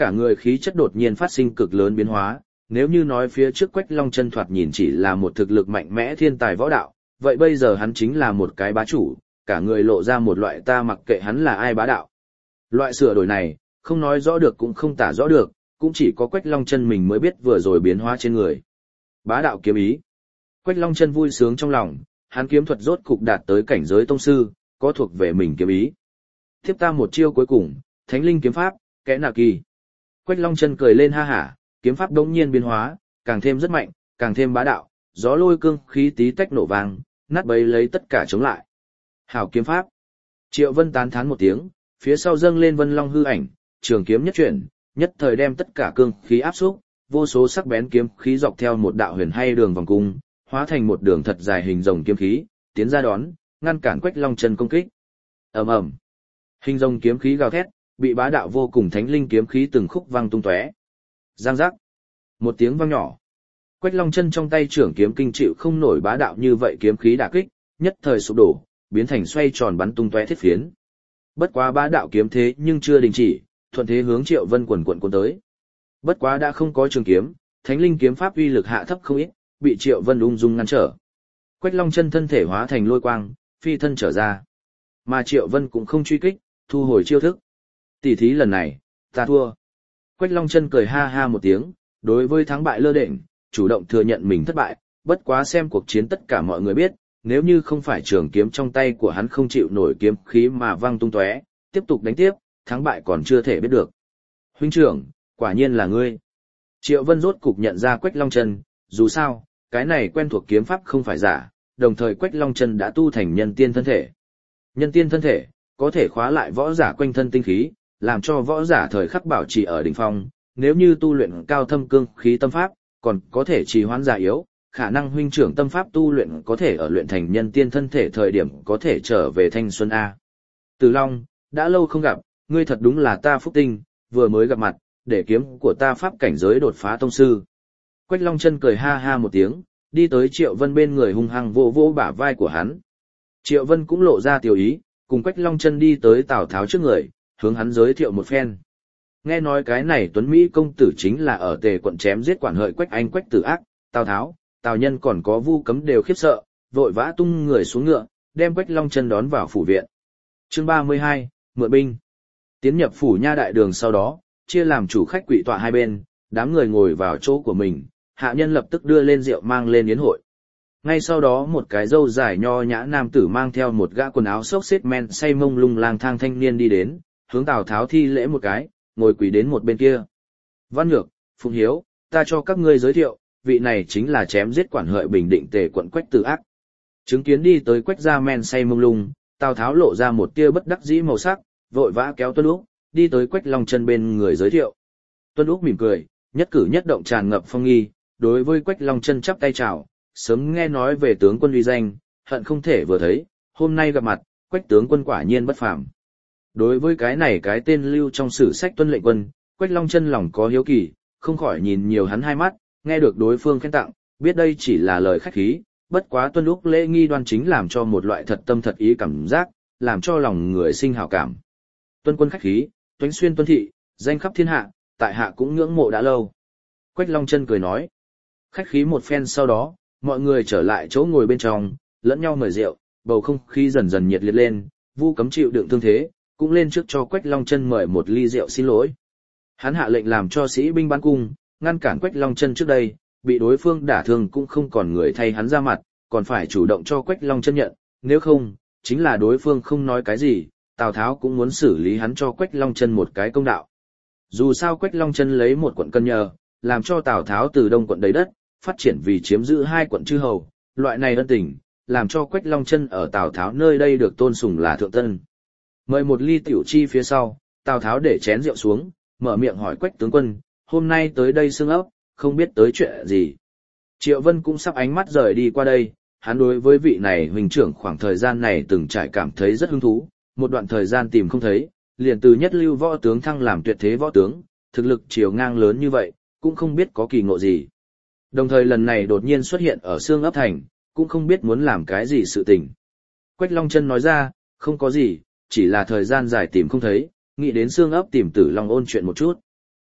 S1: cả người khí chất đột nhiên phát sinh cực lớn biến hóa, nếu như nói phía trước Quách Long Chân thoạt nhìn chỉ là một thực lực mạnh mẽ thiên tài võ đạo, vậy bây giờ hắn chính là một cái bá chủ, cả người lộ ra một loại ta mặc kệ hắn là ai bá đạo. Loại sửa đổi này, không nói rõ được cũng không tả rõ được, cũng chỉ có Quách Long Chân mình mới biết vừa rồi biến hóa trên người. Bá đạo kiếm ý. Quách Long Chân vui sướng trong lòng, hắn kiếm thuật rốt cục đạt tới cảnh giới tông sư, có thuộc về mình kiếm ý. Tiếp ta một chiêu cuối cùng, Thánh Linh kiếm pháp, kẽ nạ kỳ. Quách Long Chân cười lên ha hả, kiếm pháp đống nhiên biến hóa, càng thêm rất mạnh, càng thêm bá đạo, gió lôi cương khí tí tách nổ vang, nát bấy lấy tất cả chống lại. Hảo kiếm pháp. Triệu Vân tán thán một tiếng, phía sau dâng lên Vân Long hư ảnh, trường kiếm nhất chuyển, nhất thời đem tất cả cương khí áp xúc, vô số sắc bén kiếm khí dọc theo một đạo huyền hay đường vòng cung, hóa thành một đường thật dài hình rồng kiếm khí, tiến ra đón, ngăn cản Quách Long Chân công kích. Ầm ầm. Hình rồng kiếm khí gào thét, bị bá đạo vô cùng Thánh Linh kiếm khí từng khúc vang tung tóe. Giang giác. Một tiếng vang nhỏ. Quách Long Chân trong tay trưởng kiếm kinh chịu không nổi bá đạo như vậy kiếm khí đả kích, nhất thời sụp đổ, biến thành xoay tròn bắn tung tóe thiết phiến. Bất quá bá đạo kiếm thế nhưng chưa đình chỉ, thuận thế hướng Triệu Vân quần quần cuốn tới. Bất quá đã không có trường kiếm, Thánh Linh kiếm pháp uy lực hạ thấp không ít, bị Triệu Vân ung dung ngăn trở. Quách Long Chân thân thể hóa thành lôi quang, phi thân trở ra. Mà Triệu Vân cũng không truy kích, thu hồi chiêu thức. Tỷ thí lần này, ta thua. Quách Long Chân cười ha ha một tiếng, đối với thắng bại lơ đễnh, chủ động thừa nhận mình thất bại, bất quá xem cuộc chiến tất cả mọi người biết, nếu như không phải trường kiếm trong tay của hắn không chịu nổi kiếm khí mà văng tung tóe, tiếp tục đánh tiếp, thắng bại còn chưa thể biết được. Huynh trưởng, quả nhiên là ngươi. Triệu Vân rốt cục nhận ra Quách Long Chân, dù sao, cái này quen thuộc kiếm pháp không phải giả, đồng thời Quách Long Chân đã tu thành nhân tiên thân thể. Nhân tiên thân thể, có thể khóa lại võ giả quanh thân tinh khí, làm cho võ giả thời khắc bảo trì ở đỉnh phong, nếu như tu luyện cao thâm cương khí tâm pháp, còn có thể trì hoãn già yếu, khả năng huynh trưởng tâm pháp tu luyện có thể ở luyện thành nhân tiên thân thể thời điểm có thể trở về thanh xuân a. Từ Long, đã lâu không gặp, ngươi thật đúng là ta phúc tinh, vừa mới gặp mặt, để kiếm của ta pháp cảnh giới đột phá tông sư. Quách Long Chân cười ha ha một tiếng, đi tới Triệu Vân bên người hung hăng vỗ vỗ bả vai của hắn. Triệu Vân cũng lộ ra tiểu ý, cùng Quách Long Chân đi tới Tào Tháo trước người, hướng hắn giới thiệu một phen. Nghe nói cái này Tuấn Mỹ công tử chính là ở Tề quận chém giết quản hợi Quách Anh Quách Tử Ác, Tào Tháo, Tào Nhân còn có Vu Cấm đều khiếp sợ, vội vã tung người xuống ngựa, đem Quách Long Chân đón vào phủ viện. Chương ba mươi hai, mượn binh. Tiến nhập phủ nha đại đường sau đó, chia làm chủ khách quỵ tọa hai bên, đám người ngồi vào chỗ của mình, hạ nhân lập tức đưa lên rượu mang lên yến hội. Ngay sau đó một cái râu dài nho nhã nam tử mang theo một gã quần áo xốc xếch men say mông lung lang thang thanh niên đi đến, hướng Tào Tháo thi lễ một cái, ngồi quỳ đến một bên kia. Văn Nhược, Phụng Hiếu, ta cho các ngươi giới thiệu, vị này chính là chém giết quản hợi Bình Định Tề quận Quách Tử Ác. Chứng kiến đi tới Quách gia men say mông lung, Tào Tháo lộ ra một tia bất đắc dĩ màu sắc, vội vã kéo Tuân Úc, đi tới Quách Long Chân bên người giới thiệu. Tuân Úc mỉm cười, nhất cử nhất động tràn ngập phong nghi, đối với Quách Long Chân chắp tay chào, sớm nghe nói về tướng quân uy danh, hận không thể vừa thấy, hôm nay gặp mặt, Quách tướng quân quả nhiên bất phàm. Đối với cái này cái tên lưu trong sử sách Tuân Lệnh Quân, Quách Long Chân lòng có hiếu kỳ, không khỏi nhìn nhiều hắn hai mắt, nghe được đối phương khen tặng, biết đây chỉ là lời khách khí, bất quá Tuân Úc lễ nghi đoan chính làm cho một loại thật tâm thật ý cảm giác, làm cho lòng người sinh hảo cảm. Tuân quân khách khí, Tuấn xuyên Tuân thị, danh khắp thiên hạ, tại hạ cũng ngưỡng mộ đã lâu. Quách Long Chân cười nói. Khách khí một phen sau đó, mọi người trở lại chỗ ngồi bên trong, lẫn nhau mời rượu, bầu không khí dần dần nhiệt liệt lên, Vu Cấm chịu đựng thương thế, cũng lên trước cho Quách Long Chân mời một ly rượu xin lỗi. Hắn hạ lệnh làm cho sĩ binh bắn cung, ngăn cản Quách Long Chân trước đây, bị đối phương đả thương cũng không còn người thay hắn ra mặt, còn phải chủ động cho Quách Long Chân nhận, nếu không, chính là đối phương không nói cái gì, Tào Tháo cũng muốn xử lý hắn cho Quách Long Chân một cái công đạo. Dù sao Quách Long Chân lấy một quận cân nhờ, làm cho Tào Tháo từ đông quận đầy đất, phát triển vì chiếm giữ hai quận chư hầu, loại này ân tình, làm cho Quách Long Chân ở Tào Tháo nơi đây được tôn sùng là thượng tân. Mời một ly tiểu chi phía sau, Tào Tháo để chén rượu xuống, mở miệng hỏi Quách tướng quân, hôm nay tới đây xương ấp, không biết tới chuyện gì. Triệu Vân cũng sắp ánh mắt rời đi qua đây, hắn đối với vị này huynh trưởng khoảng thời gian này từng trải cảm thấy rất hứng thú, một đoạn thời gian tìm không thấy, liền từ nhất lưu võ tướng thăng làm tuyệt thế võ tướng, thực lực chiều ngang lớn như vậy, cũng không biết có kỳ ngộ gì. Đồng thời lần này đột nhiên xuất hiện ở xương ấp thành, cũng không biết muốn làm cái gì sự tình. Quách Long Chân nói ra, không có gì, chỉ là thời gian dài tìm không thấy, nghĩ đến xương ấp tìm Tử Long ôn chuyện một chút.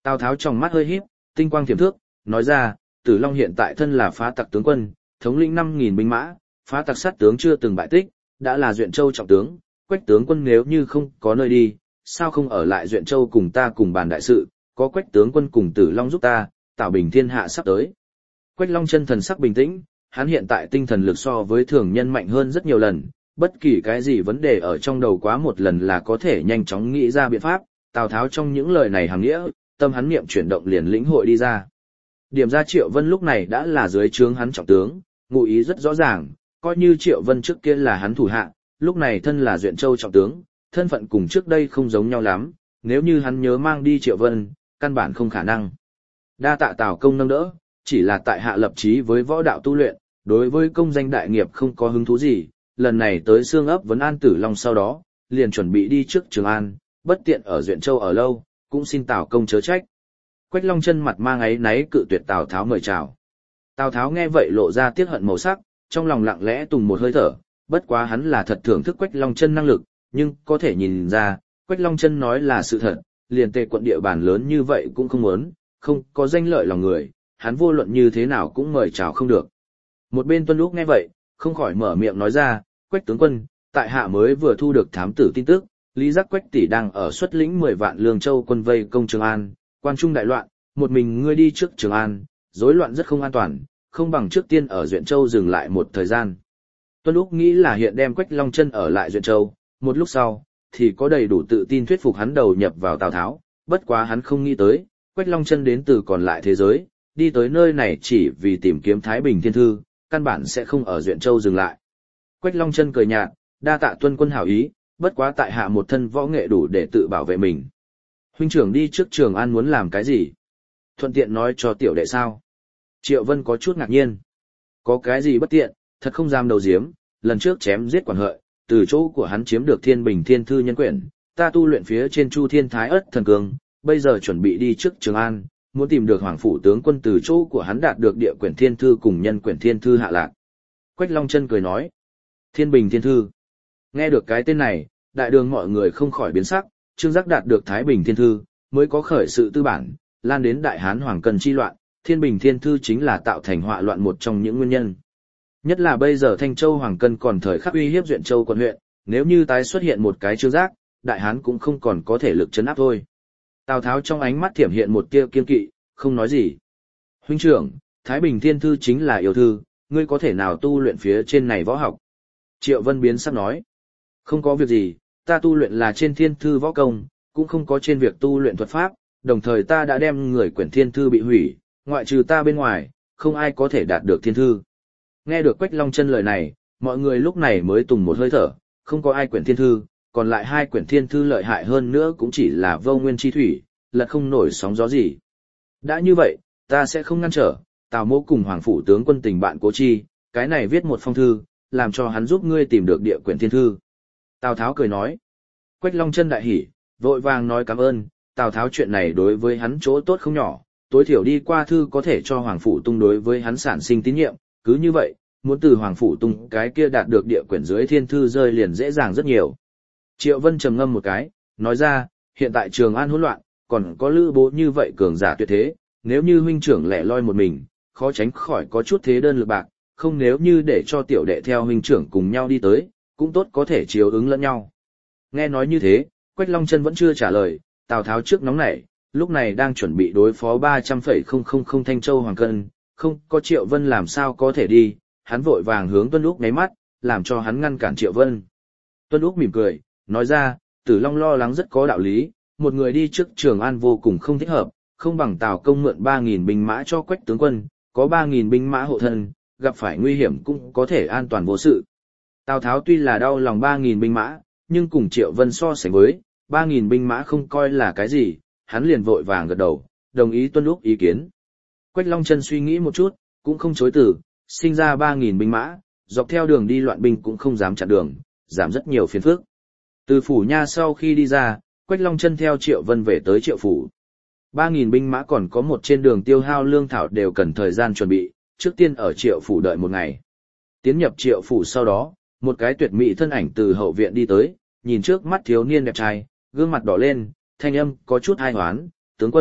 S1: Tào Tháo trong mắt hơi híp, tinh quang thiểm thước, nói ra, Tử Long hiện tại thân là phá tặc tướng quân, thống lĩnh năm nghìn binh mã, phá tặc sát tướng chưa từng bại tích, đã là Duyện Châu trọng tướng, Quách tướng quân nếu như không có nơi đi, sao không ở lại Duyện Châu cùng ta cùng bàn đại sự, có Quách tướng quân cùng Tử Long giúp ta, tạo bình thiên hạ sắp tới. Quách Long chân thần sắc bình tĩnh, hắn hiện tại tinh thần lực so với thường nhân mạnh hơn rất nhiều lần, bất kỳ cái gì vấn đề ở trong đầu quá một lần là có thể nhanh chóng nghĩ ra biện pháp, Tào Tháo trong những lời này hàng nghĩa, tâm hắn niệm chuyển động liền lĩnh hội đi ra. Điểm ra Triệu Vân lúc này đã là dưới trướng hắn trọng tướng, ngụ ý rất rõ ràng, coi như Triệu Vân trước kia là hắn thủ hạ, lúc này thân là Duyện Châu trọng tướng, thân phận cùng trước đây không giống nhau lắm, nếu như hắn nhớ mang đi Triệu Vân, căn bản không khả năng. Đa tạ Tào công nâng đỡ, chỉ là tại hạ lập chí với võ đạo tu luyện, đối với công danh đại nghiệp không có hứng thú gì, lần này tới xương ấp vấn an Tử Long sau đó, liền chuẩn bị đi trước Trường An, bất tiện ở Duyện Châu ở lâu, cũng xin Tào công chớ trách. Quách Long chân mặt mang áy náy cự tuyệt Tào Tháo mời chào. Tào Tháo nghe vậy lộ ra tiếc hận màu sắc, trong lòng lặng lẽ tùng một hơi thở, bất quá hắn là thật thưởng thức Quách Long chân năng lực, nhưng có thể nhìn ra, Quách Long chân nói là sự thật, liền Tề quận địa bàn lớn như vậy cũng không muốn, không có danh lợi lòng người, hắn vô luận như thế nào cũng mời chào không được. Một bên Tuân Úc nghe vậy, không khỏi mở miệng nói ra, Quách tướng quân, tại hạ mới vừa thu được thám tử tin tức, Lý Giác Quách tỷ đang ở xuất lĩnh mười vạn Lương Châu quân vây công Trường An, quan trung đại loạn, một mình ngươi đi trước Trường An, rối loạn rất không an toàn, không bằng trước tiên ở Duyện Châu dừng lại một thời gian. Tuân Úc nghĩ là hiện đem Quách Long chân ở lại Duyện Châu, một lúc sau, thì có đầy đủ tự tin thuyết phục hắn đầu nhập vào Tào Tháo, bất quá hắn không nghĩ tới, Quách Long chân đến từ còn lại thế giới, đi tới nơi này chỉ vì tìm kiếm Thái Bình Thiên Thư, căn bản sẽ không ở Duyện Châu dừng lại. Quách Long chân cười nhạt, đa tạ Tuân quân hảo ý, bất quá tại hạ một thân võ nghệ đủ để tự bảo vệ mình. Huynh trưởng đi trước Trường An muốn làm cái gì? Thuận tiện nói cho tiểu đệ sao? Triệu Vân có chút ngạc nhiên. Có cái gì bất tiện, thật không dám đầu diếm, lần trước chém giết quản hợi, từ chỗ của hắn chiếm được Thiên Bình Thiên Thư nhân quyển, ta tu luyện phía trên Chu Thiên Thái Ất thần cường, bây giờ chuẩn bị đi trước Trường An, muốn tìm được Hoàng phủ tướng quân từ chỗ của hắn đạt được địa quyển Thiên Thư cùng nhân quyển Thiên Thư hạ lạc. Quách Long chân cười nói, Thiên Bình Thiên Thư. Nghe được cái tên này, đại đường mọi người không khỏi biến sắc, Trương Giác đạt được Thái Bình Thiên Thư, mới có khởi sự tư bản, lan đến Đại Hán Hoàng Cần chi loạn, Thiên Bình Thiên Thư chính là tạo thành họa loạn một trong những nguyên nhân. Nhất là bây giờ Thanh Châu Hoàng Cân còn thời khắc uy hiếp Duyện Châu quận huyện, nếu như tái xuất hiện một cái Trương Giác, Đại Hán cũng không còn có thể lực chấn áp thôi. Tào Tháo trong ánh mắt thiểm hiện một tia kiên kỵ, không nói gì. Huynh trưởng, Thái Bình Thiên Thư chính là yêu thư, ngươi có thể nào tu luyện phía trên này võ học? Triệu Vân biến sắc nói. Không có việc gì, ta tu luyện là trên Thiên Thư võ công, cũng không có trên việc tu luyện thuật pháp, đồng thời ta đã đem người quyển Thiên Thư bị hủy, ngoại trừ ta bên ngoài, không ai có thể đạt được Thiên Thư. Nghe được Quách Long chân lời này, mọi người lúc này mới tùng một hơi thở, không có ai quyển Thiên Thư, còn lại hai quyển Thiên Thư lợi hại hơn nữa cũng chỉ là vô nguyên chi thủy, lật không nổi sóng gió gì. Đã như vậy, ta sẽ không ngăn trở, Tào Mỗ cùng Hoàng phủ tướng quân tình bạn cố chi, cái này viết một phong thư, làm cho hắn giúp ngươi tìm được địa quyển Thiên Thư. Tào Tháo cười nói. Quách Long chân đại hỉ, vội vàng nói cảm ơn, Tào Tháo chuyện này đối với hắn chỗ tốt không nhỏ, tối thiểu đi qua thư có thể cho Hoàng phủ tung đối với hắn sản sinh tín nhiệm, cứ như vậy, muốn từ Hoàng phủ tung cái kia đạt được địa quyển dưới Thiên Thư rơi liền dễ dàng rất nhiều. Triệu Vân trầm ngâm một cái, nói ra, hiện tại Trường An hỗn loạn, còn có Lữ Bố như vậy cường giả tuyệt thế, nếu như huynh trưởng lẻ loi một mình, khó tránh khỏi có chút thế đơn lực bạc, không nếu như để cho tiểu đệ theo huynh trưởng cùng nhau đi tới, cũng tốt có thể chiếu ứng lẫn nhau. Nghe nói như thế, Quách Long chân vẫn chưa trả lời, Tào Tháo trước nóng nảy, lúc này đang chuẩn bị đối phó ba trăm phẩy không không không Thanh Châu Hoàng Cân, không có Triệu Vân làm sao có thể đi, hắn vội vàng hướng Tuân Úc nháy mắt, làm cho hắn ngăn cản Triệu Vân. Tuân Úc mỉm cười, nói ra, Tử Long lo lắng rất có đạo lý, một người đi trước Trường An vô cùng không thích hợp, không bằng Tào công mượn ba nghìn binh mã cho Quách tướng quân, có ba nghìn binh mã hộ thân, gặp phải nguy hiểm cũng có thể an toàn vô sự. Tào Tháo tuy là đau lòng ba nghìn binh mã, nhưng cùng Triệu Vân so sánh với, ba nghìn binh mã không coi là cái gì, hắn liền vội vàng gật đầu, đồng ý Tuân Úc ý kiến. Quách Long chân suy nghĩ một chút, cũng không chối từ, sinh ra ba nghìn binh mã, dọc theo đường đi loạn binh cũng không dám chặn đường, giảm rất nhiều phiền phức. Từ phủ nha sau khi đi ra, Quách Long chân theo Triệu Vân về tới Triệu phủ. ba nghìn binh mã còn có một trên đường tiêu hao lương thảo đều cần thời gian chuẩn bị, trước tiên ở Triệu phủ đợi một ngày. Tiến nhập Triệu phủ sau đó, một cái tuyệt mỹ thân ảnh từ hậu viện đi tới, nhìn trước mắt thiếu niên đẹp trai, gương mặt đỏ lên, thanh âm có chút hai hoán, tướng quân,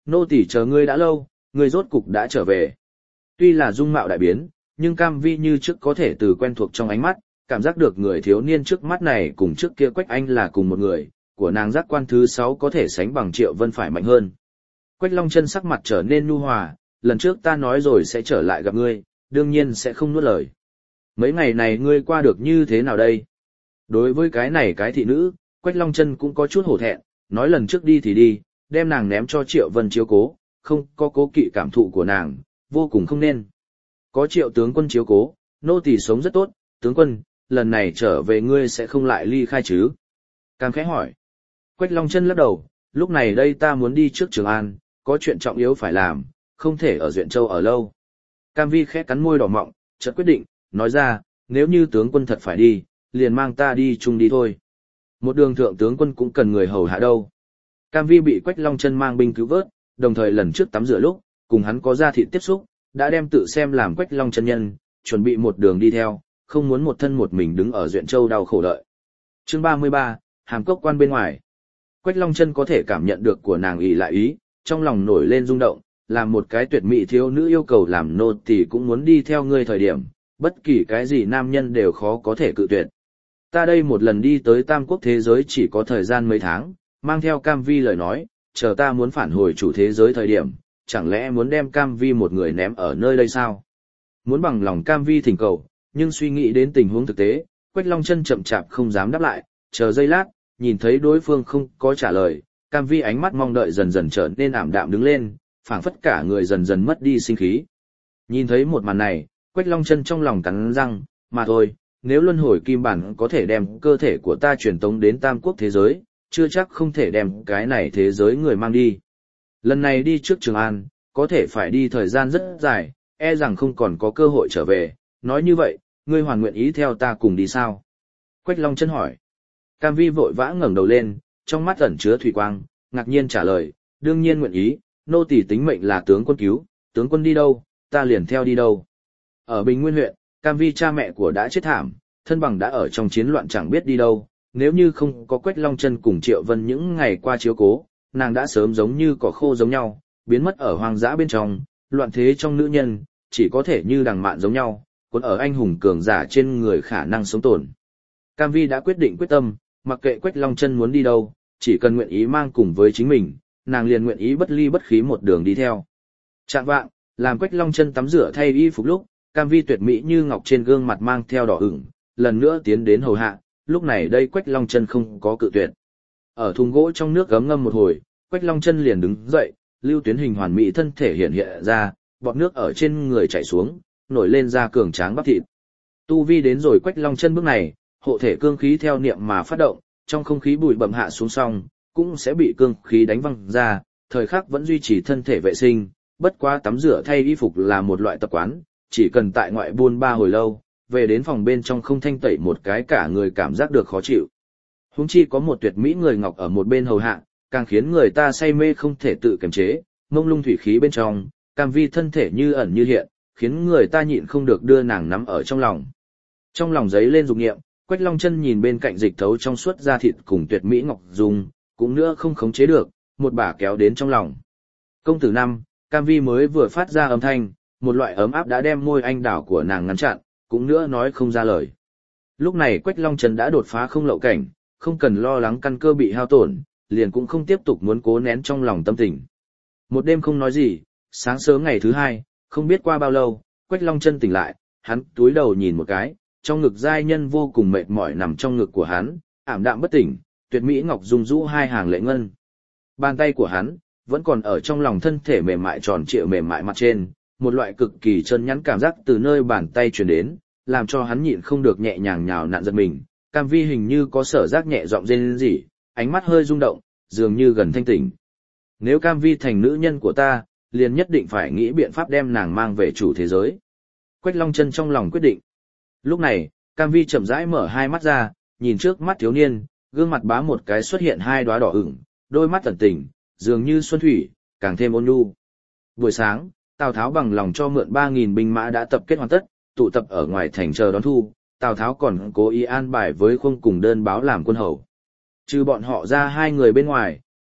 S1: nô tỳ chờ ngươi đã lâu, ngươi rốt cục đã trở về. Tuy là dung mạo đại biến, nhưng Cam Vi như trước có thể từ quen thuộc trong ánh mắt, cảm giác được người thiếu niên trước mắt này cùng trước kia Quách Anh là cùng một người, của nàng giác quan thứ sáu có thể sánh bằng Triệu Vân phải mạnh hơn. Quách Long Chân sắc mặt trở nên nhu hòa, lần trước ta nói rồi sẽ trở lại gặp ngươi, đương nhiên sẽ không nuốt lời. Mấy ngày này ngươi qua được như thế nào đây? Đối với cái này cái thị nữ, Quách Long Chân cũng có chút hổ thẹn, nói lần trước đi thì đi, đem nàng ném cho Triệu Vân chiếu cố, không có cố kỵ cảm thụ của nàng, vô cùng không nên. Có Triệu tướng quân chiếu cố, nô tỳ sống rất tốt, tướng quân, lần này trở về ngươi sẽ không lại ly khai chứ? Cam khẽ hỏi. Quách Long Chân lắc đầu, lúc này đây ta muốn đi trước Trường An, có chuyện trọng yếu phải làm, không thể ở Duyện Châu ở lâu. Cam Vi khẽ cắn môi đỏ mọng, chợt quyết định, nói ra, nếu như tướng quân thật phải đi, liền mang ta đi chung đi thôi. Một đường thượng tướng quân cũng cần người hầu hạ đâu. Cam Vi bị Quách Long Chân mang binh cứu vớt, đồng thời lần trước tắm rửa lúc, cùng hắn có ra thịt tiếp xúc, đã đem tự xem làm Quách Long Chân nhân, chuẩn bị một đường đi theo, không muốn một thân một mình đứng ở Duyện Châu đau khổ đợi. Chương ba mươi ba, Hàm Cốc quan bên ngoài. Quách Long Chân có thể cảm nhận được của nàng ỷ lại ý, trong lòng nổi lên rung động, làm một cái tuyệt mỹ thiếu nữ yêu cầu làm nô tỳ cũng muốn đi theo ngươi thời điểm, bất kỳ cái gì nam nhân đều khó có thể cự tuyệt. Ta đây một lần đi tới Tam Quốc thế giới chỉ có thời gian mấy tháng, mang theo Cam Vi lời nói, chờ ta muốn phản hồi chủ thế giới thời điểm, chẳng lẽ muốn đem Cam Vi một người ném ở nơi đây sao? Muốn bằng lòng Cam Vi thỉnh cầu, nhưng suy nghĩ đến tình huống thực tế, Quách Long Chân chậm chạp không dám đáp lại, chờ giây lát, nhìn thấy đối phương không có trả lời, Cam Vi ánh mắt mong đợi dần dần trở nên ảm đạm đứng lên, phảng phất cả người dần dần mất đi sinh khí. Nhìn thấy một màn này, Quách Long Chân trong lòng cắn răng, mà thôi, nếu luân hồi kim bản có thể đem cơ thể của ta truyền tống đến Tam Quốc thế giới, chưa chắc không thể đem cái này thế giới người mang đi. Lần này đi trước Trường An, có thể phải đi thời gian rất dài, e rằng không còn có cơ hội trở về, nói như vậy, ngươi hoàn nguyện ý theo ta cùng đi sao? Quách Long Chân hỏi. Cam Vi vội vã ngẩng đầu lên, trong mắt ẩn chứa thủy quang, ngạc nhiên trả lời, đương nhiên nguyện ý, nô tỳ tính mệnh là tướng quân cứu, tướng quân đi đâu, ta liền theo đi đâu. Ở Bình Nguyên huyện, Cam Vi cha mẹ của đã chết thảm, thân bằng đã ở trong chiến loạn chẳng biết đi đâu, nếu như không có Quách Long Chân cùng Triệu Vân những ngày qua chiếu cố, nàng đã sớm giống như cỏ khô giống nhau, biến mất ở hoang dã bên trong, loạn thế trong nữ nhân, chỉ có thể như đằng mạn giống nhau, cuốn ở anh hùng cường giả trên người khả năng sống tồn. Cam Vi đã quyết định quyết tâm, mặc kệ Quách Long Chân muốn đi đâu, chỉ cần nguyện ý mang cùng với chính mình, nàng liền nguyện ý bất ly bất khí một đường đi theo. Trạng vạng, làm Quách Long Chân tắm rửa thay y phục lúc, Cam Vi tuyệt mỹ như ngọc trên gương mặt mang theo đỏ ửng, lần nữa tiến đến hầu hạ, lúc này đây Quách Long Chân không có cự tuyệt. Ở thùng gỗ trong nước gấm ngâm một hồi, Quách Long Chân liền đứng dậy, lưu tuyến hình hoàn mỹ thân thể hiện hiện ra, bọt nước ở trên người chảy xuống, nổi lên ra cường tráng bắp thịt. Tu vi đến rồi Quách Long Chân bước này, hộ thể cương khí theo niệm mà phát động, trong không khí bụi bặm hạ xuống xong, cũng sẽ bị cương khí đánh văng ra, thời khắc vẫn duy trì thân thể vệ sinh, bất quá tắm rửa thay y phục là một loại tập quán, chỉ cần tại ngoại buôn ba hồi lâu, về đến phòng bên trong không thanh tẩy một cái cả người cảm giác được khó chịu. Huống chi có một tuyệt mỹ người ngọc ở một bên hầu hạ, càng khiến người ta say mê không thể tự kiềm chế, mông lung thủy khí bên trong, Cam Vi thân thể như ẩn như hiện, khiến người ta nhịn không được đưa nàng nắm ở trong lòng. Trong lòng giấy lên dục niệm, Quách Long Chân nhìn bên cạnh dịch thấu trong suốt da thịt cùng tuyệt mỹ ngọc dung, cũng nữa không khống chế được, một bả kéo đến trong lòng. Công tử năm, Cam Vi mới vừa phát ra âm thanh, một loại ấm áp đã đem môi anh đảo của nàng ngăn chặn, cũng nữa nói không ra lời. Lúc này Quách Long Chân đã đột phá không lậu cảnh, không cần lo lắng căn cơ bị hao tổn, liền cũng không tiếp tục muốn cố nén trong lòng tâm tình. Một đêm không nói gì, sáng sớm ngày thứ hai, không biết qua bao lâu, Quách Long Chân tỉnh lại, hắn túi đầu nhìn một cái, trong ngực giai nhân vô cùng mệt mỏi nằm trong ngực của hắn, ảm đạm bất tỉnh, tuyệt mỹ ngọc dung rũ hai hàng lệ ngân. Bàn tay của hắn vẫn còn ở trong lòng thân thể mềm mại tròn trịa mềm mại mặt trên, một loại cực kỳ chân nhắn cảm giác từ nơi bàn tay truyền đến, làm cho hắn nhịn không được nhẹ nhàng nhào nặn giật mình. Cam Vi hình như có sở giác nhẹ giọng rên rỉ, ánh mắt hơi rung động, dường như gần thanh tỉnh. Nếu Cam Vi thành nữ nhân của ta, liền nhất định phải nghĩ biện pháp đem nàng mang về chủ thế giới. Quách Long Chân trong lòng quyết định. Lúc này, Cam Vi chậm rãi mở hai mắt ra, nhìn trước mắt thiếu niên, gương mặt bá một cái xuất hiện hai đóa đỏ ửng, đôi mắt tẩn tình, dường như xuân thủy, càng thêm ôn nhu. Buổi sáng, Tào Tháo bằng lòng cho mượn ba nghìn binh mã đã tập kết hoàn tất, tụ tập ở ngoài thành chờ đón thu. Tào Tháo còn cố ý an bài với Khung cùng đơn báo làm quân hầu. Trừ bọn họ ra hai người bên ngoài,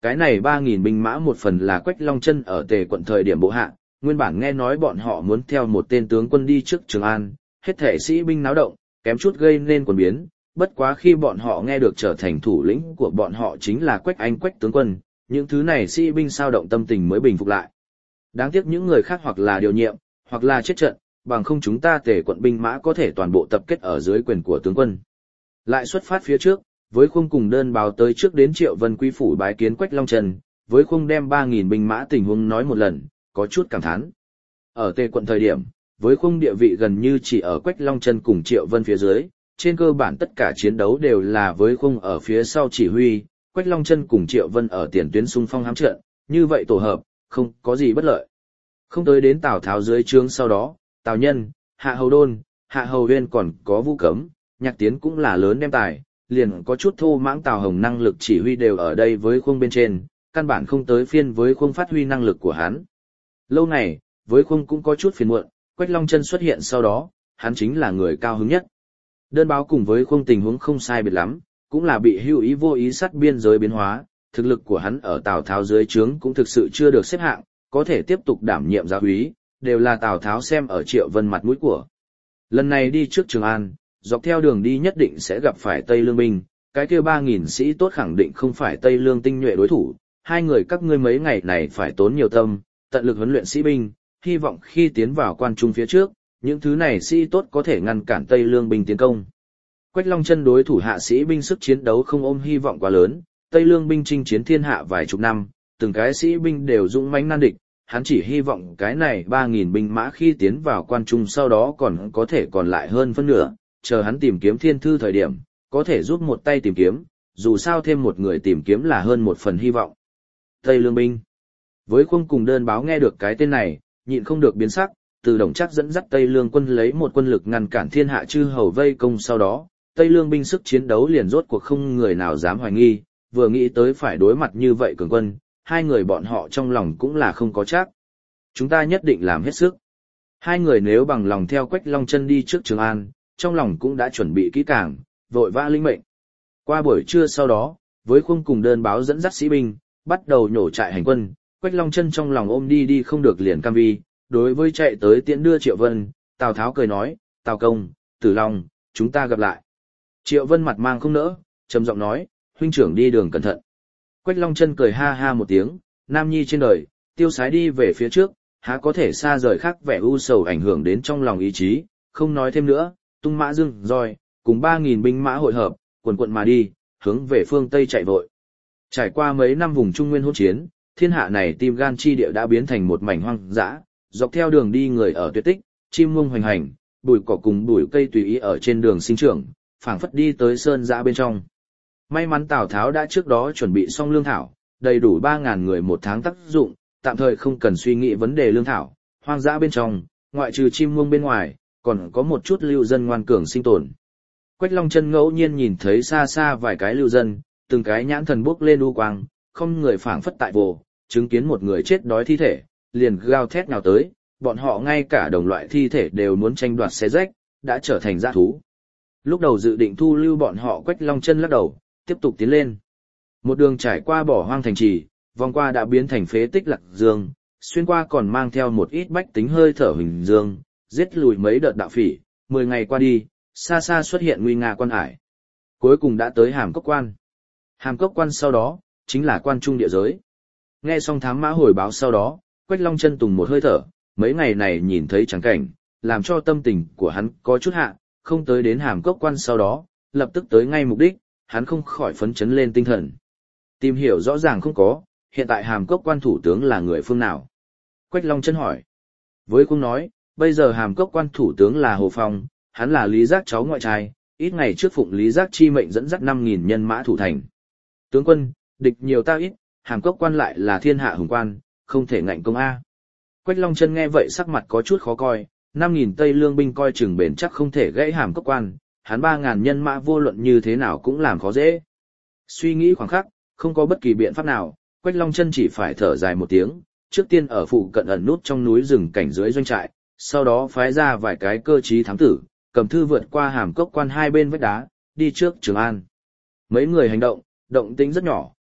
S1: Cái này ba nghìn binh mã một phần là Quách Long Chân ở Tề quận thời điểm bộ hạ, nguyên bản nghe nói bọn họ muốn theo một tên tướng quân đi trước Trường An, hết thể sĩ binh náo động, kém chút gây nên quần biến, bất quá khi bọn họ nghe được trở thành thủ lĩnh của bọn họ chính là Quách Anh Quách tướng quân, những thứ này sĩ binh sao động tâm tình mới bình phục lại. Đáng tiếc những người khác hoặc là điều nhiệm, hoặc là chết trận, bằng không chúng ta Tề quận binh mã có thể toàn bộ tập kết ở dưới quyền của tướng quân. Lại xuất phát phía trước, với khung cùng đơn báo tới trước đến Triệu Vân Quý phủ bái kiến Quách Long Chân, với khung đem ba nghìn binh mã tình huống nói một lần, có chút cảm thán. Ở Tề quận thời điểm, với khung địa vị gần như chỉ ở Quách Long Chân cùng Triệu Vân phía dưới, trên cơ bản tất cả chiến đấu đều là với khung ở phía sau chỉ huy, Quách Long Chân cùng Triệu Vân ở tiền tuyến xung phong hám trận, như vậy tổ hợp, không có gì bất lợi. Không tới đến Tào Tháo dưới trướng sau đó, Tào Nhân, Hạ Hầu Đôn, Hạ Hầu Uyên còn có Vũ Cấm, Nhạc Tiến cũng là lớn đem tài, liền có chút thô mãng Tào Hồng năng lực chỉ huy đều ở đây với khung bên trên, căn bản không tới phiên với khung phát huy năng lực của hắn. Lâu này, với khung cũng có chút phiền muộn, Quách Long Chân xuất hiện sau đó, hắn chính là người cao hứng nhất. Đơn báo cùng với khung tình huống không sai biệt lắm, cũng là bị hữu ý vô ý sát biên giới biến hóa, thực lực của hắn ở Tào Tháo dưới trướng cũng thực sự chưa được xếp hạng, có thể tiếp tục đảm nhiệm giáo úy, đều là Tào Tháo xem ở Triệu Vân mặt mũi của. Lần này đi trước Trường An, dọc theo đường đi nhất định sẽ gặp phải Tây Lương binh, cái kia ba nghìn sĩ tốt khẳng định không phải Tây Lương tinh nhuệ đối thủ, hai người các ngươi mấy ngày này phải tốn nhiều tâm, tận lực huấn luyện sĩ binh, hy vọng khi tiến vào quan trung phía trước, những thứ này sĩ tốt có thể ngăn cản Tây Lương binh tiến công. Quách Long Chân đối thủ hạ sĩ binh sức chiến đấu không ôm hy vọng quá lớn, Tây Lương binh chinh chiến thiên hạ vài chục năm, từng cái sĩ binh đều dũng mãnh nan địch, hắn chỉ hy vọng cái này ba nghìn binh mã khi tiến vào quan trung sau đó còn có thể còn lại hơn phân nửa, chờ hắn tìm kiếm thiên thư thời điểm, có thể giúp một tay tìm kiếm, dù sao thêm một người tìm kiếm là hơn một phần hy vọng. Tây Lương binh. Với khung cùng đơn báo nghe được cái tên này, nhịn không được biến sắc, từ Đồng Trác dẫn dắt Tây Lương quân lấy một quân lực ngăn cản thiên hạ chư hầu vây công sau đó, Tây Lương binh sức chiến đấu liền rốt cuộc không người nào dám hoài nghi, vừa nghĩ tới phải đối mặt như vậy cường quân, hai người bọn họ trong lòng cũng là không có chắc. Chúng ta nhất định làm hết sức. Hai người nếu bằng lòng theo Quách Long Chân đi trước Trường An, trong lòng cũng đã chuẩn bị kỹ càng, vội vã lĩnh mệnh. Qua buổi trưa sau đó, với khung cùng đơn báo dẫn dắt sĩ binh, bắt đầu nhổ trại hành quân, Quách Long Chân trong lòng ôm đi đi không được liền cam vi, đối với chạy tới tiễn đưa Triệu Vân, Tào Tháo cười nói, Tào công, Tử Long, chúng ta gặp lại. Triệu Vân mặt mang không nỡ, trầm giọng nói, huynh trưởng đi đường cẩn thận. Quách Long Chân cười ha ha một tiếng, nam nhi trên đời, tiêu sái đi về phía trước, há có thể xa rời khác vẻ u sầu ảnh hưởng đến trong lòng ý chí, không nói thêm nữa, tung mã dưng roi, cùng ba nghìn binh mã hội hợp, quần quận mà đi, hướng về phương Tây chạy vội. Trải qua mấy năm vùng Trung Nguyên hỗn chiến, thiên hạ này tim gan chi địa đã biến thành một mảnh hoang dã, dọc theo đường đi người ở tuyệt tích, chim muông hoành hành, bụi cỏ cùng bụi cây tùy ý ở trên đường sinh trưởng, phảng phất đi tới sơn dã bên trong. May mắn Tào Tháo đã trước đó chuẩn bị xong lương thảo, đầy đủ ba ngàn người một tháng tác dụng, tạm thời không cần suy nghĩ vấn đề lương thảo, hoang dã bên trong, ngoại trừ chim muông bên ngoài, còn có một chút lưu dân ngoan cường sinh tồn. Quách Long Chân ngẫu nhiên nhìn thấy xa xa vài cái lưu dân, từng cái nhãn thần bốc lên u quang, không người phảng phất tại vồ, chứng kiến một người chết đói thi thể, liền gào thét nào tới, bọn họ ngay cả đồng loại thi thể đều muốn tranh đoạt xé rách, đã trở thành dã thú. Lúc đầu dự định thu lưu bọn họ, Quách Long Chân lắc đầu, tiếp tục tiến lên. Một đường trải qua bỏ hoang thành trì, vòng qua đã biến thành phế tích Lạc Dương, xuyên qua còn mang theo một ít bách tính hơi thở Huỳnh Dương, giết lùi mấy đợt đạo phỉ, mười ngày qua đi, xa xa xuất hiện nguy nga quan ải. Cuối cùng đã tới Hàm Cốc Quan. Hàm Cốc Quan sau đó, chính là quan trung địa giới. Nghe xong thám mã hồi báo sau đó, Quách Long Chân tùng một hơi thở, mấy ngày này nhìn thấy trắng cảnh, làm cho tâm tình của hắn có chút hạ, không tới đến Hàm Cốc Quan sau đó, lập tức tới ngay mục đích, hắn không khỏi phấn chấn lên tinh thần. Tìm hiểu rõ ràng không có, hiện tại Hàm Cốc Quan thủ tướng là người phương nào? Quách Long Chân hỏi. Với cung nói, bây giờ Hàm Cốc Quan thủ tướng là Hồ Phong, hắn là Lý Giác cháu ngoại trai, ít ngày trước phụng Lý Giác chi mệnh dẫn dắt năm nghìn nhân mã thủ thành. Tướng quân, địch nhiều ta ít, Hàm Cốc Quan lại là thiên hạ hùng quan, không thể ngạnh công a. Quách Long Chân nghe vậy sắc mặt có chút khó coi, năm nghìn Tây Lương binh coi chừng bền chắc không thể gãy Hàm Cốc Quan, hắn ba ngàn nhân mã vô luận như thế nào cũng làm khó dễ. Suy nghĩ khoảng khắc, không có bất kỳ biện pháp nào, Quách Long Chân chỉ phải thở dài một tiếng, trước tiên ở phụ cận ẩn nút trong núi rừng cảnh dưới doanh trại, sau đó phái ra vài cái cơ trí thám tử, cầm thư vượt qua Hàm Cốc Quan hai bên vách đá, đi trước Trường An. Mấy người hành động, động tĩnh rất nhỏ,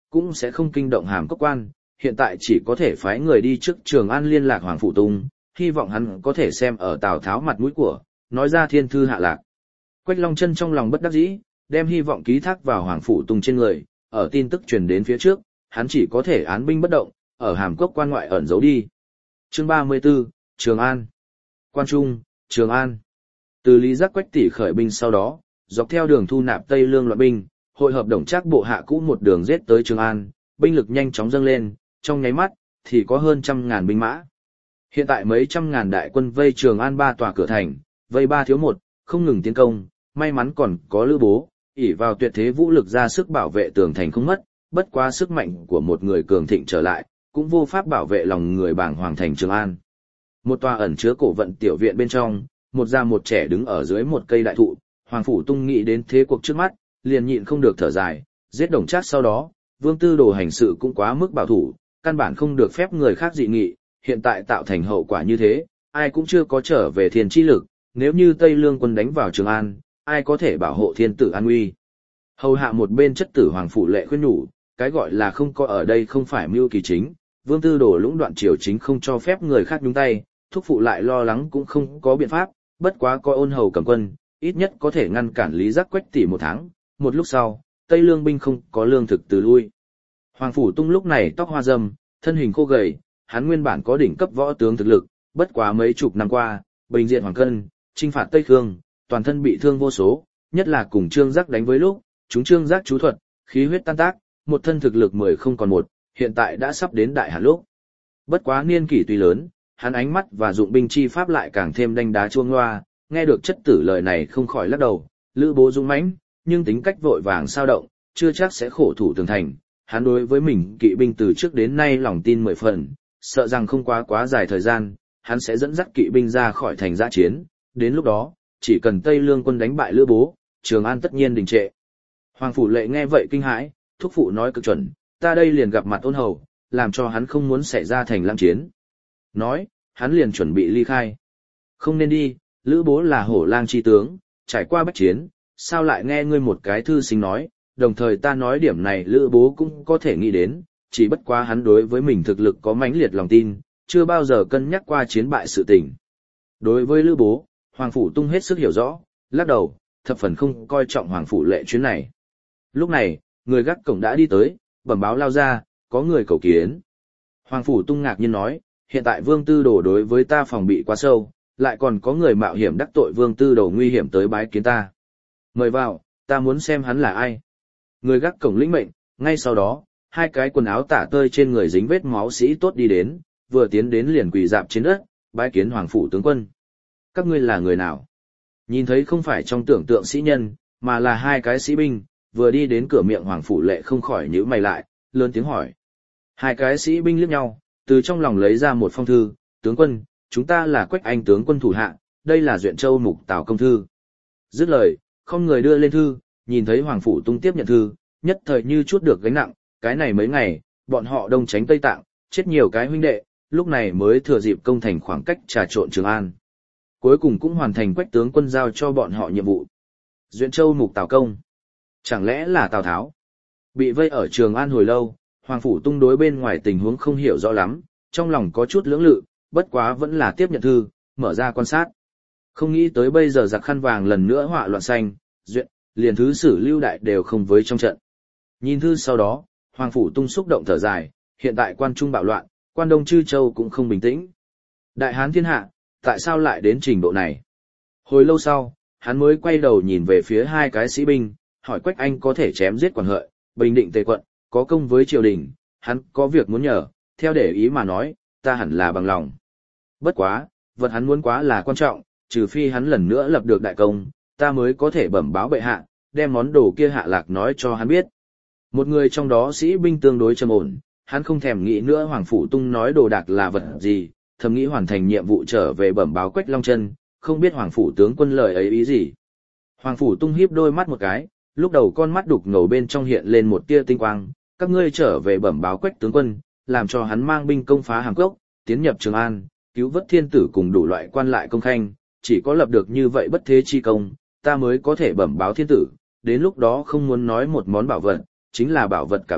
S1: cũng sẽ không kinh động Hàm Cốc quan, hiện tại chỉ có thể phái người đi trước Trường An liên lạc Hoàng Phủ Tung, hy vọng hắn có thể xem ở Tào Tháo mặt mũi của, nói ra thiên thư hạ lạc. Quách Long Chân trong lòng bất đắc dĩ, đem hy vọng ký thác vào Hoàng Phủ Tung trên người, ở tin tức truyền đến phía trước, hắn chỉ có thể án binh bất động, ở Hàm Cốc quan ngoại ẩn giấu đi. Chương ba mươi 34, Trường An. Quan Trung, Trường An. Từ Lý Giác Quách tỷ khởi binh sau đó, dọc theo đường thu nạp Tây Lương loạn binh, hội hợp Đồng Trác bộ hạ cũ một đường giết tới Trường An, binh lực nhanh chóng dâng lên, trong nháy mắt thì có hơn trăm ngàn binh mã. Hiện tại mấy trăm ngàn đại quân vây Trường An ba tòa cửa thành, vây ba thiếu một, không ngừng tiến công, may mắn còn có Lữ Bố, ỷ vào tuyệt thế vũ lực ra sức bảo vệ tường thành không mất, bất quá sức mạnh của một người cường thịnh trở lại, cũng vô pháp bảo vệ lòng người bảng hoàng thành Trường An. Một tòa ẩn chứa cổ vận tiểu viện bên trong, một già một trẻ đứng ở dưới một cây đại thụ, Hoàng Phủ Tung nghĩ đến thế cuộc trước mắt, liền nhịn không được thở dài, giết Đồng Trác sau đó, Vương Tư Đồ hành sự cũng quá mức bảo thủ, căn bản không được phép người khác dị nghị, hiện tại tạo thành hậu quả như thế, ai cũng chưa có trở về thiên chi lực, nếu như Tây Lương quân đánh vào Trường An, ai có thể bảo hộ thiên tử an nguy. Hầu hạ một bên chất tử Hoàng Phủ Lệ khuyên nhủ, cái gọi là không có ở đây không phải mưu kỳ chính, Vương Tư Đồ lũng đoạn triều chính không cho phép người khác nhúng tay, thúc phụ lại lo lắng cũng không có biện pháp, bất quá có Ôn Hầu cầm quân, ít nhất có thể ngăn cản Lý Giác Quách tỷ một tháng, một lúc sau, Tây Lương binh không có lương thực từ lui. Hoàng Phủ Tung lúc này tóc hoa râm, thân hình khô gầy, hắn nguyên bản có đỉnh cấp võ tướng thực lực, bất quá mấy chục năm qua, bình diện Hoàng Cân, chinh phạt Tây Khương, toàn thân bị thương vô số, nhất là cùng Trương Giác đánh với lúc, chúng Trương Giác chú thuật, khí huyết tan tác, một thân thực lực mười không còn một, hiện tại đã sắp đến đại hạn lúc. Bất quá niên kỷ tuy lớn, hắn ánh mắt và dụng binh chi pháp lại càng thêm đanh đá chuông loa, nghe được chất tử lời này không khỏi lắc đầu, Lữ Bố dũng mãnh, nhưng tính cách vội vàng sao động, chưa chắc sẽ khổ thủ tường thành. Hắn đối với mình kỵ binh từ trước đến nay lòng tin mười phần, sợ rằng không quá quá dài thời gian, hắn sẽ dẫn dắt kỵ binh ra khỏi thành dã chiến, đến lúc đó, chỉ cần Tây Lương quân đánh bại Lữ Bố, Trường An tất nhiên đình trệ. Hoàng Phủ Lệ nghe vậy kinh hãi, thúc phụ nói cực chuẩn, ta đây liền gặp mặt Ôn Hầu, làm cho hắn không muốn xảy ra thành lăng chiến. Nói, hắn liền chuẩn bị ly khai. Không nên đi, Lữ Bố là hổ lang chi tướng, trải qua bách chiến, sao lại nghe ngươi một cái thư sinh nói, đồng thời ta nói điểm này Lữ Bố cũng có thể nghĩ đến, chỉ bất quá hắn đối với mình thực lực có mãnh liệt lòng tin, chưa bao giờ cân nhắc qua chiến bại sự tình. Đối với Lữ Bố, Hoàng Phủ Tung hết sức hiểu rõ, lắc đầu, thập phần không coi trọng Hoàng Phủ Lệ chuyến này. Lúc này, người gác cổng đã đi tới, bẩm báo lao ra, có người cầu kiến. Hoàng Phủ Tung ngạc nhiên nói, hiện tại Vương Tư Đồ đối với ta phòng bị quá sâu, lại còn có người mạo hiểm đắc tội Vương Tư Đồ nguy hiểm tới bái kiến ta. Mời vào, ta muốn xem hắn là ai. Người gác cổng lĩnh mệnh, ngay sau đó, hai cái quần áo tả tơi trên người dính vết máu sĩ tốt đi đến, vừa tiến đến liền quỳ dạp trên đất, bái kiến Hoàng Phủ tướng quân. Các ngươi là người nào? Nhìn thấy không phải trong tưởng tượng sĩ nhân, mà là hai cái sĩ binh, vừa đi đến cửa miệng Hoàng Phủ Lệ không khỏi nhíu mày lại, lớn tiếng hỏi. Hai cái sĩ binh liếc nhau, từ trong lòng lấy ra một phong thư, tướng quân, chúng ta là Quách Anh tướng quân thủ hạ, đây là Duyện Châu Mục Tào công thư. Dứt lời, không người đưa lên thư, nhìn thấy Hoàng Phủ Tung tiếp nhận thư, nhất thời như chút được gánh nặng, cái này mấy ngày, bọn họ đông tránh Tây Tạng, chết nhiều cái huynh đệ, lúc này mới thừa dịp công thành khoảng cách trà trộn Trường An. Cuối cùng cũng hoàn thành Quách tướng quân giao cho bọn họ nhiệm vụ. Duyện Châu Mục Tào công. Chẳng lẽ là Tào Tháo? Bị vây ở Trường An hồi lâu, Hoàng Phủ Tung đối bên ngoài tình huống không hiểu rõ lắm, trong lòng có chút lưỡng lự, bất quá vẫn là tiếp nhận thư, mở ra quan sát. Không nghĩ tới bây giờ giặc khăn vàng lần nữa họa loạn xanh, duyện, liền thứ sử lưu đại đều không với trong trận. Nhìn thư sau đó, Hoàng Phủ Tung xúc động thở dài, hiện tại quan trung bạo loạn, quan đông chư châu cũng không bình tĩnh. Đại hán thiên hạ, tại sao lại đến trình độ này? Hồi lâu sau, hắn mới quay đầu nhìn về phía hai cái sĩ binh, hỏi Quách Anh có thể chém giết quản hợi, bình định tề quận, có công với triều đình, hắn có việc muốn nhờ, theo để ý mà nói, ta hẳn là bằng lòng. Bất quá, vật hắn muốn quá là quan trọng, trừ phi hắn lần nữa lập được đại công, ta mới có thể bẩm báo bệ hạ, đem món đồ kia hạ lạc nói cho hắn biết. Một người trong đó sĩ binh tương đối trầm ổn, hắn không thèm nghĩ nữa Hoàng Phủ Tung nói đồ đạc là vật gì, thầm nghĩ hoàn thành nhiệm vụ trở về bẩm báo Quách Long Chân, không biết Hoàng Phủ tướng quân lời ấy ý gì. Hoàng Phủ Tung híp đôi mắt một cái, lúc đầu con mắt đục ngầu bên trong hiện lên một tia tinh quang, các ngươi trở về bẩm báo Quách tướng quân, làm cho hắn mang binh công phá Hàm Cốc, tiến nhập Trường An, cứu vớt thiên tử cùng đủ loại quan lại công khanh, chỉ có lập được như vậy bất thế chi công, ta mới có thể bẩm báo thiên tử, đến lúc đó không muốn nói một món bảo vật, chính là bảo vật cả bộ,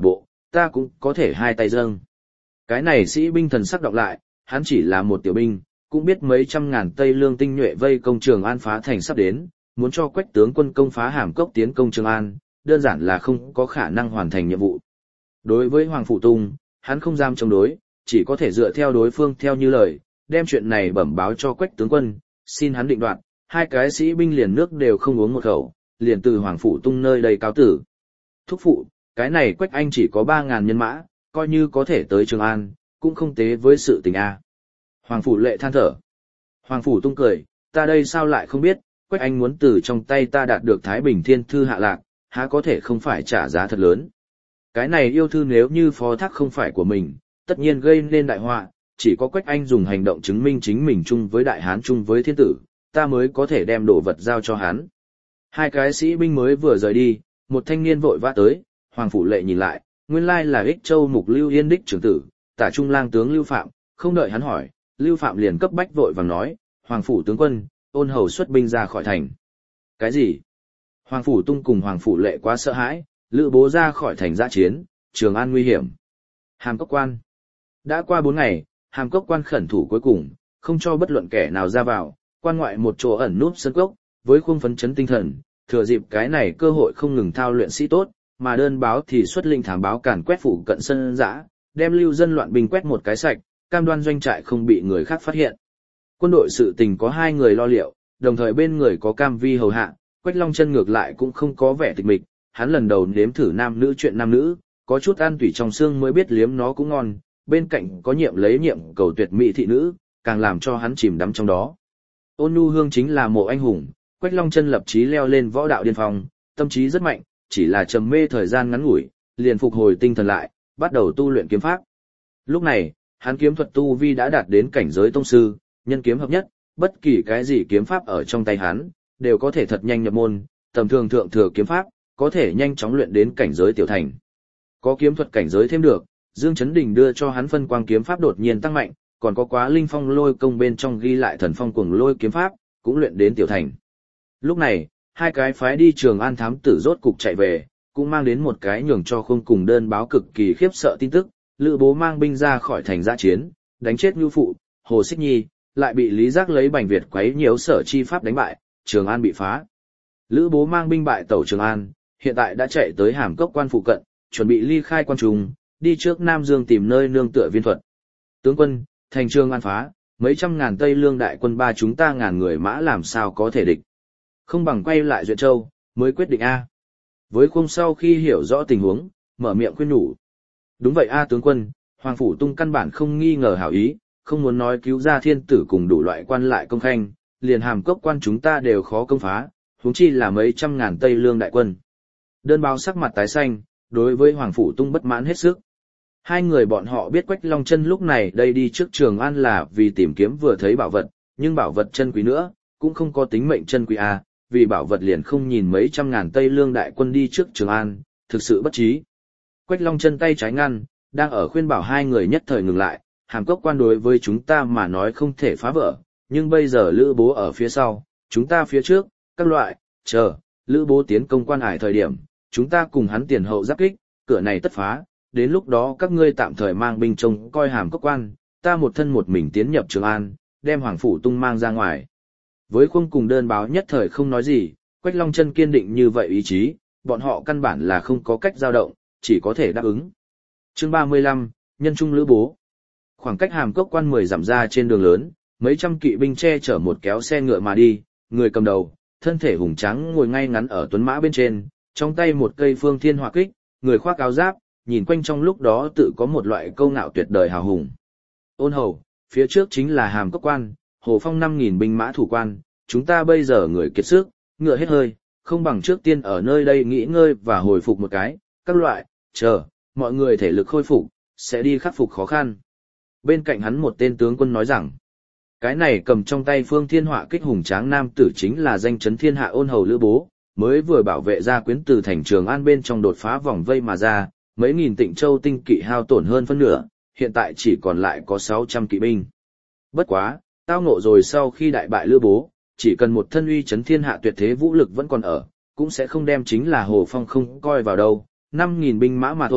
S1: ta cũng có thể hai tay dâng. Cái này sĩ binh thần sắc đọc lại, hắn chỉ là một tiểu binh, cũng biết mấy trăm ngàn Tây Lương tinh nhuệ vây công Trường An phá thành sắp đến, muốn cho Quách tướng quân công phá Hàm Cốc tiến công Trường An, đơn giản là không có khả năng hoàn thành nhiệm vụ. Đối với Hoàng Phủ Tung, hắn không dám chống đối, chỉ có thể dựa theo đối phương theo như lời, đem chuyện này bẩm báo cho Quách tướng quân, xin hắn định đoạt. Hai cái sĩ binh liền nước đều không uống một khẩu, liền từ Hoàng Phủ Tung nơi đây cáo tử. Thúc phụ, cái này Quách Anh chỉ có ba ngàn nhân mã, coi như có thể tới Trường An, cũng không tế với sự tình a. Hoàng Phủ Lệ than thở. Hoàng Phủ Tung cười, ta đây sao lại không biết, Quách Anh muốn từ trong tay ta đạt được Thái Bình Thiên Thư hạ lạc, há có thể không phải trả giá thật lớn. Cái này yêu thư nếu như phó thác không phải của mình, tất nhiên gây nên đại họa, chỉ có Quách Anh dùng hành động chứng minh chính mình chung với đại hán chung với thiên tử, ta mới có thể đem đồ vật giao cho hắn. Hai cái sĩ binh mới vừa rời đi, một thanh niên vội vã tới, Hoàng Phủ Lệ nhìn lại, nguyên lai là Ích Châu Mục Lưu Yên đích trưởng tử, Tả Trung lang tướng Lưu Phạm, không đợi hắn hỏi, Lưu Phạm liền cấp bách vội vàng nói, Hoàng Phủ tướng quân, Ôn Hầu xuất binh ra khỏi thành. Cái gì? Hoàng Phủ Tung cùng Hoàng Phủ Lệ quá sợ hãi, Lữ Bố ra khỏi thành dã chiến, Trường An nguy hiểm. Hàm Cốc Quan. Đã qua bốn ngày, Hàm Cốc Quan khẩn thủ cuối cùng, không cho bất luận kẻ nào ra vào, quan ngoại một chỗ ẩn núp sân cốc, với khuôn phấn chấn tinh thần, thừa dịp cái này cơ hội không ngừng thao luyện sĩ tốt, mà đơn báo thì xuất linh thám báo càn quét phủ cận sân dã, đem lưu dân loạn binh quét một cái sạch, cam đoan doanh trại không bị người khác phát hiện. Quân đội sự tình có hai người lo liệu, đồng thời bên người có Cam Vi hầu hạ, Quách Long Chân ngược lại cũng không có vẻ tịch mịch, hắn lần đầu nếm thử nam nữ chuyện nam nữ, có chút ăn tủy trong xương mới biết liếm nó cũng ngon, bên cạnh có nhiệm lấy nhiệm cầu tuyệt mỹ thị nữ, càng làm cho hắn chìm đắm trong đó. Ôn Nhu Hương chính là mộ anh hùng, Quách Long Chân lập chí leo lên võ đạo điên phong, tâm trí rất mạnh, chỉ là trầm mê thời gian ngắn ngủi, liền phục hồi tinh thần lại, bắt đầu tu luyện kiếm pháp. Lúc này, hắn kiếm thuật tu vi đã đạt đến cảnh giới tông sư, nhân kiếm hợp nhất, bất kỳ cái gì kiếm pháp ở trong tay hắn, đều có thể thật nhanh nhập môn, tầm thường thượng thừa kiếm pháp, có thể nhanh chóng luyện đến cảnh giới tiểu thành. Có kiếm thuật cảnh giới thêm được, Dương Chấn Đình đưa cho hắn phân quang kiếm pháp đột nhiên tăng mạnh, còn có Quá Linh Phong Lôi công bên trong ghi lại thần phong cuồng lôi kiếm pháp, cũng luyện đến tiểu thành. Lúc này, hai cái phái đi Trường An thám tử rốt cục chạy về, cũng mang đến một cái nhường cho Khung cùng đơn báo cực kỳ khiếp sợ tin tức, Lữ Bố mang binh ra khỏi thành dã chiến, đánh chết Nưu Phụ, Hồ Xích Nhi, lại bị Lý Giác lấy Bành Việt quấy nhiễu Sở Chi pháp đánh bại, Trường An bị phá. Lữ Bố mang binh bại tẩu Trường An, hiện tại đã chạy tới Hàm Cốc Quan phụ cận, chuẩn bị ly khai quan trung, đi trước Nam Dương tìm nơi nương tựa viên thuật. Tướng quân, thành Trường An phá, mấy trăm ngàn Tây Lương đại quân ba chúng ta ngàn người mã làm sao có thể địch. Không bằng quay lại Duyện Châu, mới quyết định A. Với Khung sau khi hiểu rõ tình huống, mở miệng khuyên nhủ. Đúng vậy A tướng quân, Hoàng Phủ Tung căn bản không nghi ngờ hảo ý, không muốn nói cứu ra thiên tử cùng đủ loại quan lại công khanh, liền Hàm Cốc Quan chúng ta đều khó công phá, huống chi là mấy trăm ngàn Tây Lương đại quân. Đơn báo sắc mặt tái xanh, đối với Hoàng Phủ Tung bất mãn hết sức. Hai người bọn họ biết Quách Long Chân lúc này đây đi trước Trường An là vì tìm kiếm vừa thấy bảo vật, nhưng bảo vật chân quý nữa, cũng không có tính mệnh chân quý A, vì bảo vật liền không nhìn mấy trăm ngàn Tây Lương đại quân đi trước Trường An, thực sự bất trí. Quách Long Chân tay trái ngăn, đang ở khuyên bảo hai người nhất thời ngừng lại, Hàm Cốc Quan đối với chúng ta mà nói không thể phá vỡ, nhưng bây giờ Lữ Bố ở phía sau, chúng ta phía trước, các loại, chờ, Lữ Bố tiến công quan hải thời điểm, chúng ta cùng hắn tiền hậu giáp kích, cửa này tất phá, đến lúc đó các ngươi tạm thời mang binh trông coi Hàm Cốc Quan, ta một thân một mình tiến nhập Trường An, đem Hoàng Phủ Tung mang ra ngoài. Với Khung cùng đơn báo nhất thời không nói gì, Quách Long Chân kiên định như vậy ý chí, bọn họ căn bản là không có cách dao động, chỉ có thể đáp ứng. Chương ba mươi lăm, Nhân trung Lữ Bố. Khoảng cách Hàm Cốc Quan mười dặm ra trên đường lớn, mấy trăm kỵ binh che chở một kéo xe ngựa mà đi, người cầm đầu, thân thể hùng tráng ngồi ngay ngắn ở tuấn mã bên trên, trong tay một cây phương thiên hỏa kích, người khoác áo giáp, nhìn quanh trong lúc đó tự có một loại câu ngạo tuyệt đời hào hùng. Ôn Hầu, phía trước chính là Hàm Cốc Quan, Hồ Phong năm nghìn binh mã thủ quan, chúng ta bây giờ người kiệt sức, ngựa hết hơi, không bằng trước tiên ở nơi đây nghỉ ngơi và hồi phục một cái, các loại, chờ, mọi người thể lực khôi phục, sẽ đi khắc phục khó khăn. Bên cạnh hắn một tên tướng quân nói rằng, cái này cầm trong tay phương thiên họa kích hùng tráng nam tử chính là danh chấn thiên hạ Ôn Hầu Lữ Bố, mới vừa bảo vệ ra quyến từ thành Trường An bên trong đột phá vòng vây mà ra, mấy nghìn Tịnh Châu tinh kỵ hao tổn hơn phân nửa, hiện tại chỉ còn lại có sáu trăm kỵ binh. Bất quá, tao ngộ rồi sau khi đại bại Lữ Bố, chỉ cần một thân uy chấn thiên hạ tuyệt thế vũ lực vẫn còn ở, cũng sẽ không đem chính là Hồ Phong không coi vào đâu, năm nghìn binh mã mà thôi,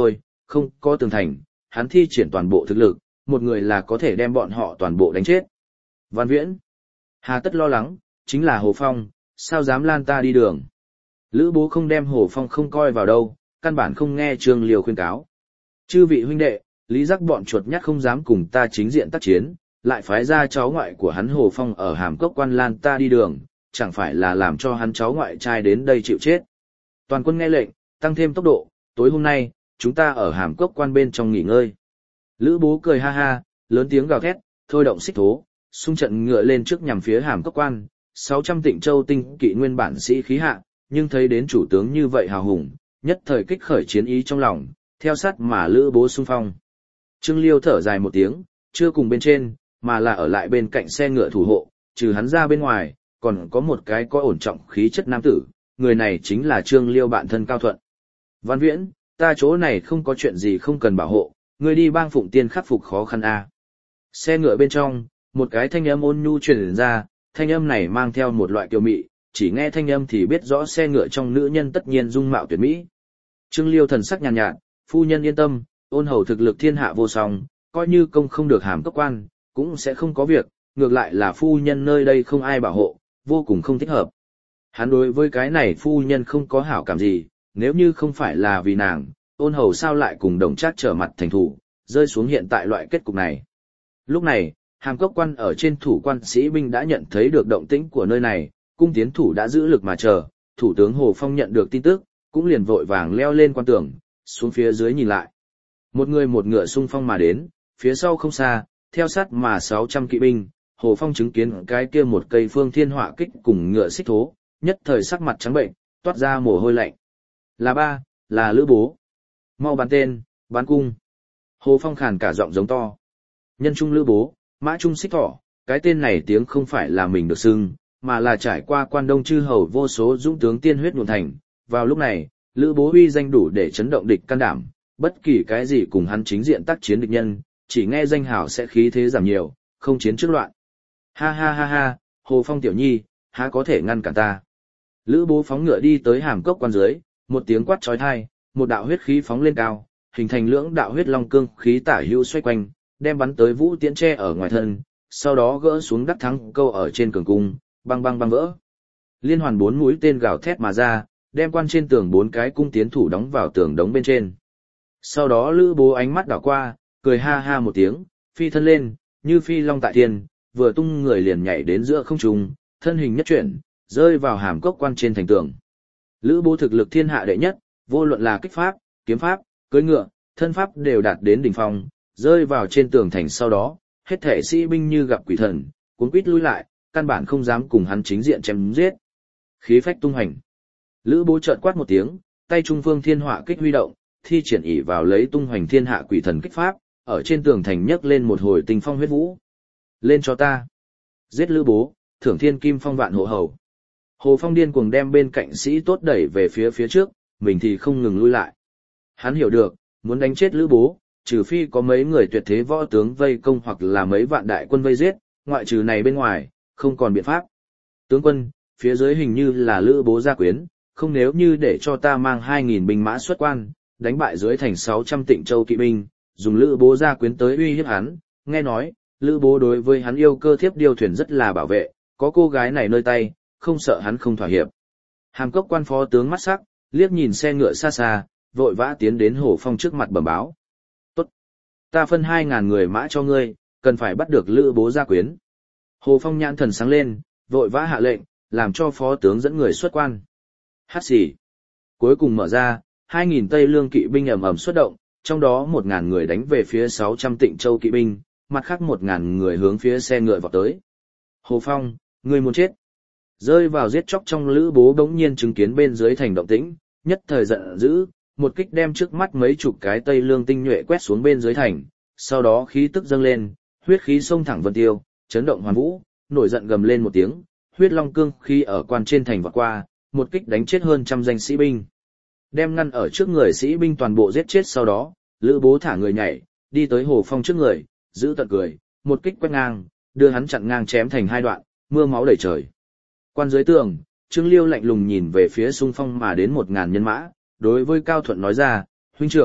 S1: không có tường thành, hắn thi triển toàn bộ thực lực, một người là có thể đem bọn họ toàn bộ đánh chết. Văn Viễn, hà tất lo lắng, chính là Hồ Phong, sao dám lan ta đi đường. Lữ Bố không đem Hồ Phong không coi vào đâu, căn bản không nghe Trương Liêu khuyên cáo. Chư vị huynh đệ, Lý Giác bọn chuột nhắt không dám cùng ta chính diện tác chiến, lại phái ra cháu ngoại của hắn Hồ Phong ở Hàm Cốc Quan lan ta đi đường, chẳng phải là làm cho hắn cháu ngoại trai đến đây chịu chết. Toàn quân nghe lệnh, tăng thêm tốc độ, tối hôm nay, chúng ta ở Hàm Cốc Quan bên trong nghỉ ngơi. Lữ Bố cười ha ha, lớn tiếng gào thét, thôi động xích thố, xung trận ngựa lên trước nhằm phía Hàm Cốc Quan, sáu trăm Tịnh Châu tinh kỵ nguyên bản sĩ khí hạ, nhưng thấy đến chủ tướng như vậy hào hùng, nhất thời kích khởi chiến ý trong lòng, theo sát mà Lữ Bố xung phong. Trương Liêu thở dài một tiếng, chưa cùng bên trên, mà là ở lại bên cạnh xe ngựa thủ hộ, trừ hắn ra bên ngoài, còn có một cái có ổn trọng khí chất nam tử, người này chính là Trương Liêu bạn thân Cao Thuận. Văn Viễn, ta chỗ này không có chuyện gì không cần bảo hộ, ngươi đi bang Phụng Tiên khắc phục khó khăn a. Xe ngựa bên trong, một cái thanh âm ôn nhu truyền ra, thanh âm này mang theo một loại kiều mị, chỉ nghe thanh âm thì biết rõ xe ngựa trong nữ nhân tất nhiên dung mạo tuyệt mỹ. Trương Liêu thần sắc nhàn nhạt, nhạt, phu nhân yên tâm, ôn hầu thực lực thiên hạ vô song, coi như công không được Hàm Cốc Quan, cũng sẽ không có việc, ngược lại là phu nhân nơi đây không ai bảo hộ, vô cùng không thích hợp. Hắn đối với cái này phu nhân không có hảo cảm gì, nếu như không phải là vì nàng, ôn hầu sao lại cùng Đồng Trác trở mặt thành thủ, rơi xuống hiện tại loại kết cục này. Lúc này, Hàm Cốc Quan ở trên thủ quan sĩ binh đã nhận thấy được động tĩnh của nơi này, cung tiến thủ đã giữ lực mà chờ, thủ tướng Hồ Phong nhận được tin tức, cũng liền vội vàng leo lên quan tường, xuống phía dưới nhìn lại. Một người một ngựa xung phong mà đến, phía sau không xa, theo sát mà sáu trăm kỵ binh, Hồ Phong chứng kiến cái kia một cây phương thiên họa kích cùng ngựa xích thố, nhất thời sắc mặt trắng bệnh, toát ra mồ hôi lạnh. Là ba, là Lữ Bố. Mau bắn tên, bắn cung. Hồ Phong khàn cả giọng giống to. Nhân trung Lữ Bố, mã trung xích thỏ, cái tên này tiếng không phải là mình được xưng, mà là trải qua quan đông chư hầu vô số dũng tướng tiên huyết nhuộm thành. Vào lúc này, Lữ Bố uy danh đủ để chấn động địch can đảm, bất kỳ cái gì cùng hắn chính diện tác chiến địch nhân, chỉ nghe danh hào sẽ khí thế giảm nhiều, không chiến trước loạn. Ha ha ha ha, Hồ Phong tiểu nhi, há có thể ngăn cản ta. Lữ Bố phóng ngựa đi tới Hàm Cốc Quan dưới, một tiếng quát chói tai, một đạo huyết khí phóng lên cao, hình thành lưỡng đạo huyết long cương khí tả hữu xoay quanh, đem bắn tới vũ tiễn tre ở ngoài thân, sau đó gỡ xuống đắc thắng câu ở trên cường cung, băng băng băng vỡ. Liên hoàn bốn mũi tên gào thét mà ra, đem quan trên tường bốn cái cung tiến thủ đóng vào tường đống bên trên. Sau đó Lữ Bố ánh mắt đảo qua, cười ha ha một tiếng, phi thân lên, như phi long tại thiên, vừa tung người liền nhảy đến giữa không trung, thân hình nhất chuyển, rơi vào Hàm Cốc Quan trên thành tường. Lữ Bố thực lực thiên hạ đệ nhất, vô luận là kích pháp, kiếm pháp, cưỡi ngựa, thân pháp đều đạt đến đỉnh phong, rơi vào trên tường thành sau đó, hết thể sĩ binh như gặp quỷ thần, cuống quýt lui lại, căn bản không dám cùng hắn chính diện chém giết. Khí phách tung hành. Lữ Bố chợt quát một tiếng, tay trung phương thiên họa kích huy động, thi triển ỷ vào lấy tung hoành thiên hạ quỷ thần kích pháp, ở trên tường thành nhấc lên một hồi tình phong huyết vũ. Lên cho ta. Giết Lữ Bố, thưởng thiên kim phong vạn hộ hầu. Hồ Phong điên cuồng đem bên cạnh sĩ tốt đẩy về phía phía trước, mình thì không ngừng lui lại. Hắn hiểu được, muốn đánh chết Lữ Bố, trừ phi có mấy người tuyệt thế võ tướng vây công hoặc là mấy vạn đại quân vây giết, ngoại trừ này bên ngoài, không còn biện pháp. Tướng quân, phía dưới hình như là Lữ Bố gia quyến, không nếu như để cho ta mang hai nghìn binh mã xuất quan, đánh bại dưới thành sáu trăm Tịnh Châu kỵ binh, dùng Lữ Bố gia quyến tới uy hiếp hắn, nghe nói, Lữ Bố đối với hắn yêu cơ thiếp điêu thuyền rất là bảo vệ, có cô gái này nơi tay, không sợ hắn không thỏa hiệp. Hàm Cốc Quan phó tướng mắt sắc, liếc nhìn xe ngựa xa xa, vội vã tiến đến Hồ Phong trước mặt bẩm báo. Tốt, ta phân hai ngàn người mã cho ngươi, cần phải bắt được Lữ Bố gia quyến. Hồ Phong nhãn thần sáng lên, vội vã hạ lệnh, làm cho phó tướng dẫn người xuất quan. Hát xì. Cuối cùng mở ra, hai nghìn Tây Lương kỵ binh ầm ầm xuất động, trong đó một ngàn người đánh về phía sáu trăm Tịnh Châu kỵ binh, mặt khác một ngàn người hướng phía xe ngựa vọt tới. Hồ Phong, ngươi muốn chết. Rơi vào giết chóc trong Lữ Bố bỗng nhiên chứng kiến bên dưới thành động tĩnh, nhất thời giận dữ, một kích đem trước mắt mấy chục cái Tây Lương tinh nhuệ quét xuống bên dưới thành, sau đó khí tức dâng lên, huyết khí xông thẳng vân tiêu, chấn động hoàn vũ, nổi giận gầm lên một tiếng, huyết long cương khi ở quan trên thành vọt qua, một kích đánh chết hơn trăm danh sĩ binh. Đem ngăn ở trước người sĩ binh toàn bộ giết chết sau đó, Lữ Bố thả người nhảy, đi tới Hồ Phong trước người, giữ tận cười, một kích quét ngang, đưa hắn chặn ngang chém thành hai đoạn, mưa máu đầy trời. Quan dưới tường, Trương Liêu lạnh lùng nhìn về phía xung phong mà đến một ngàn nhân mã, đối với Cao Thuận nói ra, huynh trưởng,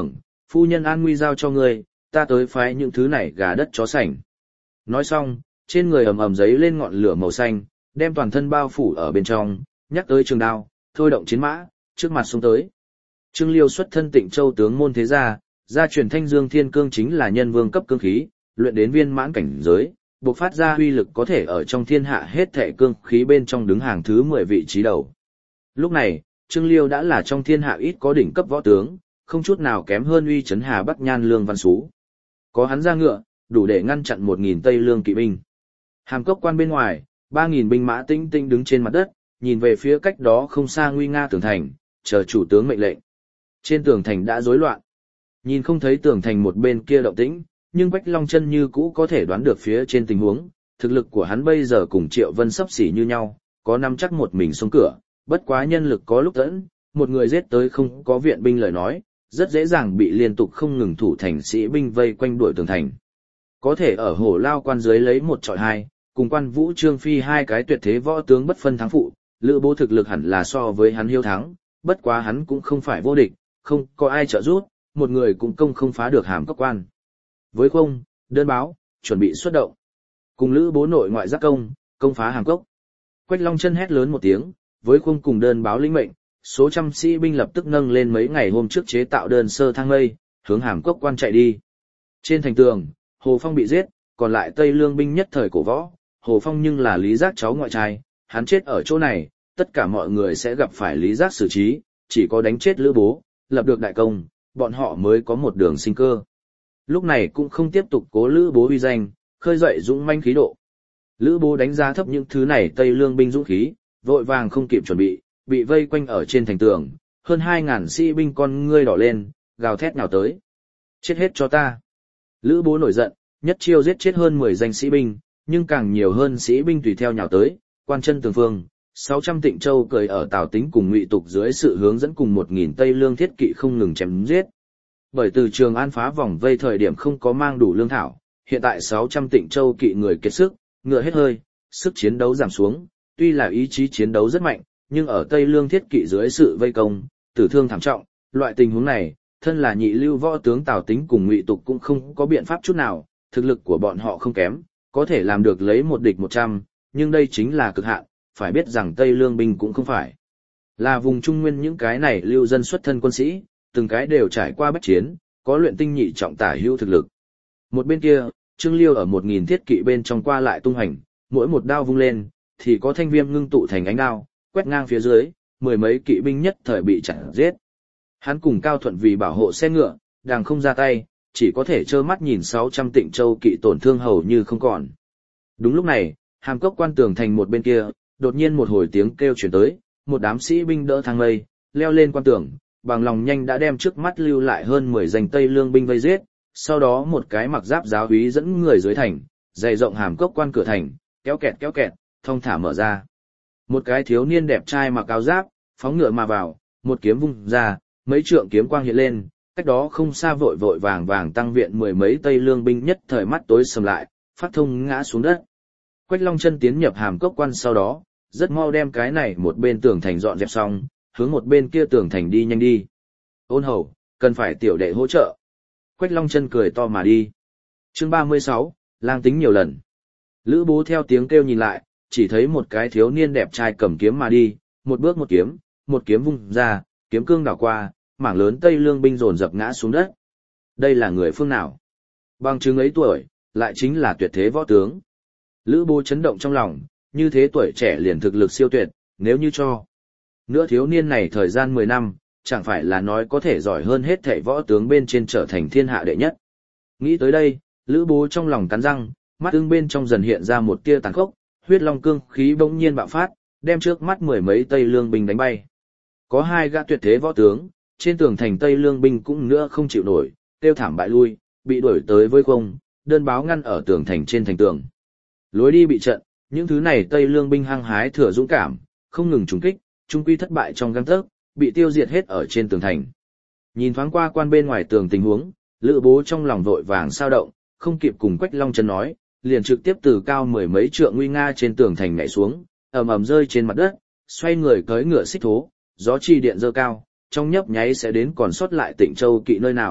S1: phu nhân an nguy giao cho ngươi, ta tới phái những thứ này gà đất chó sành. Nói xong, trên người ầm ầm giấy lên ngọn lửa màu xanh, đem toàn thân bao phủ ở bên trong, nhắc tới trường đao, thôi động chiến mã, trước mặt xuống tới. Trương Liêu xuất thân Tịnh Châu tướng môn thế gia, gia truyền Thanh Dương Thiên Cương chính là nhân vương cấp cương khí, luyện đến viên mãn cảnh giới, bộc phát ra uy lực có thể ở trong thiên hạ hết thảy cương khí bên trong đứng hàng thứ mười vị trí đầu. Lúc này, Trương Liêu đã là trong thiên hạ ít có đỉnh cấp võ tướng, không chút nào kém hơn uy chấn Hà Bắc Nhan Lương Văn Sú. Có hắn ra ngựa, đủ để ngăn chặn một nghìn Tây Lương kỵ binh. Hàm Cốc quan bên ngoài, ba nghìn binh mã tinh tinh đứng trên mặt đất, nhìn về phía cách đó không xa nguy nga tường thành, chờ chủ tướng mệnh lệnh. Trên tường thành đã rối loạn. Nhìn không thấy tường thành một bên kia động tĩnh, nhưng Quách Long Chân như cũ có thể đoán được phía trên tình huống, thực lực của hắn bây giờ cùng Triệu Vân sắp xỉ như nhau, có nắm chắc một mình xuống cửa, bất quá nhân lực có lúc tẫn, một người giết tới không có viện binh lời nói, rất dễ dàng bị liên tục không ngừng thủ thành sĩ binh vây quanh đuổi tường thành. Có thể ở Hổ Lao quan dưới lấy một trọi hai, cùng Quan Vũ Trương Phi hai cái tuyệt thế võ tướng bất phân thắng phụ, Lữ Bố thực lực hẳn là so với hắn hiếu thắng, bất quá hắn cũng không phải vô địch, không có ai trợ giúp, một người cũng công không phá được Hàm Cốc quan. Với không, đơn báo, chuẩn bị xuất động. Cùng Lữ Bố nội ngoại giác công, công phá Hàm Cốc. Quách Long Chân hét lớn một tiếng, với không cùng đơn báo lĩnh mệnh, số trăm sĩ binh lập tức nâng lên mấy ngày hôm trước chế tạo đơn sơ thang mây, hướng Hàm Cốc quan chạy đi. Trên thành tường, Hồ Phong bị giết, còn lại Tây Lương binh nhất thời cổ võ, Hồ Phong nhưng là Lý Giác cháu ngoại trai, hắn chết ở chỗ này, tất cả mọi người sẽ gặp phải Lý Giác xử trí, chỉ có đánh chết Lữ Bố, lập được đại công, bọn họ mới có một đường sinh cơ. Lúc này cũng không tiếp tục cố Lữ Bố uy danh, khơi dậy dũng manh khí độ. Lữ Bố đánh giá thấp những thứ này Tây Lương binh dũng khí, vội vàng không kịp chuẩn bị, bị vây quanh ở trên thành tường, hơn hai ngàn sĩ binh con ngươi đỏ lên, gào thét nào tới. Chết hết cho ta. Lữ Bố nổi giận, nhất chiêu giết chết hơn mười danh sĩ binh, nhưng càng nhiều hơn sĩ binh tùy theo nhào tới, quan chân tường phương, sáu trăm Tịnh Châu cười ở Tào Tính cùng Ngụy Tục dưới sự hướng dẫn cùng một nghìn Tây Lương thiết kỵ không ngừng chém giết. Bởi từ Trường An phá vòng vây thời điểm không có mang đủ lương thảo, hiện tại sáu trăm Tịnh Châu kỵ người kiệt sức, ngựa hết hơi, sức chiến đấu giảm xuống, tuy là ý chí chiến đấu rất mạnh, nhưng ở Tây Lương thiết kỵ dưới sự vây công, tử thương thảm trọng, loại tình huống này, thân là nhị lưu võ tướng Tào Tính cùng Ngụy Tục cũng không có biện pháp chút nào, thực lực của bọn họ không kém, có thể làm được lấy một địch một trăm, nhưng đây chính là cực hạn, phải biết rằng Tây Lương binh cũng không phải là vùng Trung Nguyên những cái này lưu dân xuất thân quân sĩ, từng cái đều trải qua bách chiến, có luyện tinh nhị trọng tả hữu thực lực. Một bên kia, Trương Liêu ở một nghìn thiết kỵ bên trong qua lại tung hành, mỗi một đao vung lên, thì có thanh viêm ngưng tụ thành ánh đao, quét ngang phía dưới, mười mấy kỵ binh nhất thời bị chặn giết. Hắn cùng Cao Thuận vì bảo hộ xe ngựa, đang không ra tay, chỉ có thể trơ mắt nhìn sáu trăm Tịnh Châu kỵ tổn thương hầu như không còn. Đúng lúc này, Hàm Cốc quan tường thành một bên kia, đột nhiên một hồi tiếng kêu truyền tới, một đám sĩ binh đỡ thang mây, leo lên quan tường, bằng lòng nhanh đã đem trước mắt lưu lại hơn mười danh Tây Lương binh vây giết, sau đó một cái mặc giáp giáo úy dẫn người dưới thành, dày rộng Hàm Cốc quan cửa thành, kéo kẹt kéo kẹt, thông thả mở ra. Một cái thiếu niên đẹp trai mặc áo giáp, phóng ngựa mà vào, một kiếm vung ra, mấy trượng kiếm quang hiện lên, cách đó không xa vội vội vàng vàng tăng viện mười mấy Tây Lương binh nhất thời mắt tối sầm lại, phát thông ngã xuống đất. Quách Long Chân tiến nhập Hàm Cốc quan sau đó, rất mau đem cái này một bên tường thành dọn dẹp xong, hướng một bên kia tường thành đi nhanh đi. Ôn hầu, cần phải tiểu đệ hỗ trợ. Quách Long Chân cười to mà đi. Chương ba mươi sáu, lang tính nhiều lần. Lữ Bố theo tiếng kêu nhìn lại, chỉ thấy một cái thiếu niên đẹp trai cầm kiếm mà đi, một bước một kiếm, một kiếm vung ra, kiếm cương đảo qua, mảng lớn Tây Lương binh dồn dập ngã xuống đất. Đây là người phương nào? Bằng chứng ấy tuổi, lại chính là tuyệt thế võ tướng. Lữ Bố chấn động trong lòng, như thế tuổi trẻ liền thực lực siêu tuyệt, nếu như cho nữa thiếu niên này thời gian mười năm, chẳng phải là nói có thể giỏi hơn hết thảy võ tướng bên trên trở thành thiên hạ đệ nhất. Nghĩ tới đây, Lữ Bố trong lòng cắn răng, mắt ưng bên trong dần hiện ra một tia tàn khốc, huyết long cương khí bỗng nhiên bạo phát, đem trước mắt mười mấy Tây Lương binh đánh bay. Có hai gã tuyệt thế võ tướng, trên tường thành Tây Lương binh cũng nữa không chịu nổi, tiêu thảm bại lui, bị đuổi tới với không, đơn báo ngăn ở tường thành trên thành tường. Lối đi bị trận, những thứ này Tây Lương binh hăng hái thừa dũng cảm, không ngừng trúng kích, trung quy thất bại trong gang tấc, bị tiêu diệt hết ở trên tường thành. Nhìn thoáng qua quan bên ngoài tường tình huống, Lữ Bố trong lòng vội vàng sao động, không kịp cùng Quách Long Chân nói, liền trực tiếp từ cao mười mấy trượng nguy nga trên tường thành nhảy xuống, ầm ầm rơi trên mặt đất, xoay người cưỡi ngựa xích thố, gió chi điện dơ cao, trong nhấp nháy sẽ đến còn sót lại Tịnh Châu kỵ nơi nào,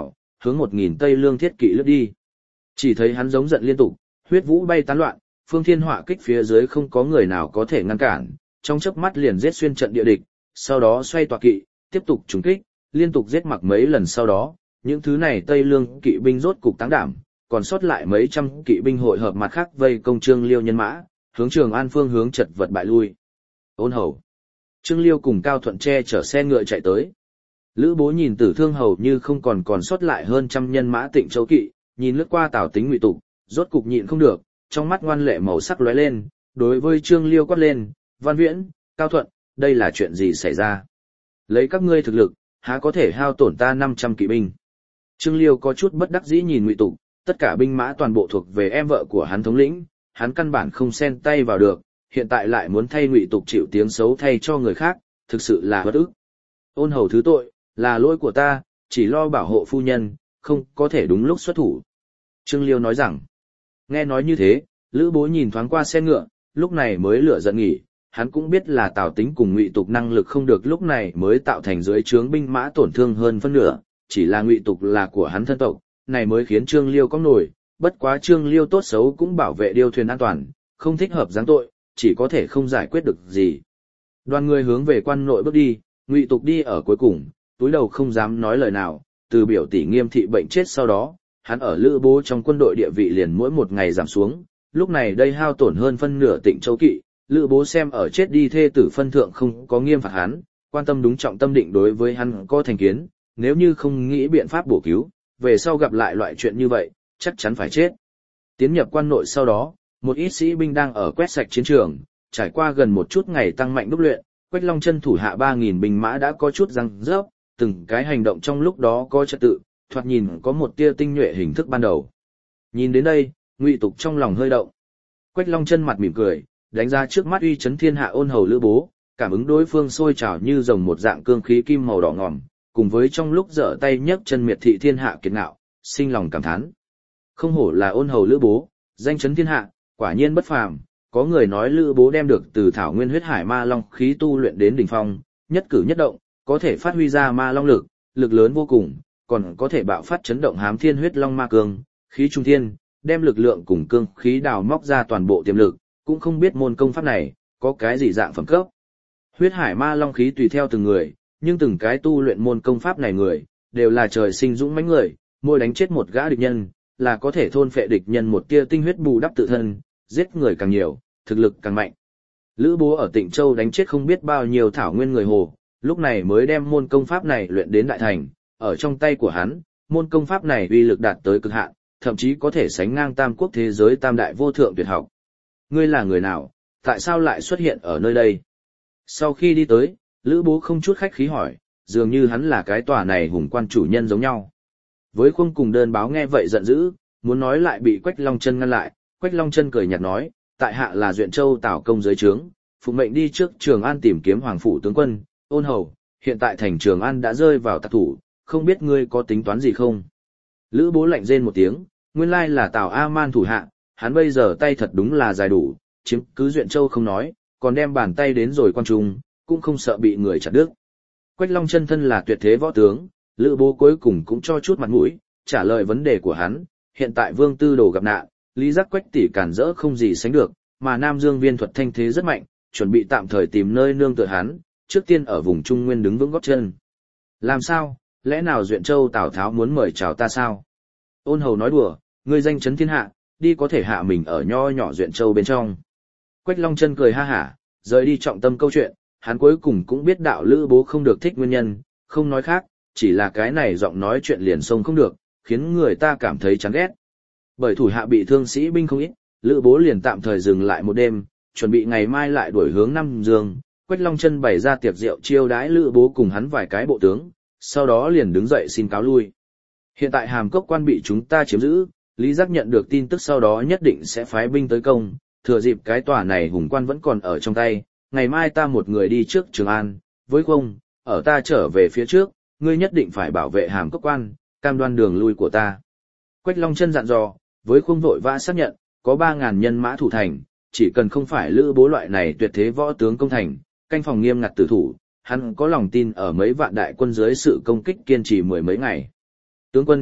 S1: hướng một nghìn Tây Lương thiết kỵ lướt đi. Chỉ thấy hắn giống giận liên tục, huyết vũ bay tán loạn, phương thiên họa kích phía dưới không có người nào có thể ngăn cản, trong chớp mắt liền giết xuyên trận địa địch, sau đó xoay tọa kỵ, tiếp tục trúng kích, liên tục giết mặc mấy lần sau đó, những thứ này Tây Lương kỵ binh rốt cục táng đảm, còn sót lại mấy trăm kỵ binh hội hợp mặt khác vây công Trương Liêu nhân mã, hướng Trường An phương hướng chật vật bại lui. Ôn Hầu. Trương Liêu cùng Cao Thuận che chở xe ngựa chạy tới. Lữ Bố nhìn Tử Thương hầu như không còn còn sót lại hơn trăm nhân mã Tịnh Châu kỵ, nhìn lướt qua Tào Tính Ngụy Tục, rốt cục nhịn không được, trong mắt ngoan lệ màu sắc lóe lên, đối với Trương Liêu quát lên, "Văn Viễn, Cao Thuận, đây là chuyện gì xảy ra? Lấy các ngươi thực lực, há có thể hao tổn ta năm trăm kỵ binh?" Trương Liêu có chút bất đắc dĩ nhìn Ngụy Tục, tất cả binh mã toàn bộ thuộc về em vợ của hắn thống lĩnh, hắn căn bản không xen tay vào được, hiện tại lại muốn thay Ngụy Tục chịu tiếng xấu thay cho người khác, thực sự là bất ức. Ôn Hầu thứ tội, là lỗi của ta, chỉ lo bảo hộ phu nhân, không có thể đúng lúc xuất thủ. Trương Liêu nói rằng, nghe nói như thế, Lữ Bố nhìn thoáng qua xe ngựa, lúc này mới lửa giận nghỉ, hắn cũng biết là Tào Tính cùng Ngụy Tục năng lực không được lúc này mới tạo thành dưới trướng binh mã tổn thương hơn phân nửa, chỉ là Ngụy Tục là của hắn thân tộc, này mới khiến Trương Liêu có nổi, bất quá Trương Liêu tốt xấu cũng bảo vệ điêu thuyền an toàn, không thích hợp giáng tội, chỉ có thể không giải quyết được gì. Đoàn người hướng về quan nội bước đi, Ngụy Tục đi ở cuối cùng, túi đầu không dám nói lời nào, từ biểu tỷ Nghiêm thị bệnh chết sau đó, hắn ở Lữ Bố trong quân đội địa vị liền mỗi một ngày giảm xuống, lúc này đây hao tổn hơn phân nửa Tịnh Châu kỵ, Lữ Bố xem ở chết đi thê tử phân thượng không có nghiêm phạt hắn, quan tâm đúng trọng tâm định đối với hắn có thành kiến, nếu như không nghĩ biện pháp bổ cứu, về sau gặp lại loại chuyện như vậy, chắc chắn phải chết. Tiến nhập quan nội sau đó, một ít sĩ binh đang ở quét sạch chiến trường, trải qua gần một chút ngày tăng mạnh đúc luyện, Quách Long Chân thủ hạ ba nghìn binh mã đã có chút răng rớp, từng cái hành động trong lúc đó có trật tự, thoạt nhìn có một tia tinh nhuệ hình thức ban đầu. Nhìn đến đây, Ngụy Tục trong lòng hơi động. Quách Long Chân mặt mỉm cười, đánh ra trước mắt uy chấn thiên hạ Ôn Hầu Lữ Bố, cảm ứng đối phương sôi trào như rồng một dạng cương khí kim màu đỏ ngòm, cùng với trong lúc giở tay nhấc chân miệt thị thiên hạ kiệt ngạo, sinh lòng cảm thán. Không hổ là Ôn Hầu Lữ Bố, danh chấn thiên hạ, quả nhiên bất phàm. Có người nói Lữ Bố đem được từ thảo nguyên huyết hải ma long khí tu luyện đến đỉnh phong, nhất cử nhất động có thể phát huy ra ma long lực, lực lớn vô cùng, còn có thể bạo phát chấn động hám thiên huyết long ma cương, khí trung thiên, đem lực lượng cùng cương khí đào móc ra toàn bộ tiềm lực, cũng không biết môn công pháp này có cái gì dạng phẩm cấp. Huyết hải ma long khí tùy theo từng người, nhưng từng cái tu luyện môn công pháp này người đều là trời sinh dũng mãnh người, mỗi đánh chết một gã địch nhân là có thể thôn phệ địch nhân một tia tinh huyết bù đắp tự thân, giết người càng nhiều, thực lực càng mạnh. Lữ Bố ở Tịnh Châu đánh chết không biết bao nhiêu thảo nguyên người Hồ, lúc này mới đem môn công pháp này luyện đến đại thành, ở trong tay của hắn, môn công pháp này uy lực đạt tới cực hạn, thậm chí có thể sánh ngang tam quốc thế giới tam đại vô thượng tuyệt học. Ngươi là người nào, tại sao lại xuất hiện ở nơi đây? Sau khi đi tới, Lữ Bố không chút khách khí hỏi, dường như hắn là cái tòa này hùng quan chủ nhân giống nhau. Với Khung cùng Đơn Báo nghe vậy giận dữ, muốn nói lại bị Quách Long Chân ngăn lại, Quách Long Chân cười nhạt nói, tại hạ là Duyện Châu Tào công dưới trướng, phụng mệnh đi trước Trường An tìm kiếm Hoàng phủ tướng quân, Ôn Hầu, hiện tại thành Trường An đã rơi vào tặc thủ, không biết ngươi có tính toán gì không? Lữ Bố lạnh rên một tiếng, nguyên lai là Tào A Man thủ hạ, hắn bây giờ tay thật đúng là dài đủ, chiếm cứ Duyện Châu không nói, còn đem bàn tay đến rồi quan trung, cũng không sợ bị người chặt đứt. Quách Long Chân thân là tuyệt thế võ tướng, Lữ Bố cuối cùng cũng cho chút mặt mũi, trả lời vấn đề của hắn, hiện tại Vương Tư Đồ gặp nạn, Lý Giác Quách tỷ cản rỡ không gì sánh được, mà Nam Dương Viên Thuật thanh thế rất mạnh, chuẩn bị tạm thời tìm nơi nương tựa hắn, trước tiên ở vùng Trung Nguyên đứng vững gót chân. Làm sao, lẽ nào Duyện Châu Tào Tháo muốn mời chào ta sao? Ôn Hầu nói đùa, ngươi danh chấn thiên hạ, đi có thể hạ mình ở nho nhỏ Duyện Châu bên trong. Quách Long Chân cười ha hả, rời đi trọng tâm câu chuyện, hắn cuối cùng cũng biết đạo Lữ Bố không được thích nguyên nhân, không nói khác, chỉ là cái này giọng nói chuyện liền xông không được, khiến người ta cảm thấy chán ghét. Bởi thủ hạ bị thương sĩ binh không ít, Lữ Bố liền tạm thời dừng lại một đêm, chuẩn bị ngày mai lại đuổi hướng Nam Dương. Quách Long Chân bày ra tiệc rượu chiêu đãi Lữ Bố cùng hắn vài cái bộ tướng, sau đó liền đứng dậy xin cáo lui. Hiện tại Hàm Cốc quan bị chúng ta chiếm giữ, Lý Giác nhận được tin tức sau đó nhất định sẽ phái binh tới công, thừa dịp cái tòa này hùng quan vẫn còn ở trong tay, ngày mai ta một người đi trước Trường An, với không, ở ta trở về phía trước, ngươi nhất định phải bảo vệ Hàm Cốc quan, cam đoan đường lui của ta. Quách Long Chân dặn dò, với không vội vã xác nhận, có ba ngàn nhân mã thủ thành, chỉ cần không phải Lữ Bố loại này tuyệt thế võ tướng công thành, canh phòng nghiêm ngặt tử thủ, hắn có lòng tin ở mấy vạn đại quân dưới sự công kích kiên trì mười mấy ngày. Tướng quân,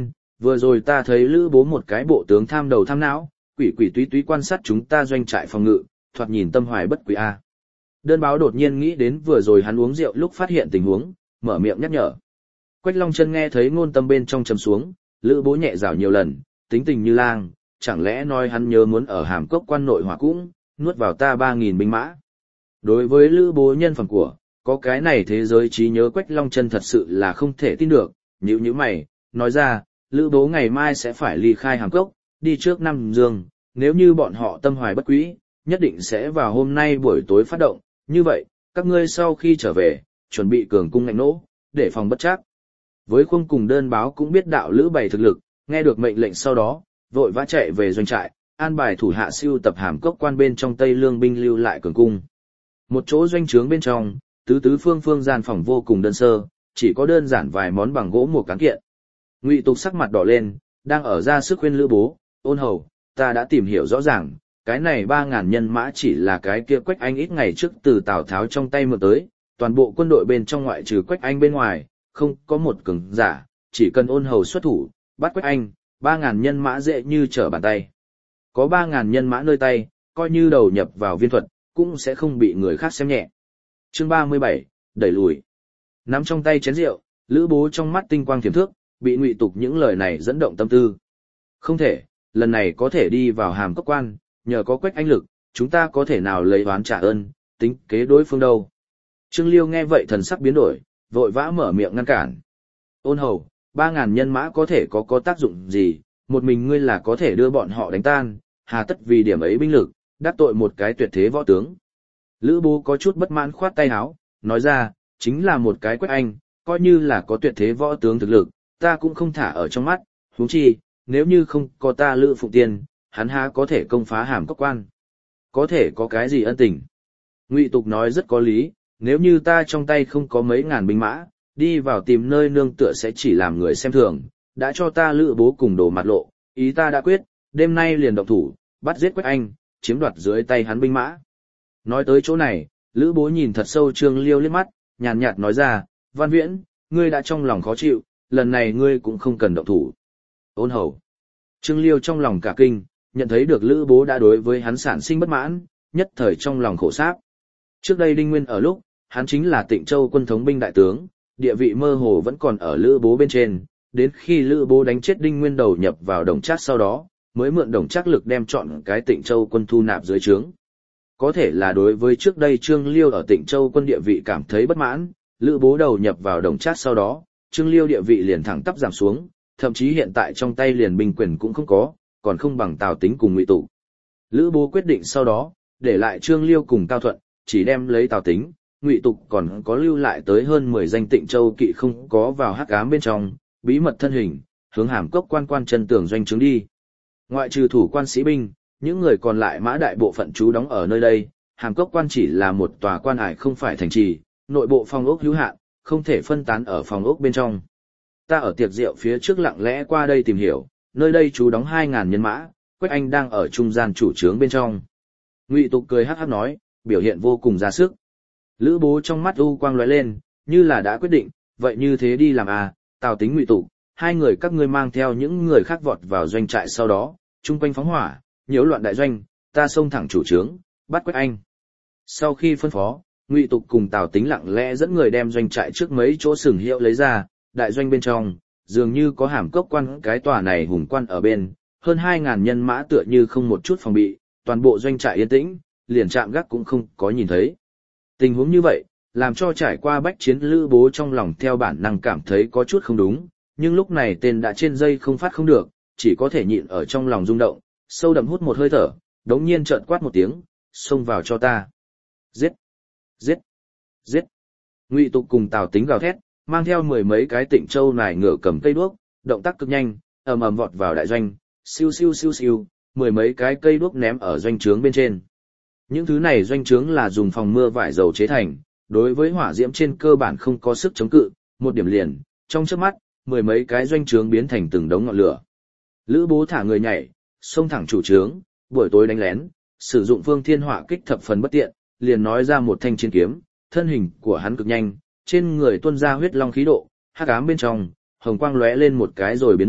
S1: Vừa rồi ta thấy Lữ Bố một cái bộ tướng tham đầu tham não, quỷ quỷ túy túy quan sát chúng ta doanh trại phòng ngự, thoạt nhìn tâm hoài bất quỷ a. Đơn báo đột nhiên nghĩ đến vừa rồi hắn uống rượu lúc phát hiện tình huống, mở miệng nhắc nhở. Quách Long Chân nghe thấy ngôn tâm bên trong trầm xuống, Lữ Bố nhẹ rảo nhiều lần, tính tình như lang, chẳng lẽ nói hắn nhớ muốn ở Hàm Cốc quan nội hỏa cũng, nuốt vào ta ba nghìn binh mã. Đối với Lữ Bố nhân phẩm của, có cái này thế giới trí nhớ Quách Long Chân thật sự là không thể tin được, nhíu nhíu mày, nói ra, Lữ Bố ngày mai sẽ phải ly khai Hàm Cốc, đi trước Nam Dương, nếu như bọn họ tâm hoài bất quý, nhất định sẽ vào hôm nay buổi tối phát động, như vậy, các ngươi sau khi trở về, chuẩn bị cường cung ngạnh nỗ, để phòng bất trắc. Với Khung cùng Đơn báo cũng biết đạo Lữ Bày thực lực, nghe được mệnh lệnh sau đó, vội vã chạy về doanh trại, an bài thủ hạ siêu tập Hàm Cốc quan bên trong Tây Lương binh lưu lại cường cung. Một chỗ doanh trướng bên trong, tứ tứ phương phương gian phòng vô cùng đơn sơ, chỉ có đơn giản vài món bằng gỗ một cán kiện. Ngụy Tục sắc mặt đỏ lên, đang ở ra sức khuyên Lữ Bố, ôn hầu, ta đã tìm hiểu rõ ràng, cái này ba ngàn nhân mã chỉ là cái kia Quách Anh ít ngày trước từ Tào Tháo trong tay mượn tới, toàn bộ quân đội bên trong ngoại trừ Quách Anh bên ngoài, không có một cường giả, chỉ cần ôn hầu xuất thủ, bắt Quách Anh, ba ngàn nhân mã dễ như trở bàn tay. Có ba ngàn nhân mã nơi tay, coi như đầu nhập vào viên thuật, cũng sẽ không bị người khác xem nhẹ. Chương ba mươi bảy, đẩy lùi. Nắm trong tay chén rượu, Lữ Bố trong mắt tinh quang thiểm thước, bị Ngụy Tục những lời này dẫn động tâm tư. Không thể, lần này có thể đi vào Hàm Cốc quan, nhờ có Quách Anh lực, chúng ta có thể nào lấy oán trả ơn, tính kế đối phương đâu. Trương Liêu nghe vậy thần sắc biến đổi, vội vã mở miệng ngăn cản. Ôn hầu, ba ngàn nhân mã có thể có có tác dụng gì, một mình ngươi là có thể đưa bọn họ đánh tan, hà tất vì điểm ấy binh lực, đắc tội một cái tuyệt thế võ tướng. Lữ Bố có chút bất mãn khoát tay áo, nói ra, chính là một cái Quách Anh, coi như là có tuyệt thế võ tướng thực lực, ta cũng không thả ở trong mắt, huống chi, nếu như không có ta Lữ Phụng Tiên, hắn há có thể công phá Hàm Cốc quan. Có thể có cái gì ân tình. Ngụy Tục nói rất có lý, nếu như ta trong tay không có mấy ngàn binh mã, đi vào tìm nơi nương tựa sẽ chỉ làm người xem thường, đã cho ta Lữ Bố cùng đổ mặt lộ, ý ta đã quyết, đêm nay liền động thủ, bắt giết Quách Anh, chiếm đoạt dưới tay hắn binh mã. Nói tới chỗ này, Lữ Bố nhìn thật sâu Trương Liêu liếc mắt, nhàn nhạt nói ra, Văn Viễn, ngươi đã trong lòng khó chịu, lần này ngươi cũng không cần động thủ. Ôn hầu. Trương Liêu trong lòng cả kinh, nhận thấy được Lữ Bố đã đối với hắn sản sinh bất mãn, nhất thời trong lòng khổ sáp. Trước đây Đinh Nguyên ở lúc, hắn chính là Tịnh Châu quân thống binh đại tướng, địa vị mơ hồ vẫn còn ở Lữ Bố bên trên, đến khi Lữ Bố đánh chết Đinh Nguyên đầu nhập vào Đồng Trác sau đó, mới mượn Đồng Trác lực đem chọn cái Tịnh Châu quân thu nạp dưới trướng. Có thể là đối với trước đây Trương Liêu ở Tịnh Châu quân địa vị cảm thấy bất mãn, Lữ Bố đầu nhập vào Đồng Trác sau đó, Trương Liêu địa vị liền thẳng tắp giảm xuống, thậm chí hiện tại trong tay liền binh quyền cũng không có, còn không bằng Tào Tính cùng Ngụy Tục. Lữ Bố quyết định sau đó, để lại Trương Liêu cùng Cao Thuận, chỉ đem lấy Tào Tính, Ngụy Tục còn có lưu lại tới hơn mười danh Tịnh Châu kỵ không có vào hắc ám bên trong, bí mật thân hình, hướng Hàm Cốc quan quan chân tường doanh trướng đi. Ngoại trừ thủ quan sĩ binh, những người còn lại mã đại bộ phận trú đóng ở nơi đây, Hàm Cốc quan chỉ là một tòa quan ải không phải thành trì, nội bộ phòng ốc hữu hạn, không thể phân tán ở phòng ốc bên trong. Ta ở tiệc rượu phía trước lặng lẽ qua đây tìm hiểu, nơi đây trú đóng hai ngàn nhân mã, Quách Anh đang ở trung gian chủ trướng bên trong. Ngụy Tục cười hắc hắc nói, biểu hiện vô cùng ra sức. Lữ Bố trong mắt u quang lóe lên, như là đã quyết định, vậy như thế đi làm à, Tào Tính Ngụy Tục, hai người các ngươi mang theo những người khác vọt vào doanh trại sau đó, chung quanh phóng hỏa, nhiễu loạn đại doanh, ta xông thẳng chủ trướng, bắt Quách Anh. Sau khi phân phó, Ngụy Tục cùng Tào Tính lặng lẽ dẫn người đem doanh trại trước mấy chỗ sừng hiệu lấy ra, đại doanh bên trong, dường như có Hàm Cốc quan cái tòa này hùng quan ở bên, hơn hai ngàn nhân mã tựa như không một chút phòng bị, toàn bộ doanh trại yên tĩnh, liền chạm gác cũng không có nhìn thấy. Tình huống như vậy, làm cho trải qua bách chiến Lữ Bố trong lòng theo bản năng cảm thấy có chút không đúng, nhưng lúc này tên đã trên dây không phát không được, chỉ có thể nhịn ở trong lòng rung động, sâu đậm hút một hơi thở, đống nhiên trợn quát một tiếng, xông vào cho ta. Giết! Giết! Giết! Ngụy Tục cùng Tào Tính gào thét, mang theo mười mấy cái Tịnh Châu nải ngựa cầm cây đuốc, động tác cực nhanh, ầm ầm vọt vào đại doanh, siêu siêu siêu siêu, mười mấy cái cây đuốc ném ở doanh trướng bên trên. Những thứ này doanh trướng là dùng phòng mưa vải dầu chế thành, đối với hỏa diễm trên cơ bản không có sức chống cự, một điểm liền, trong chớp mắt, mười mấy cái doanh trướng biến thành từng đống ngọn lửa. Lữ Bố thả người nhảy, xông thẳng chủ trướng, buổi tối đánh lén, sử dụng phương thiên hỏa kích thập phần bất tiện, liền nói ra một thanh chiến kiếm, thân hình của hắn cực nhanh, trên người tuôn ra huyết long khí độ, hắc ám bên trong, hồng quang lóe lên một cái rồi biến mất,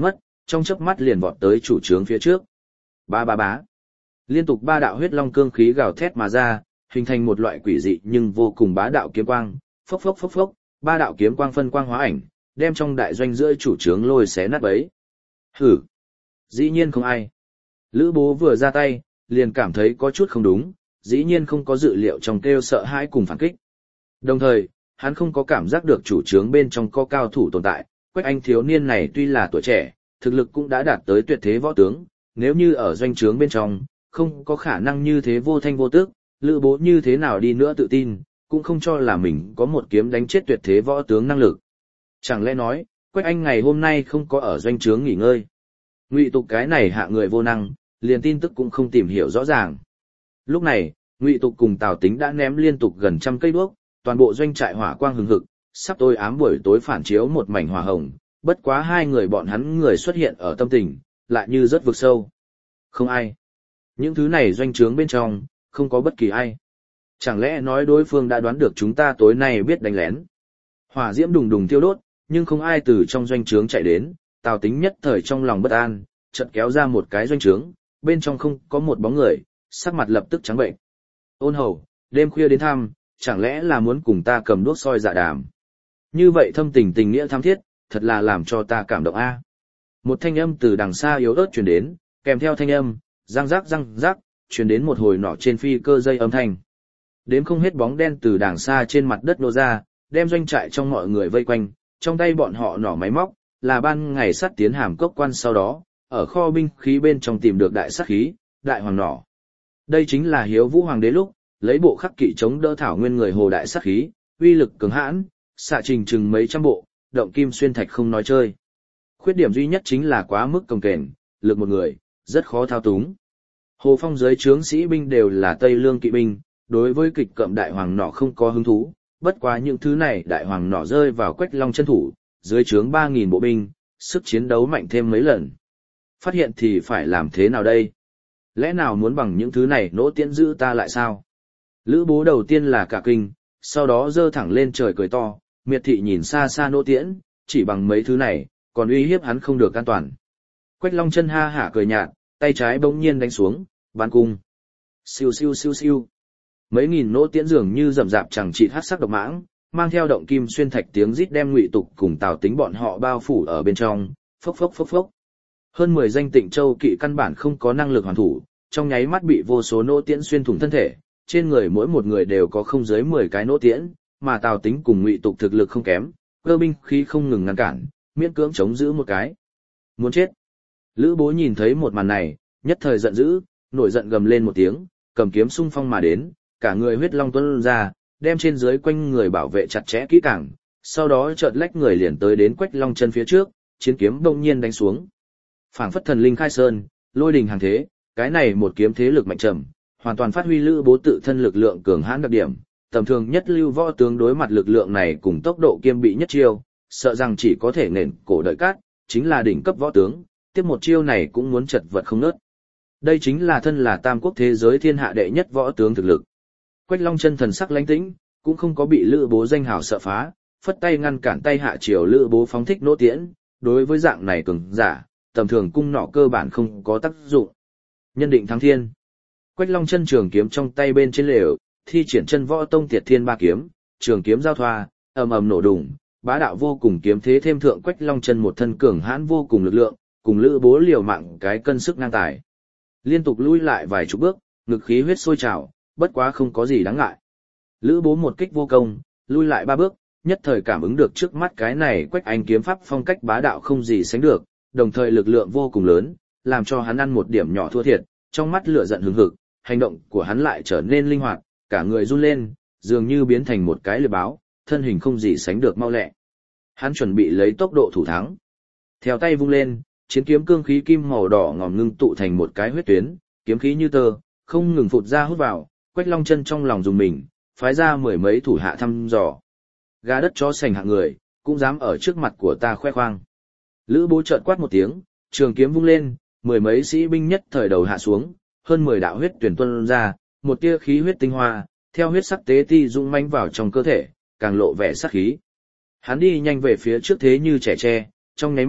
S1: trong chớp mắt liền vọt tới chủ trướng phía trước. Ba ba bá. Liên tục ba đạo huyết long cương khí gào thét mà ra, hình thành một loại quỷ dị nhưng vô cùng bá đạo kiếm quang, phốc phốc phốc phốc, ba đạo kiếm quang phân quang hóa ảnh, đem trong đại doanh giữa chủ trướng lôi xé nát bấy. Hử. Dĩ nhiên không ai. Lữ Bố vừa ra tay, liền cảm thấy có chút không đúng, dĩ nhiên không có dự liệu trong kêu sợ hãi cùng phản kích. Đồng thời, hắn không có cảm giác được chủ trướng bên trong có cao thủ tồn tại, Quách Anh thiếu niên này tuy là tuổi trẻ, thực lực cũng đã đạt tới tuyệt thế võ tướng, nếu như ở doanh trướng bên trong, không có khả năng như thế vô thanh vô tức, Lữ Bố như thế nào đi nữa tự tin, cũng không cho là mình có một kiếm đánh chết tuyệt thế võ tướng năng lực. Chẳng lẽ nói, Quách Anh ngày hôm nay không có ở doanh trướng nghỉ ngơi. Ngụy Tục cái này hạ người vô năng, liền tin tức cũng không tìm hiểu rõ ràng. Lúc này, Ngụy Tục cùng Tào Tính đã ném liên tục gần trăm cây đuốc, toàn bộ doanh trại hỏa quang hừng hực, sắp tối ám buổi tối phản chiếu một mảnh hỏa hồng, bất quá hai người bọn hắn người xuất hiện ở tâm tình, lại như rất vực sâu. Không ai. Những thứ này doanh trướng bên trong, không có bất kỳ ai. Chẳng lẽ nói đối phương đã đoán được chúng ta tối nay biết đánh lén. Hỏa diễm đùng đùng thiêu đốt, nhưng không ai từ trong doanh trướng chạy đến, Tào Tính nhất thời trong lòng bất an, chợt kéo ra một cái doanh trướng, bên trong không có một bóng người, sắc mặt lập tức trắng bệnh. Ôn hầu, đêm khuya đến thăm, chẳng lẽ là muốn cùng ta cầm đuốc soi dạ đàm. Như vậy thâm tình tình nghĩa thắm thiết, thật là làm cho ta cảm động a. Một thanh âm từ đằng xa yếu ớt truyền đến, kèm theo thanh âm, răng rắc răng rắc, truyền đến một hồi nọ trên phi cơ dây âm thanh. Đến không hết bóng đen từ đằng xa trên mặt đất nô ra, đem doanh trại trong mọi người vây quanh, trong tay bọn họ nỏ máy móc, là ban ngày sắt tiến hàm cốc quan sau đó, ở kho binh khí bên trong tìm được đại sát khí, đại hoàng nỏ. Đây chính là Hiếu Vũ Hoàng đế lúc, lấy bộ khắc kỵ chống đỡ thảo nguyên người hồ đại sát khí, uy lực cường hãn, xạ trình chừng mấy trăm bộ, động kim xuyên thạch không nói chơi. Khuyết điểm duy nhất chính là quá mức cồng kềnh, lực một người, rất khó thao túng. Hồ Phong dưới trướng sĩ binh đều là Tây Lương kỵ binh, đối với kịch cậm đại hoàng nỏ không có hứng thú, bất quá những thứ này đại hoàng nỏ rơi vào Quách Long chân thủ, dưới trướng ba nghìn bộ binh, sức chiến đấu mạnh thêm mấy lần. Phát hiện thì phải làm thế nào đây? Lẽ nào muốn bằng những thứ này nỗ tiễn giữ ta lại sao? Lữ Bố đầu tiên là cả kinh, sau đó giơ thẳng lên trời cười to, miệt thị nhìn xa xa nỗ tiễn, chỉ bằng mấy thứ này, còn uy hiếp hắn không được an toàn. Quách Long chân ha hả cười nhạt, tay trái bỗng nhiên đánh xuống, bắn cung. Siêu siêu siêu siêu. Mấy nghìn nỗ tiễn dường như rầm rạp chẳng chịt hắc sắc độc mãng, mang theo động kim xuyên thạch tiếng rít đem Ngụy Tục cùng Tào Tính bọn họ bao phủ ở bên trong, phốc phốc phốc phốc. Hơn mười danh Tịnh Châu kỵ căn bản không có năng lực hoàn thủ, trong nháy mắt bị vô số nỗ tiễn xuyên thủng thân thể, trên người mỗi một người đều có không dưới mười cái nỗ tiễn, mà Tào Tính cùng Ngụy Tục thực lực không kém, cơ binh khí không ngừng ngăn cản, miễn cưỡng chống giữ một cái. Muốn chết. Lữ Bố nhìn thấy một màn này, nhất thời giận dữ, nổi giận gầm lên một tiếng, cầm kiếm xung phong mà đến, cả người huyết long tuôn ra, đem trên dưới quanh người bảo vệ chặt chẽ kỹ càng, sau đó chợt lách người liền tới đến Quách Long chân phía trước, chiến kiếm bỗng nhiên đánh xuống. Phảng phất thần linh khai sơn, lôi đình hàng thế, cái này một kiếm thế lực mạnh trầm, hoàn toàn phát huy Lữ Bố tự thân lực lượng cường hãn đặc điểm, tầm thường nhất lưu võ tướng đối mặt lực lượng này cùng tốc độ kiêm bị nhất chiêu, sợ rằng chỉ có thể nền cổ đợi cát, chính là đỉnh cấp võ tướng, tiếp một chiêu này cũng muốn chật vật không nớt. Đây chính là thân là tam quốc thế giới thiên hạ đệ nhất võ tướng thực lực. Quách Long chân thần sắc lãnh tĩnh, cũng không có bị Lữ Bố danh hào sợ phá, phất tay ngăn cản tay hạ triều Lữ Bố phóng thích nỗ tiễn, đối với dạng này cường giả, tầm thường cung nỏ cơ bản không có tác dụng. Nhân định thắng thiên. Quách Long chân trường kiếm trong tay bên trên lều, thi triển chân võ tông Tiệt Thiên ba kiếm, trường kiếm giao thoa, ầm ầm nổ đùng, bá đạo vô cùng kiếm thế thêm thượng Quách Long chân một thân cường hãn vô cùng lực lượng, cùng Lữ Bố liều mạng cái cân sức ngang tài. Liên tục lui lại vài chục bước, ngực khí huyết sôi trào, bất quá không có gì đáng ngại. Lữ Bố một kích vô công, lui lại ba bước, nhất thời cảm ứng được trước mắt cái này Quách Anh kiếm pháp phong cách bá đạo không gì sánh được, đồng thời lực lượng vô cùng lớn, làm cho hắn ăn một điểm nhỏ thua thiệt, trong mắt lửa giận hừng hực, hành động của hắn lại trở nên linh hoạt, cả người run lên, dường như biến thành một cái liệp báo, thân hình không gì sánh được mau lẹ. Hắn chuẩn bị lấy tốc độ thủ thắng. Theo tay vung lên, chiến kiếm cương khí kim màu đỏ ngòm ngưng tụ thành một cái huyết tuyến, kiếm khí như tơ, không ngừng phụt ra hút vào, Quách Long chân trong lòng dùng mình, phái ra mười mấy thủ hạ thăm dò. Gà đất chó sành hạng người, cũng dám ở trước mặt của ta khoe khoang. Lữ Bố chợt quát một tiếng, trường kiếm vung lên, mười mấy sĩ binh nhất thời đầu hạ xuống, hơn mười đạo huyết tuyển tuôn ra, một tia khí huyết tinh hoa, theo huyết sắc tế ti dung manh vào trong cơ thể, càng lộ vẻ sát khí. Hắn đi nhanh về phía trước thế như trẻ tre, trong nháy mắt,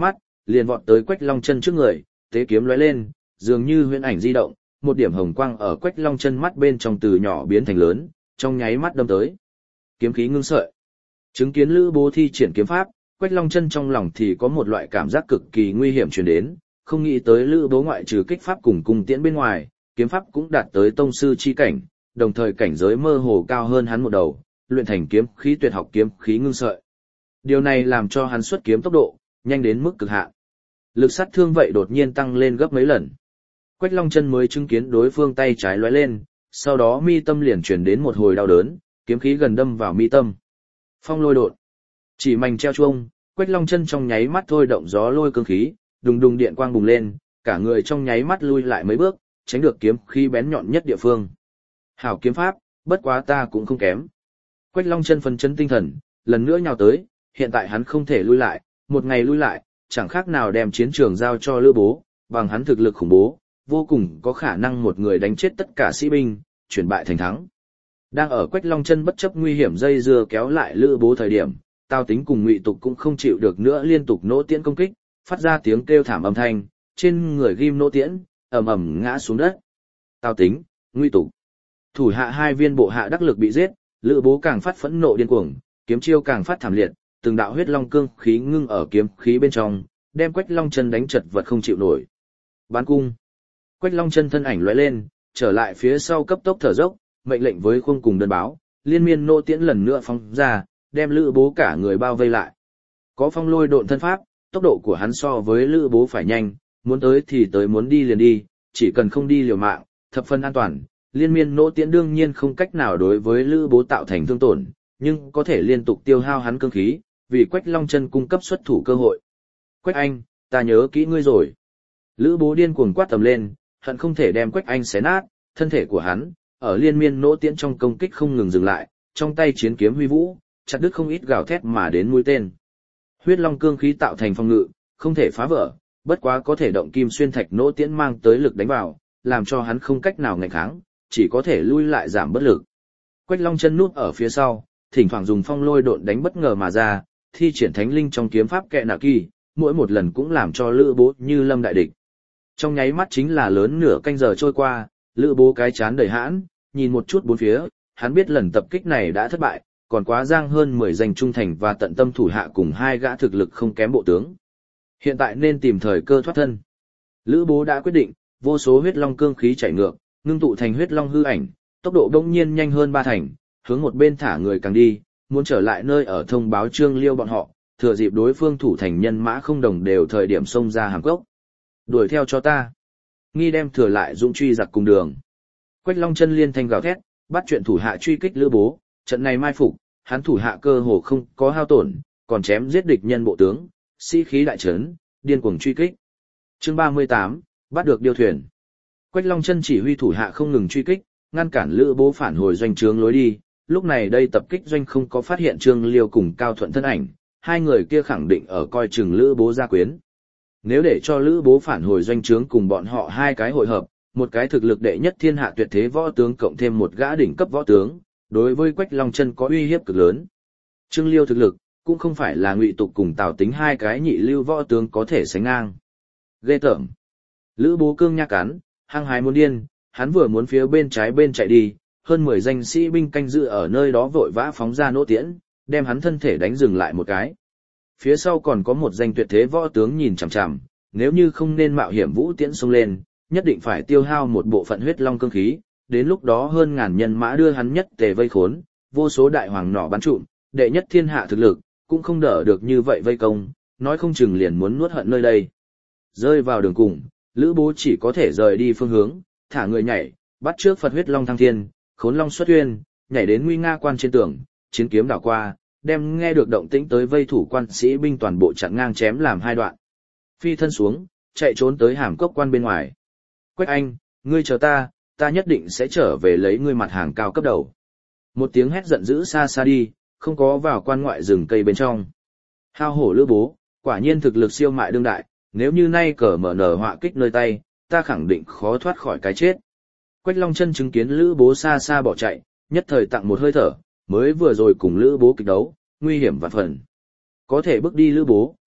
S1: liền vọt tới Quách Long Chân trước người, tế kiếm lóe lên, dường như huyễn ảnh di động, một điểm hồng quang ở Quách Long Chân mắt bên trong từ nhỏ biến thành lớn, trong nháy mắt đâm tới. Kiếm khí ngưng sợi. Chứng kiến Lữ Bố thi triển kiếm pháp, Quách Long Chân trong lòng thì có một loại cảm giác cực kỳ nguy hiểm truyền đến, không nghĩ tới Lữ Bố ngoại trừ kích pháp cùng cung tiễn bên ngoài, kiếm pháp cũng đạt tới tông sư chi cảnh, đồng thời cảnh giới mơ hồ cao hơn hắn một đầu, luyện thành kiếm khí tuyệt học kiếm khí ngưng sợi. Điều này làm cho hắn xuất kiếm tốc độ nhanh đến mức cực hạn. Lực sát thương vậy đột nhiên tăng lên gấp mấy lần. Quách Long Chân mới chứng kiến đối phương tay trái lóe lên, sau đó mi tâm liền truyền đến một hồi đau đớn, kiếm khí gần đâm vào mi tâm. Phong lôi đột. Chỉ mảnh treo chuông, Quách Long Chân trong nháy mắt thôi động gió lôi cương khí, đùng đùng điện quang bùng lên, cả người trong nháy mắt lui lại mấy bước, tránh được kiếm khí bén nhọn nhất địa phương. Hảo kiếm pháp, bất quá ta cũng không kém. Quách Long Chân phấn chấn tinh thần, lần nữa nhào tới, hiện tại hắn không thể lui lại, một ngày lui lại, chẳng khác nào đem chiến trường giao cho Lữ Bố, bằng hắn thực lực khủng bố, vô cùng có khả năng một người đánh chết tất cả sĩ binh, chuyển bại thành thắng. Đang ở Quách Long Chân bất chấp nguy hiểm dây dưa kéo lại Lữ Bố thời điểm, Tào Tính cùng Ngụy Tục cũng không chịu được nữa liên tục nỗ tiễn công kích, phát ra tiếng kêu thảm âm thanh, trên người ghim nỗ tiễn, ầm ầm ngã xuống đất. Tào Tính, Ngụy Tục, thủ hạ hai viên bộ hạ đắc lực bị giết, Lữ Bố càng phát phẫn nộ điên cuồng, kiếm chiêu càng phát thảm liệt, từng đạo huyết long cương khí ngưng ở kiếm khí bên trong, đem Quách Long Chân đánh chật vật không chịu nổi. Bán cung. Quách Long Chân thân ảnh lóe lên, trở lại phía sau cấp tốc thở dốc, mệnh lệnh với Khung cùng đơn báo, liên miên nô tiễn lần nữa phóng ra, đem Lữ Bố cả người bao vây lại. Có phong lôi độn thân pháp, tốc độ của hắn so với Lữ Bố phải nhanh, muốn tới thì tới, muốn đi liền đi, chỉ cần không đi liều mạng, thập phần an toàn. Liên miên nô tiễn đương nhiên không cách nào đối với Lữ Bố tạo thành thương tổn, nhưng có thể liên tục tiêu hao hắn cương khí, vì Quách Long Chân cung cấp xuất thủ cơ hội. Quách Anh, ta nhớ kỹ ngươi rồi. Lữ Bố điên cuồng quát tầm lên, hận không thể đem Quách Anh xé nát, thân thể của hắn, ở liên miên nỗ tiễn trong công kích không ngừng dừng lại, trong tay chiến kiếm huy vũ, chặt đứt không ít gào thét mà đến mũi tên. Huyết long cương khí tạo thành phòng ngự, không thể phá vỡ, bất quá có thể động kim xuyên thạch nỗ tiễn mang tới lực đánh vào, làm cho hắn không cách nào nghênh kháng, chỉ có thể lui lại giảm bất lực. Quách Long Chân núp ở phía sau, thỉnh thoảng dùng phong lôi độn đánh bất ngờ mà ra, thi triển thánh linh trong kiếm pháp kệ nạ kỳ, mỗi một lần cũng làm cho Lữ Bố như lâm đại địch. Trong nháy mắt chính là lớn nửa canh giờ trôi qua, Lữ Bố cái chán đầy hãn, nhìn một chút bốn phía, hắn biết lần tập kích này đã thất bại, còn quá giang hơn mười danh trung thành và tận tâm thủ hạ cùng hai gã thực lực không kém bộ tướng. Hiện tại nên tìm thời cơ thoát thân. Lữ Bố đã quyết định, vô số huyết long cương khí chảy ngược, ngưng tụ thành huyết long hư ảnh, tốc độ đông nhiên nhanh hơn ba thành, hướng một bên thả người càng đi, muốn trở lại nơi ở thông báo Trương Liêu bọn họ, thừa dịp đối phương thủ thành nhân mã không đồng đều thời điểm xông ra hàng cốc. Đuổi theo cho ta. Nghi đem thừa lại dũng truy giặc cùng đường. Quách Long Chân liên thanh gào thét, bắt chuyện thủ hạ truy kích Lữ Bố, trận này mai phục, hắn thủ hạ cơ hồ không có hao tổn, còn chém giết địch nhân bộ tướng, sĩ khí đại trấn, điên cuồng truy kích. Chương ba mươi tám, bắt được điêu thuyền. Quách Long Chân chỉ huy thủ hạ không ngừng truy kích, ngăn cản Lữ Bố phản hồi doanh trướng lối đi. Lúc này đây tập kích doanh không có phát hiện Trương Liêu cùng Cao Thuận thân ảnh, hai người kia khẳng định ở coi chừng Lữ Bố gia quyến. Nếu để cho Lữ Bố phản hồi doanh trướng cùng bọn họ hai cái hội hợp, một cái thực lực đệ nhất thiên hạ tuyệt thế võ tướng cộng thêm một gã đỉnh cấp võ tướng, đối với Quách Long Chân có uy hiếp cực lớn. Trương Liêu thực lực cũng không phải là Ngụy Tục cùng Tào Tính hai cái nhị lưu võ tướng có thể sánh ngang. Ghê tởm. Lữ Bố cương nha cắn, hăng hái muốn điên, hắn vừa muốn phía bên trái bên chạy đi, hơn mười danh sĩ binh canh giữ ở nơi đó vội vã phóng ra nỗ tiễn, đem hắn thân thể đánh dừng lại một cái. Phía sau còn có một danh tuyệt thế võ tướng nhìn chằm chằm, nếu như không nên mạo hiểm vũ tiễn xông lên, nhất định phải tiêu hao một bộ phận huyết long cương khí, đến lúc đó hơn ngàn nhân mã đưa hắn nhất tề vây khốn, vô số đại hoàng nỏ bắn trụm, đệ nhất thiên hạ thực lực, cũng không đỡ được như vậy vây công, nói không chừng liền muốn nuốt hận nơi đây. Rơi vào đường cùng, Lữ Bố chỉ có thể rời đi phương hướng, thả người nhảy, bắt trước Phật huyết long thăng thiên, khốn long xuất uyên, nhảy đến nguy nga quan trên tường, chiến kiếm đảo qua, đem nghe được động tĩnh tới vây thủ quan sĩ binh toàn bộ chặn ngang chém làm hai đoạn. Phi thân xuống, chạy trốn tới hàm cốc quan bên ngoài. Quách Anh, ngươi chờ ta, ta nhất định sẽ trở về lấy ngươi mặt hàng cao cấp đầu. Một tiếng hét giận dữ xa xa đi, không có vào quan ngoại rừng cây bên trong. Hao hổ Lữ Bố, quả nhiên thực lực siêu mại đương đại, nếu như nay cờ mở nở họa kích nơi tay, ta khẳng định khó thoát khỏi cái chết. Quách Long Chân chứng kiến Lữ Bố xa xa bỏ chạy, nhất thời tặng một hơi thở, mới vừa rồi cùng Lữ Bố kịch đấu, nguy hiểm vạn phần. Có thể bước đi Lữ Bố,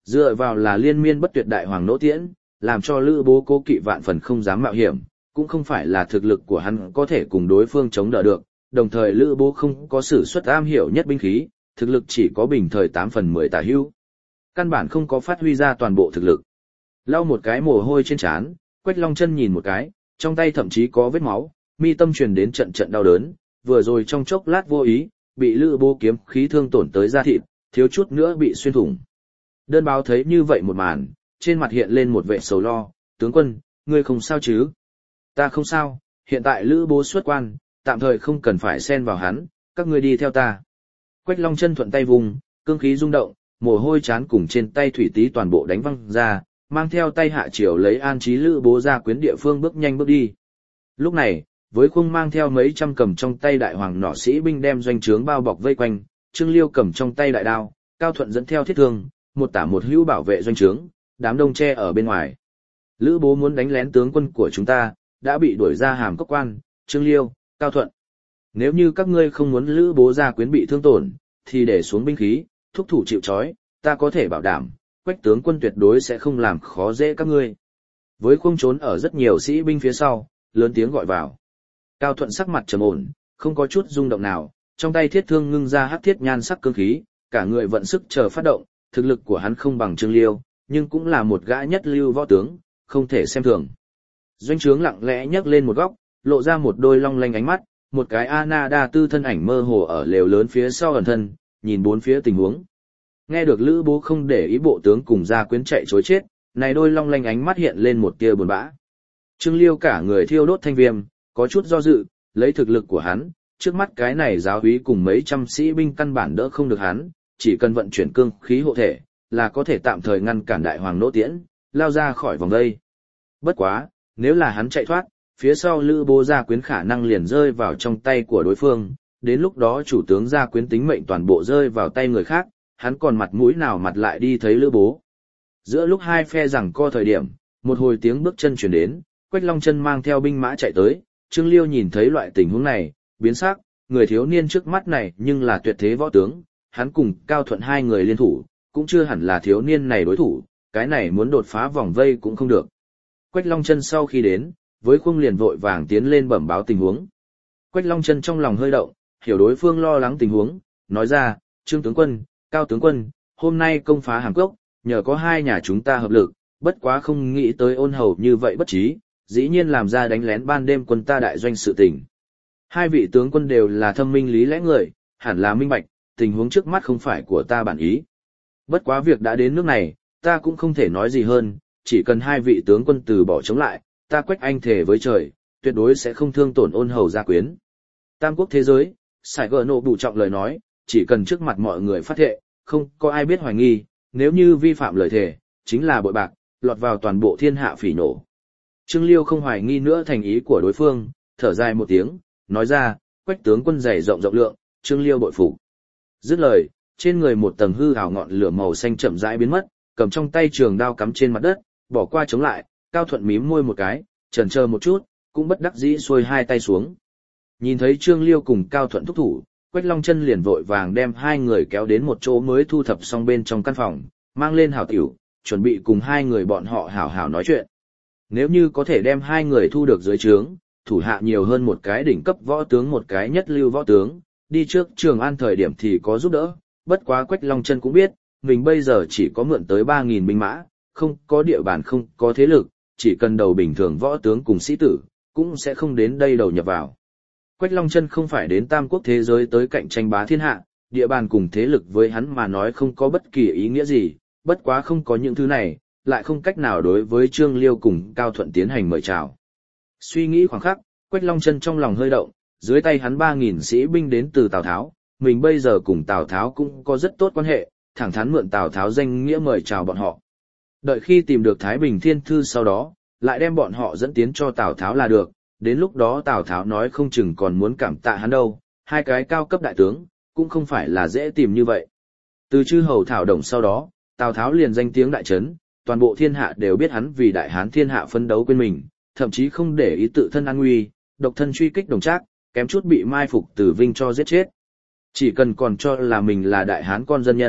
S1: Dựa vào là liên miên bất tuyệt đại hoàng nỗ tiễn, làm cho Lữ Bố cố kỵ vạn phần không dám mạo hiểm, cũng không phải là thực lực của hắn có thể cùng đối phương chống đỡ được, đồng thời Lữ Bố không có sử xuất am hiểu nhất binh khí, thực lực chỉ có bình thời tám phần mười tả hữu. Căn bản không có phát huy ra toàn bộ thực lực. Lau một cái mồ hôi trên trán, Quách Long Chân nhìn một cái, trong tay thậm chí có vết máu, mi tâm truyền đến trận trận đau đớn, vừa rồi trong chốc lát vô ý, bị Lữ Bố kiếm khí thương tổn tới da thịt, thiếu chút nữa bị xuyên thủng. Đơn báo thấy như vậy một màn, trên mặt hiện lên một vẻ sầu lo, tướng quân, ngươi không sao chứ? Ta không sao, hiện tại Lữ Bố xuất quan, tạm thời không cần phải xen vào hắn, các ngươi đi theo ta. Quách Long Chân thuận tay vùng, cương khí rung động, mồ hôi chán cùng trên tay thủy tí toàn bộ đánh văng ra, mang theo tay hạ chiều lấy an trí Lữ Bố ra quyến địa phương bước nhanh bước đi. Lúc này, với khung mang theo mấy trăm cầm trong tay đại hoàng nỏ sĩ binh đem doanh trướng bao bọc vây quanh, Trương Liêu cầm trong tay đại đao, Cao Thuận dẫn theo thiết thương, một tả một hữu bảo vệ doanh trướng, đám đông che ở bên ngoài. Lữ Bố muốn đánh lén tướng quân của chúng ta, đã bị đuổi ra Hàm Cốc Quan, Trương Liêu, Cao Thuận. Nếu như các ngươi không muốn Lữ Bố ra quyến bị thương tổn, thì để xuống binh khí, thúc thủ chịu trói, ta có thể bảo đảm, Quách tướng quân tuyệt đối sẽ không làm khó dễ các ngươi. Với khung trốn ở rất nhiều sĩ binh phía sau, lớn tiếng gọi vào. Cao Thuận sắc mặt trầm ổn, không có chút rung động nào, trong tay thiết thương ngưng ra hắc thiết nhan sắc cương khí, cả người vận sức chờ phát động, thực lực của hắn không bằng Trương Liêu, nhưng cũng là một gã nhất lưu võ tướng, không thể xem thường. Doanh trướng lặng lẽ nhấc lên một góc, lộ ra một đôi long lanh ánh mắt, một cái Ana đa tư thân ảnh mơ hồ ở lều lớn phía sau ẩn thân, nhìn bốn phía tình huống. Nghe được Lữ Bố không để ý bộ tướng cùng gia quyến chạy trối chết, này đôi long lanh ánh mắt hiện lên một tia buồn bã. Trương Liêu cả người thiêu đốt thanh viêm, có chút do dự, lấy thực lực của hắn, trước mắt cái này giáo úy cùng mấy trăm sĩ binh căn bản đỡ không được hắn, chỉ cần vận chuyển cương khí hộ thể, là có thể tạm thời ngăn cản đại hoàng nỗ tiễn, lao ra khỏi vòng vây. Bất quá, nếu là hắn chạy thoát, phía sau Lữ Bố gia quyến khả năng liền rơi vào trong tay của đối phương, đến lúc đó chủ tướng gia quyến tính mệnh toàn bộ rơi vào tay người khác, hắn còn mặt mũi nào mặt lại đi thấy Lữ Bố. Giữa lúc hai phe giằng co thời điểm, một hồi tiếng bước chân chuyển đến, Quách Long Chân mang theo binh mã chạy tới, Trương Liêu nhìn thấy loại tình huống này, biến sắc, người thiếu niên trước mắt này nhưng là tuyệt thế võ tướng, hắn cùng Cao Thuận hai người liên thủ, cũng chưa hẳn là thiếu niên này đối thủ, cái này muốn đột phá vòng vây cũng không được. Quách Long Chân sau khi đến, với khung liền vội vàng tiến lên bẩm báo tình huống. Quách Long Chân trong lòng hơi động, hiểu đối phương lo lắng tình huống, nói ra, Trương tướng quân, Cao tướng quân, hôm nay công phá Hàm Cốc, nhờ có hai nhà chúng ta hợp lực, bất quá không nghĩ tới ôn hầu như vậy bất trí, dĩ nhiên làm ra đánh lén ban đêm quân ta đại doanh sự tình. Hai vị tướng quân đều là thâm minh lý lẽ người, hẳn là minh bạch, tình huống trước mắt không phải của ta bản ý. Bất quá việc đã đến nước này, ta cũng không thể nói gì hơn, chỉ cần hai vị tướng quân từ bỏ chống lại, ta Quách Anh thề với trời, tuyệt đối sẽ không thương tổn ôn hầu gia quyến. Tam quốc thế giới, Sải Gờ Nộ đủ trọng lời nói, chỉ cần trước mặt mọi người phát thệ, không có ai biết hoài nghi, nếu như vi phạm lời thề, chính là bội bạc, lọt vào toàn bộ thiên hạ phỉ nổ. Trương Liêu không hoài nghi nữa thành ý của đối phương, thở dài một tiếng, nói ra, Quách tướng quân dày rộng rộng lượng, Trương Liêu bội phục. Dứt lời, trên người một tầng hư ảo ngọn lửa màu xanh chậm rãi biến mất, cầm trong tay trường đao cắm trên mặt đất, bỏ qua chống lại, Cao Thuận mím môi một cái, chần chờ một chút, cũng bất đắc dĩ xuôi hai tay xuống. Nhìn thấy Trương Liêu cùng Cao Thuận thúc thủ, Quách Long Chân liền vội vàng đem hai người kéo đến một chỗ mới thu thập xong bên trong căn phòng, mang lên hảo tiểu, chuẩn bị cùng hai người bọn họ hảo hảo nói chuyện. Nếu như có thể đem hai người thu được dưới trướng, thủ hạ nhiều hơn một cái đỉnh cấp võ tướng một cái nhất lưu võ tướng, đi trước Trường An thời điểm thì có giúp đỡ, bất quá Quách Long Chân cũng biết, mình bây giờ chỉ có mượn tới ba nghìn binh mã, không có địa bàn không có thế lực, chỉ cần đầu bình thường võ tướng cùng sĩ tử, cũng sẽ không đến đây đầu nhập vào. Quách Long Chân không phải đến tam quốc thế giới tới cạnh tranh bá thiên hạ, địa bàn cùng thế lực với hắn mà nói không có bất kỳ ý nghĩa gì, bất quá không có những thứ này, lại không cách nào đối với Trương Liêu cùng Cao Thuận tiến hành mời chào. Suy nghĩ khoảng khắc, Quách Long Chân trong lòng hơi động, dưới tay hắn ba nghìn sĩ binh đến từ Tào Tháo, mình bây giờ cùng Tào Tháo cũng có rất tốt quan hệ, thẳng thắn mượn Tào Tháo danh nghĩa mời chào bọn họ. Đợi khi tìm được Thái Bình Thiên Thư sau đó, lại đem bọn họ dẫn tiến cho Tào Tháo là được, đến lúc đó Tào Tháo nói không chừng còn muốn cảm tạ hắn đâu, hai cái cao cấp đại tướng, cũng không phải là dễ tìm như vậy. Từ chư hầu thảo đồng sau đó, Tào Tháo liền danh tiếng đại trấn, toàn bộ thiên hạ đều biết hắn vì đại hán thiên hạ phấn đấu quên mình, thậm chí không để ý tự thân an nguy, độc thân truy kích Đồng Trác, kém chút bị mai phục Tử Vinh cho giết chết. Chỉ cần còn cho là mình là đại hán con dân nhân,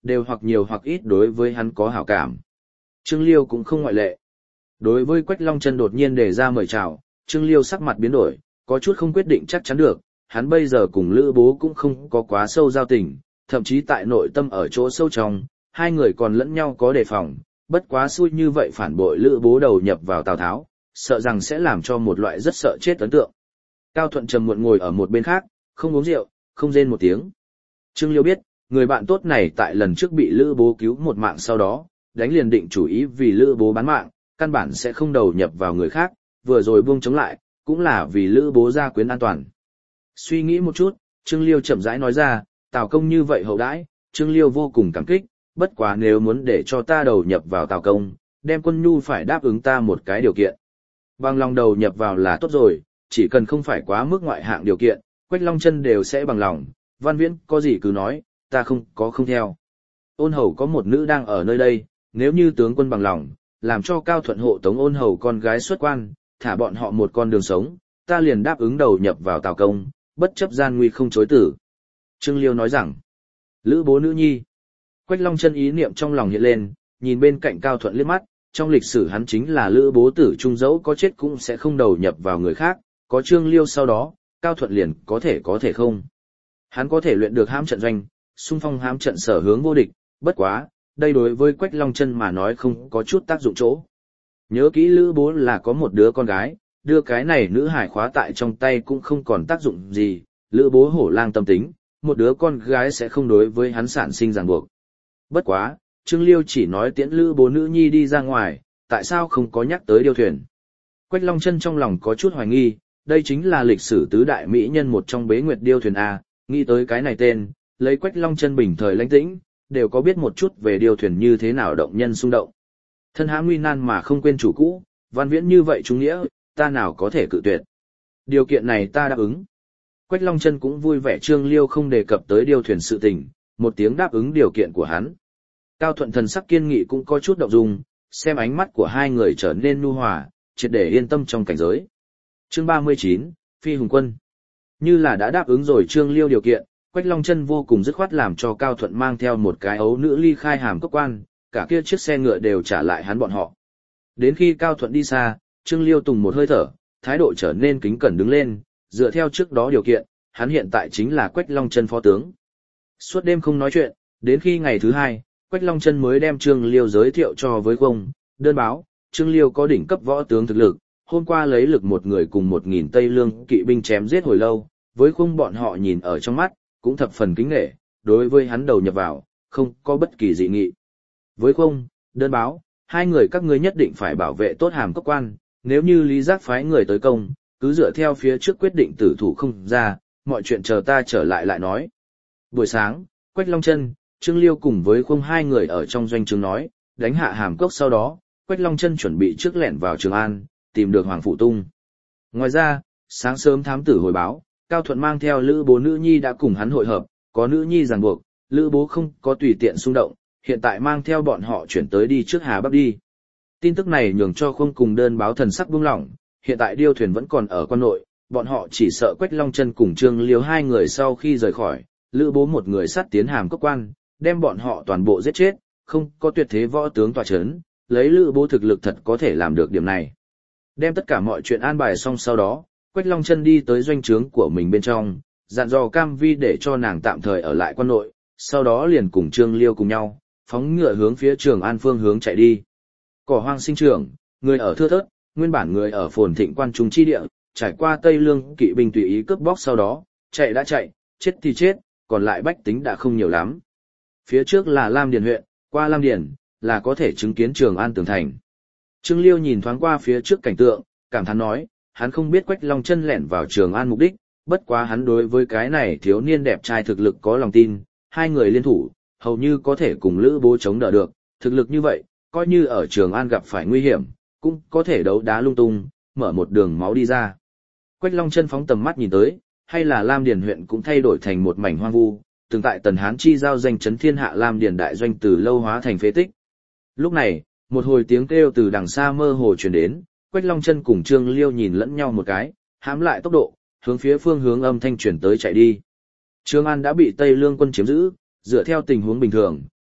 S1: đều hoặc nhiều hoặc ít đối với hắn có hảo cảm. Trương Liêu cũng không ngoại lệ. Đối với Quách Long Chân đột nhiên đề ra mời chào, Trương Liêu sắc mặt biến đổi, có chút không quyết định chắc chắn được, hắn bây giờ cùng Lữ Bố cũng không có quá sâu giao tình, thậm chí tại nội tâm ở chỗ sâu trong, hai người còn lẫn nhau có đề phòng, bất quá xui như vậy phản bội Lữ Bố đầu nhập vào Tào Tháo, sợ rằng sẽ làm cho một loại rất sợ chết ấn tượng. Cao Thuận trầm muộn ngồi ở một bên khác, không uống rượu, không rên một tiếng. Trương Liêu biết, người bạn tốt này tại lần trước bị Lữ Bố cứu một mạng sau đó, đánh liền định chủ ý vì Lữ Bố bán mạng, căn bản sẽ không đầu nhập vào người khác, vừa rồi buông chống lại, cũng là vì Lữ Bố gia quyến an toàn. Suy nghĩ một chút, Trương Liêu chậm rãi nói ra, Tào công như vậy hậu đãi, Trương Liêu vô cùng cảm kích, bất quá nếu muốn để cho ta đầu nhập vào Tào công, đem Quân Nhu phải đáp ứng ta một cái điều kiện. Bằng lòng đầu nhập vào là tốt rồi, chỉ cần không phải quá mức ngoại hạng điều kiện, Quách Long Chân đều sẽ bằng lòng, Văn Viễn có gì cứ nói, ta không có không theo. Ôn hầu có một nữ đang ở nơi đây, nếu như tướng quân bằng lòng, làm cho Cao Thuận hộ tống ôn hầu con gái xuất quan, thả bọn họ một con đường sống, ta liền đáp ứng đầu nhập vào Tào công, bất chấp gian nguy không chối tử. Trương Liêu nói rằng, Lữ Bố nữ nhi. Quách Long Chân ý niệm trong lòng hiện lên, nhìn bên cạnh Cao Thuận liếc mắt, trong lịch sử hắn chính là Lữ Bố tử trung dẫu có chết cũng sẽ không đầu nhập vào người khác, có Trương Liêu sau đó, Cao Thuận liền có thể có thể không. Hắn có thể luyện được hãm trận doanh, xung phong hãm trận sở hướng vô địch, bất quá, đây đối với Quách Long Chân mà nói không có chút tác dụng chỗ. Nhớ kỹ Lữ Bố là có một đứa con gái, đưa cái này nữ hải khóa tại trong tay cũng không còn tác dụng gì, Lữ Bố hổ lang tâm tính, một đứa con gái sẽ không đối với hắn sản sinh ràng buộc. Bất quá, Trương Liêu chỉ nói tiễn Lữ Bố nữ nhi đi ra ngoài, tại sao không có nhắc tới điêu thuyền. Quách Long Chân trong lòng có chút hoài nghi, đây chính là lịch sử tứ đại mỹ nhân một trong Bế Nguyệt điêu thuyền A, nghĩ tới cái này tên, lấy Quách Long Chân bình thời lãnh tĩnh, đều có biết một chút về điêu thuyền như thế nào động nhân xung động. Thân hãm nguy nan mà không quên chủ cũ, Văn Viễn như vậy trung nghĩa, ta nào có thể cự tuyệt. Điều kiện này ta đáp ứng. Quách Long Chân cũng vui vẻ Trương Liêu không đề cập tới điêu thuyền sự tình, một tiếng đáp ứng điều kiện của hắn. Cao Thuận thần sắc kiên nghị cũng có chút động dung, xem ánh mắt của hai người trở nên nhu hòa, triệt để yên tâm trong cảnh giới. Chương ba mươi chín, Phi Hùng Quân. Như là đã đáp ứng rồi Trương Liêu điều kiện, Quách Long Chân vô cùng dứt khoát làm cho Cao Thuận mang theo một cái ấu nữ ly khai hàm cốc quan, cả kia chiếc xe ngựa đều trả lại hắn bọn họ. Đến khi Cao Thuận đi xa, Trương Liêu tùng một hơi thở, thái độ trở nên kính cẩn đứng lên, dựa theo trước đó điều kiện, hắn hiện tại chính là Quách Long Chân phó tướng. Suốt đêm không nói chuyện, đến khi ngày thứ hai, Quách Long Chân mới đem Trương Liêu giới thiệu cho với Không, đơn báo, Trương Liêu có đỉnh cấp võ tướng thực lực, hôm qua lấy lực một người cùng một nghìn Tây Lương kỵ binh chém giết hồi lâu, với Không bọn họ nhìn ở trong mắt, cũng thập phần kính nể, đối với hắn đầu nhập vào, không có bất kỳ dị nghị. Với Không, đơn báo, hai người các ngươi nhất định phải bảo vệ tốt hàm cốc quan, nếu như Lý Giác phái người tới công, cứ dựa theo phía trước quyết định tử thủ không ra, mọi chuyện chờ ta trở lại lại nói. Buổi sáng, Quách Long Chân, Trương Liêu cùng với Không hai người ở trong doanh trướng nói, đánh hạ hàm cốc sau đó, Quách Long Chân chuẩn bị trước lẻn vào Trường An, tìm được Hoàng Phụ Tung. Ngoài ra, sáng sớm thám tử hồi báo, Cao Thuận mang theo Lữ Bố nữ nhi đã cùng hắn hội hợp, có nữ nhi ràng buộc, Lữ Bố không có tùy tiện xung động, hiện tại mang theo bọn họ chuyển tới đi trước Hà Bắc đi. Tin tức này nhường cho Không cùng đơn báo thần sắc buông lỏng, hiện tại điêu thuyền vẫn còn ở quan nội, bọn họ chỉ sợ Quách Long Chân cùng Trương Liêu hai người sau khi rời khỏi, Lữ Bố một người sát tiến hàm cốc quan, đem bọn họ toàn bộ giết chết, không có tuyệt thế võ tướng tọa chấn, lấy Lữ Bố thực lực thật có thể làm được điểm này. Đem tất cả mọi chuyện an bài xong sau đó, Quách Long Chân đi tới doanh trướng của mình bên trong, dặn dò Cam Vi để cho nàng tạm thời ở lại quan nội, sau đó liền cùng Trương Liêu cùng nhau, phóng ngựa hướng phía Trường An phương hướng chạy đi. Cỏ hoang sinh trưởng, người ở thưa thớt, nguyên bản người ở phồn thịnh quan trung chi địa, trải qua Tây Lương kỵ binh tùy ý cướp bóc sau đó, chạy đã chạy, chết thì chết, còn lại bách tính đã không nhiều lắm. Phía trước là Lam Điền huyện, qua Lam Điền, là có thể chứng kiến Trường An tường thành. Trương Liêu nhìn thoáng qua phía trước cảnh tượng, cảm thán nói, hắn không biết Quách Long Chân lẻn vào Trường An mục đích, bất quá hắn đối với cái này thiếu niên đẹp trai thực lực có lòng tin, hai người liên thủ, hầu như có thể cùng Lữ Bố chống đỡ được, thực lực như vậy, coi như ở Trường An gặp phải nguy hiểm, cũng có thể đấu đá lung tung, mở một đường máu đi ra. Quách Long Chân phóng tầm mắt nhìn tới, hay là Lam Điền huyện cũng thay đổi thành một mảnh hoang vu, từng tại Tần Hán chi giao danh chấn thiên hạ Lam Điền đại doanh từ lâu hóa thành phế tích. Lúc này, một hồi tiếng kêu từ đằng xa mơ hồ truyền đến, Quách Long Chân cùng Trương Liêu nhìn lẫn nhau một cái, hãm lại tốc độ, hướng phía phương hướng âm thanh truyền tới chạy đi. Trường An đã bị Tây Lương quân chiếm giữ, dựa theo tình huống bình thường,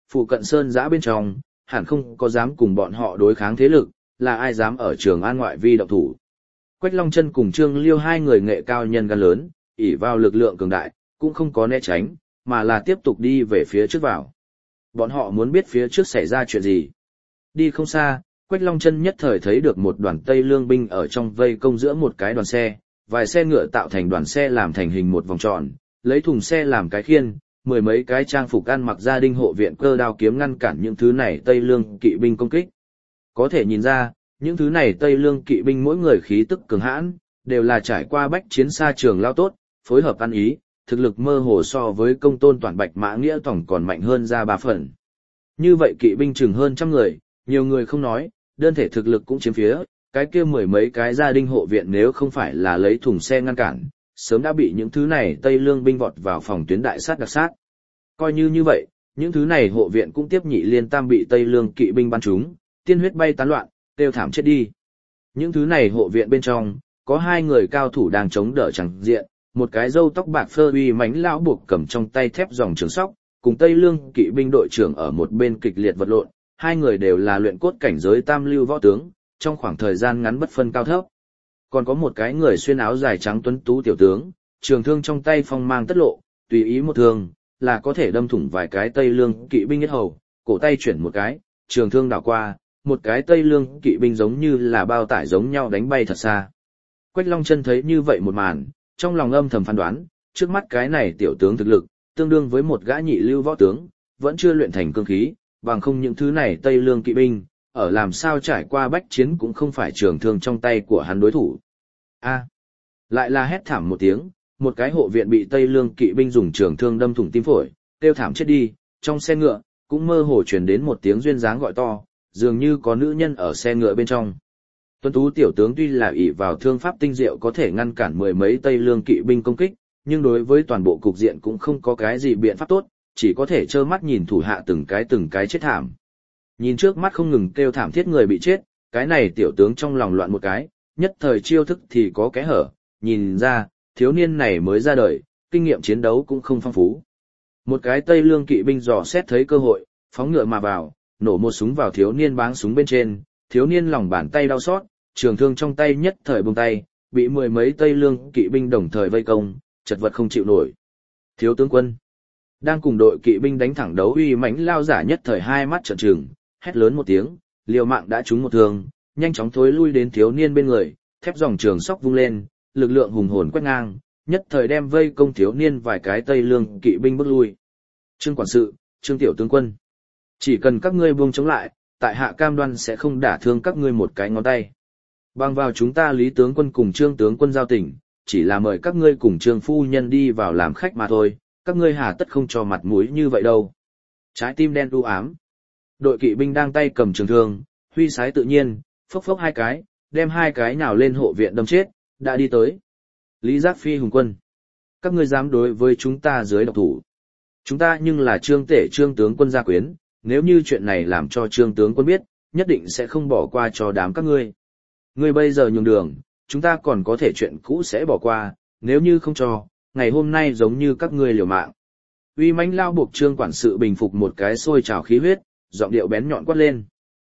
S1: phụ cận sơn giã bên trong, hẳn không có dám cùng bọn họ đối kháng thế lực, là ai dám ở Trường An ngoại vi động thủ. Quách Long Chân cùng Trương Liêu hai người nghệ cao nhân gan lớn, ỷ vào lực lượng cường đại, cũng không có né tránh, mà là tiếp tục đi về phía trước vào. Bọn họ muốn biết phía trước xảy ra chuyện gì. Đi không xa, Quách Long Chân nhất thời thấy được một đoàn Tây Lương binh ở trong vây công giữa một cái đoàn xe, vài xe ngựa tạo thành đoàn xe làm thành hình một vòng tròn, lấy thùng xe làm cái khiên, mười mấy cái trang phục ăn mặc gia đình hộ viện cơ đao kiếm ngăn cản những thứ này Tây Lương kỵ binh công kích. Có thể nhìn ra, những thứ này Tây Lương kỵ binh mỗi người khí tức cường hãn, đều là trải qua bách chiến xa trường lao tốt, phối hợp ăn ý, thực lực mơ hồ so với công tôn toàn bạch mã nghĩa tổng còn mạnh hơn ra ba phần. Như vậy kỵ binh chừng hơn trăm người, nhiều người không nói, đơn thể thực lực cũng chiếm phía, cái kia mười mấy cái gia đình hộ viện nếu không phải là lấy thùng xe ngăn cản, sớm đã bị những thứ này Tây Lương binh vọt vào phòng tuyến đại sát đặc sát. Coi như như vậy, những thứ này hộ viện cũng tiếp nhị liên tam bị Tây Lương kỵ binh bắn trúng, tiên huyết bay tán loạn, tiêu thảm chết đi. Những thứ này hộ viện bên trong, có hai người cao thủ đang chống đỡ chẳng diện, một cái râu tóc bạc phơ uy mãnh lão buộc cầm trong tay thép dòng trường sóc, cùng Tây Lương kỵ binh đội trưởng ở một bên kịch liệt vật lộn, hai người đều là luyện cốt cảnh giới tam lưu võ tướng, trong khoảng thời gian ngắn bất phân cao thấp. Còn có một cái người xuyên áo dài trắng tuấn tú tiểu tướng, trường thương trong tay phong mang tất lộ, tùy ý một thương, là có thể đâm thủng vài cái Tây Lương kỵ binh yết hầu, cổ tay chuyển một cái, trường thương đảo qua, một cái Tây Lương kỵ binh giống như là bao tải giống nhau đánh bay thật xa. Quách Long Chân thấy như vậy một màn, trong lòng âm thầm phán đoán, trước mắt cái này tiểu tướng thực lực, tương đương với một gã nhị lưu võ tướng, vẫn chưa luyện thành cương khí, bằng không những thứ này Tây Lương kỵ binh, ở làm sao trải qua bách chiến cũng không phải trường thương trong tay của hắn đối thủ. A, lại là hét thảm một tiếng, một cái hộ viện bị Tây Lương kỵ binh dùng trường thương đâm thủng tim phổi, kêu thảm chết đi, trong xe ngựa, cũng mơ hồ truyền đến một tiếng duyên dáng gọi to, dường như có nữ nhân ở xe ngựa bên trong. Tuấn tú tiểu tướng tuy là ỷ vào thương pháp tinh diệu có thể ngăn cản mười mấy Tây Lương kỵ binh công kích, nhưng đối với toàn bộ cục diện cũng không có cái gì biện pháp tốt, chỉ có thể trơ mắt nhìn thủ hạ từng cái từng cái chết thảm. Nhìn trước mắt không ngừng kêu thảm thiết người bị chết, cái này tiểu tướng trong lòng loạn một cái, nhất thời chiêu thức thì có kẽ hở, nhìn ra, thiếu niên này mới ra đời, kinh nghiệm chiến đấu cũng không phong phú. Một cái Tây Lương kỵ binh dò xét thấy cơ hội, phóng ngựa mà vào, nổ một súng vào thiếu niên báng súng bên trên, thiếu niên lòng bàn tay đau xót, trường thương trong tay nhất thời buông tay, bị mười mấy Tây Lương kỵ binh đồng thời vây công, chật vật không chịu nổi. Thiếu tướng quân đang cùng đội kỵ binh đánh thẳng đấu uy mãnh lao giả nhất thời hai mắt trợn trừng, hét lớn một tiếng, liều mạng đã trúng một thương, nhanh chóng thối lui đến thiếu niên bên người, thép dòng trường sóc vung lên, lực lượng hùng hồn quét ngang, nhất thời đem vây công thiếu niên vài cái Tây Lương kỵ binh bước lui. Trương quản sự, Trương tiểu tướng quân, chỉ cần các ngươi buông chống lại, tại hạ cam đoan sẽ không đả thương các ngươi một cái ngón tay. Bằng vào chúng ta Lý tướng quân cùng Trương tướng quân giao tình, chỉ là mời các ngươi cùng Trương phu nhân đi vào làm khách mà thôi, các ngươi hà tất không cho mặt mũi như vậy đâu. Trái tim đen u ám. Đội kỵ binh đang tay cầm trường thương, huy sái tự nhiên, phốc phốc hai cái, đem hai cái nào lên hộ viện đâm chết, đã đi tới. Lý Giác Phi hùng quân, các ngươi dám đối với chúng ta dưới độc thủ. Chúng ta nhưng là Trương tể Trương tướng quân gia quyến, nếu như chuyện này làm cho Trương tướng quân biết, nhất định sẽ không bỏ qua cho đám các ngươi. Ngươi bây giờ nhường đường, chúng ta còn có thể chuyện cũ sẽ bỏ qua, nếu như không cho, ngày hôm nay giống như các ngươi liều mạng. Uy mãnh lao buộc Trương quản sự bình phục một cái sôi trào khí huyết, giọng điệu bén nhọn quát lên.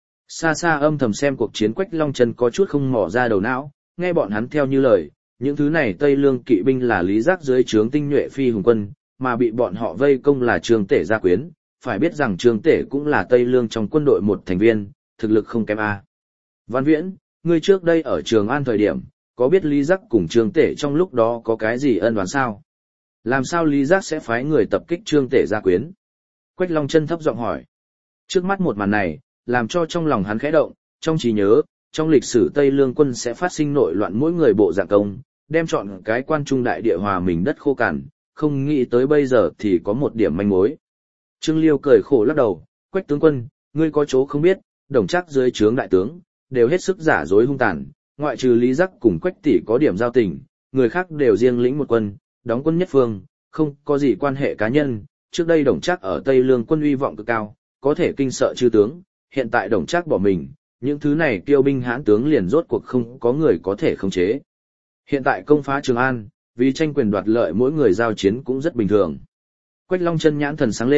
S1: Xa xa âm thầm xem cuộc chiến Quách Long Chân có chút không mò ra đầu não, nghe bọn hắn theo như lời, những thứ này Tây Lương kỵ binh là Lý Giác dưới trướng tinh nhuệ phi hùng quân, mà bị bọn họ vây công là Trương tể gia quyến, phải biết rằng Trương tể cũng là Tây Lương trong quân đội một thành viên, thực lực không kém a. Văn Viễn, ngươi trước đây ở Trường An thời điểm, có biết Lý Giác cùng Trương tể trong lúc đó có cái gì ân oán sao? Làm sao Lý Giác sẽ phái người tập kích Trương tể gia quyến? Quách Long Chân thấp giọng hỏi. Trước mắt một màn này, làm cho trong lòng hắn khẽ động, trong trí nhớ, trong lịch sử Tây Lương quân sẽ phát sinh nội loạn mỗi người bộ dạng công, đem chọn cái quan trung đại địa hòa mình đất khô cằn, không nghĩ tới bây giờ thì có một điểm manh mối. Trương Liêu cười khổ lắc đầu, Quách tướng quân, ngươi có chỗ không biết, đồng chắc dưới trướng đại tướng, đều hết sức giả dối hung tàn, ngoại trừ Lý Giác cùng Quách tỷ có điểm giao tình, người khác đều riêng lĩnh một quân, đóng quân nhất phương, không có gì quan hệ cá nhân, trước đây đồng chắc ở Tây Lương quân uy vọng cực cao, có thể kinh sợ chư tướng, hiện tại đồng chắc bỏ mình, những thứ này kiêu binh hãn tướng liền rốt cuộc không có người có thể khống chế. Hiện tại công phá Trường An, vì tranh quyền đoạt lợi mỗi người giao chiến cũng rất bình thường. Quách Long Chân nhãn thần sáng lên,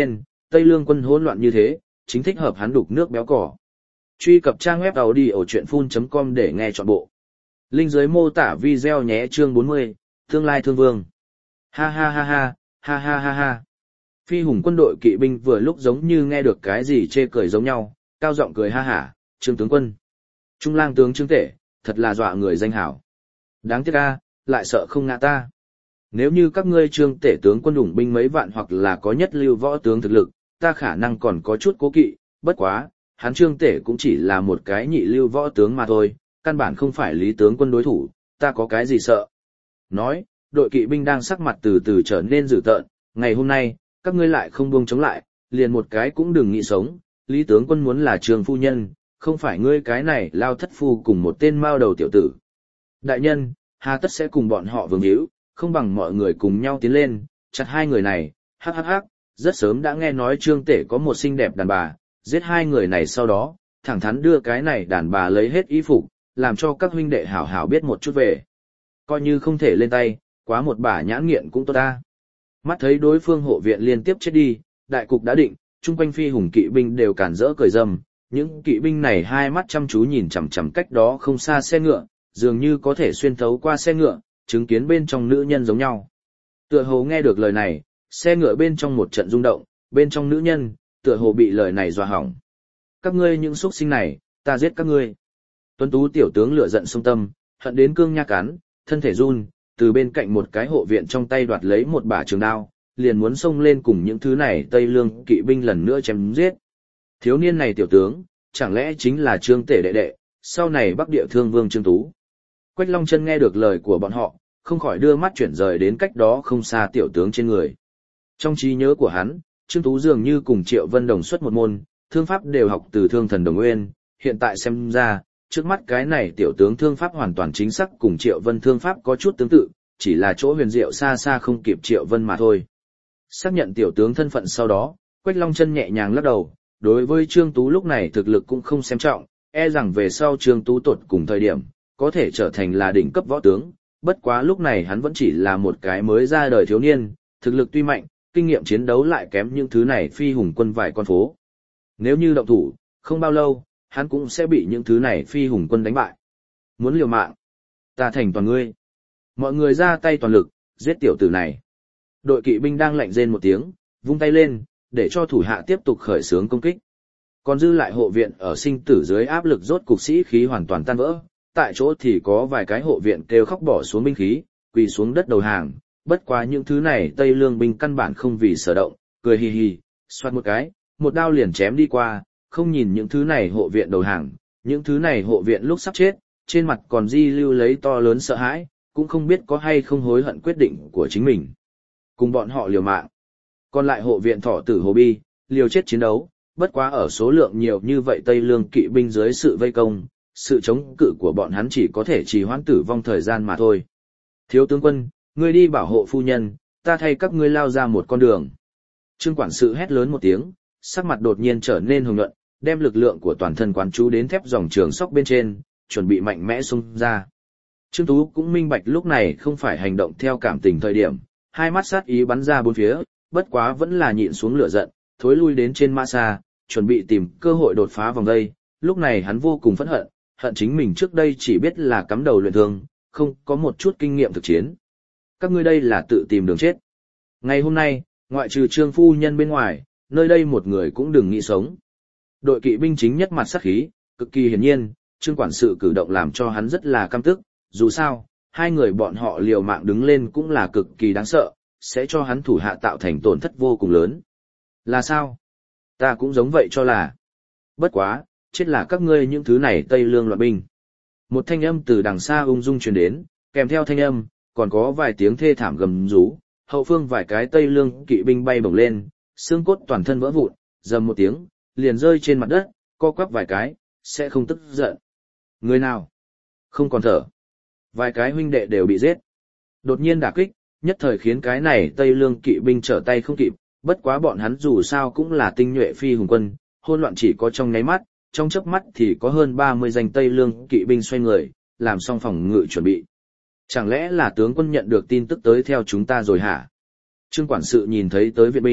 S1: Tây Lương quân hỗn loạn như thế, chính thích hợp hắn đục nước béo cỏ. Truy cập trang web audiochuyenphun chấm com để nghe trọn bộ. Link dưới mô tả video nhé. Chương bốn mươi, Tương lai thương vương. Ha ha ha ha, ha ha ha ha. Phi hùng quân đội kỵ binh vừa lúc giống như nghe được cái gì chê cười giống nhau, cao giọng cười ha hả, Trương tướng quân. Trung lang tướng Trương Tể, thật là dọa người danh hảo. Đáng tiếc a, lại sợ không ngã ta. Nếu như các ngươi Trương Tể tướng quân đủng binh mấy vạn hoặc là có nhất lưu võ tướng thực lực, ta khả năng còn có chút cố kỵ, bất quá, hắn Trương Tể cũng chỉ là một cái nhị lưu võ tướng mà thôi, căn bản không phải Lý tướng quân đối thủ, ta có cái gì sợ. Nói, đội kỵ binh đang sắc mặt từ từ trở nên dữ tợn, ngày hôm nay, các ngươi lại không buông chống lại, liền một cái cũng đừng nghĩ sống, Lý tướng quân muốn là Trương phu nhân, không phải ngươi cái này lao thất phu cùng một tên mao đầu tiểu tử. Đại nhân, hà tất sẽ cùng bọn họ vương hữu, không bằng mọi người cùng nhau tiến lên, chặt hai người này, hắc hắc hắc, rất sớm đã nghe nói Trương Tể có một xinh đẹp đàn bà, giết hai người này sau đó, thẳng thắn đưa cái này đàn bà lấy hết y phục, làm cho các huynh đệ hảo hảo biết một chút về. Coi như không thể lên tay, quá một bả nhãn nghiện cũng tốt ta. Mắt thấy đối phương hộ viện liên tiếp chết đi, đại cục đã định, chung quanh phi hùng kỵ binh đều cản rỡ cười rầm, những kỵ binh này hai mắt chăm chú nhìn chằm chằm cách đó không xa xe ngựa, dường như có thể xuyên thấu qua xe ngựa, chứng kiến bên trong nữ nhân giống nhau. Tựa hồ nghe được lời này, xe ngựa bên trong một trận rung động, bên trong nữ nhân, tựa hồ bị lời này dọa hỏng. Các ngươi những xuất sinh này, ta giết các ngươi. Tuấn tú tiểu tướng lửa giận xông tâm, hận đến cương nha cắn, thân thể run, từ bên cạnh một cái hộ viện trong tay đoạt lấy một bả trường đao, liền muốn xông lên cùng những thứ này Tây Lương kỵ binh lần nữa chém giết. Thiếu niên này tiểu tướng, chẳng lẽ chính là Trương Tể đệ đệ, sau này Bắc Địa Thương Vương Trương Tú. Quách Long Chân nghe được lời của bọn họ, không khỏi đưa mắt chuyển rời đến cách đó không xa tiểu tướng trên người. Trong trí nhớ của hắn, Trương Tú dường như cùng Triệu Vân đồng xuất một môn, thương pháp đều học từ Thương Thần Đồng Nguyên, hiện tại xem ra, trước mắt cái này tiểu tướng thương pháp hoàn toàn chính xác cùng Triệu Vân thương pháp có chút tương tự, chỉ là chỗ huyền diệu xa xa không kịp Triệu Vân mà thôi. Xác nhận tiểu tướng thân phận sau đó, Quách Long Chân nhẹ nhàng lắc đầu, đối với Trương Tú lúc này thực lực cũng không xem trọng, e rằng về sau Trương Tú tột cùng thời điểm, có thể trở thành là đỉnh cấp võ tướng, bất quá lúc này hắn vẫn chỉ là một cái mới ra đời thiếu niên, thực lực tuy mạnh, kinh nghiệm chiến đấu lại kém những thứ này phi hùng quân vài con phố. Nếu như động thủ, không bao lâu, hắn cũng sẽ bị những thứ này phi hùng quân đánh bại. Muốn liều mạng, ta thành toàn ngươi. Mọi người ra tay toàn lực, giết tiểu tử này. Đội kỵ binh đang lạnh rên một tiếng, vung tay lên, để cho thủ hạ tiếp tục khởi xướng công kích. Còn dư lại hộ viện ở sinh tử dưới áp lực rốt cục sĩ khí hoàn toàn tan vỡ, tại chỗ thì có vài cái hộ viện kêu khóc bỏ xuống binh khí, quỳ xuống đất đầu hàng, bất quá những thứ này Tây Lương binh căn bản không vì sở động, cười hì hì, xoát một cái, một đao liền chém đi qua, không nhìn những thứ này hộ viện đầu hàng, những thứ này hộ viện lúc sắp chết, trên mặt còn di lưu lấy to lớn sợ hãi, cũng không biết có hay không hối hận quyết định của chính mình. Cùng bọn họ liều mạng. Còn lại hộ viện thọ tử hồ bi, liều chết chiến đấu, bất quá ở số lượng nhiều như vậy Tây Lương kỵ binh dưới sự vây công, sự chống cự của bọn hắn chỉ có thể trì hoãn tử vong thời gian mà thôi. Thiếu tướng quân, ngươi đi bảo hộ phu nhân, ta thay các ngươi lao ra một con đường. Trương quản sự hét lớn một tiếng, sắc mặt đột nhiên trở nên hồng nhuận, đem lực lượng của toàn thân quán chú đến thép dòng trường sóc bên trên, chuẩn bị mạnh mẽ xung ra. Trương Tú cũng minh bạch lúc này không phải hành động theo cảm tình thời điểm, hai mắt sát ý bắn ra bốn phía, bất quá vẫn là nhịn xuống lửa giận, thối lui đến trên mã xa, chuẩn bị tìm cơ hội đột phá vòng đây. Lúc này hắn vô cùng phẫn hận, hận chính mình trước đây chỉ biết là cắm đầu luyện thương, không có một chút kinh nghiệm thực chiến. Các ngươi đây là tự tìm đường chết. Ngày hôm nay, ngoại trừ Trương phu nhân bên ngoài, nơi đây một người cũng đừng nghĩ sống. Đội kỵ binh chính nhất mặt sát khí, cực kỳ hiển nhiên, Trương quản sự cử động làm cho hắn rất là căm tức, dù sao, hai người bọn họ liều mạng đứng lên cũng là cực kỳ đáng sợ, sẽ cho hắn thủ hạ tạo thành tổn thất vô cùng lớn. Là sao? Ta cũng giống vậy cho là. Bất quá, chết là các ngươi những thứ này Tây Lương loạn binh. Một thanh âm từ đằng xa ung dung truyền đến, kèm theo thanh âm, còn có vài tiếng thê thảm gầm rú, hậu phương vài cái Tây Lương kỵ binh bay bổng lên, xương cốt toàn thân vỡ vụn, rầm một tiếng, liền rơi trên mặt đất, co quắp vài cái, sẽ không tức giận. Người nào? Không còn thở. Vài cái huynh đệ đều bị giết. Đột nhiên đả kích, nhất thời khiến cái này Tây Lương kỵ binh trở tay không kịp, bất quá bọn hắn dù sao cũng là tinh nhuệ phi hùng quân, hỗn loạn chỉ có trong nháy mắt, trong chớp mắt thì có hơn ba mươi danh Tây Lương kỵ binh xoay người, làm xong phòng ngự chuẩn bị. Chẳng lẽ là tướng quân nhận được tin tức tới theo chúng ta rồi hả? Trương quản sự nhìn thấy tới viện binh,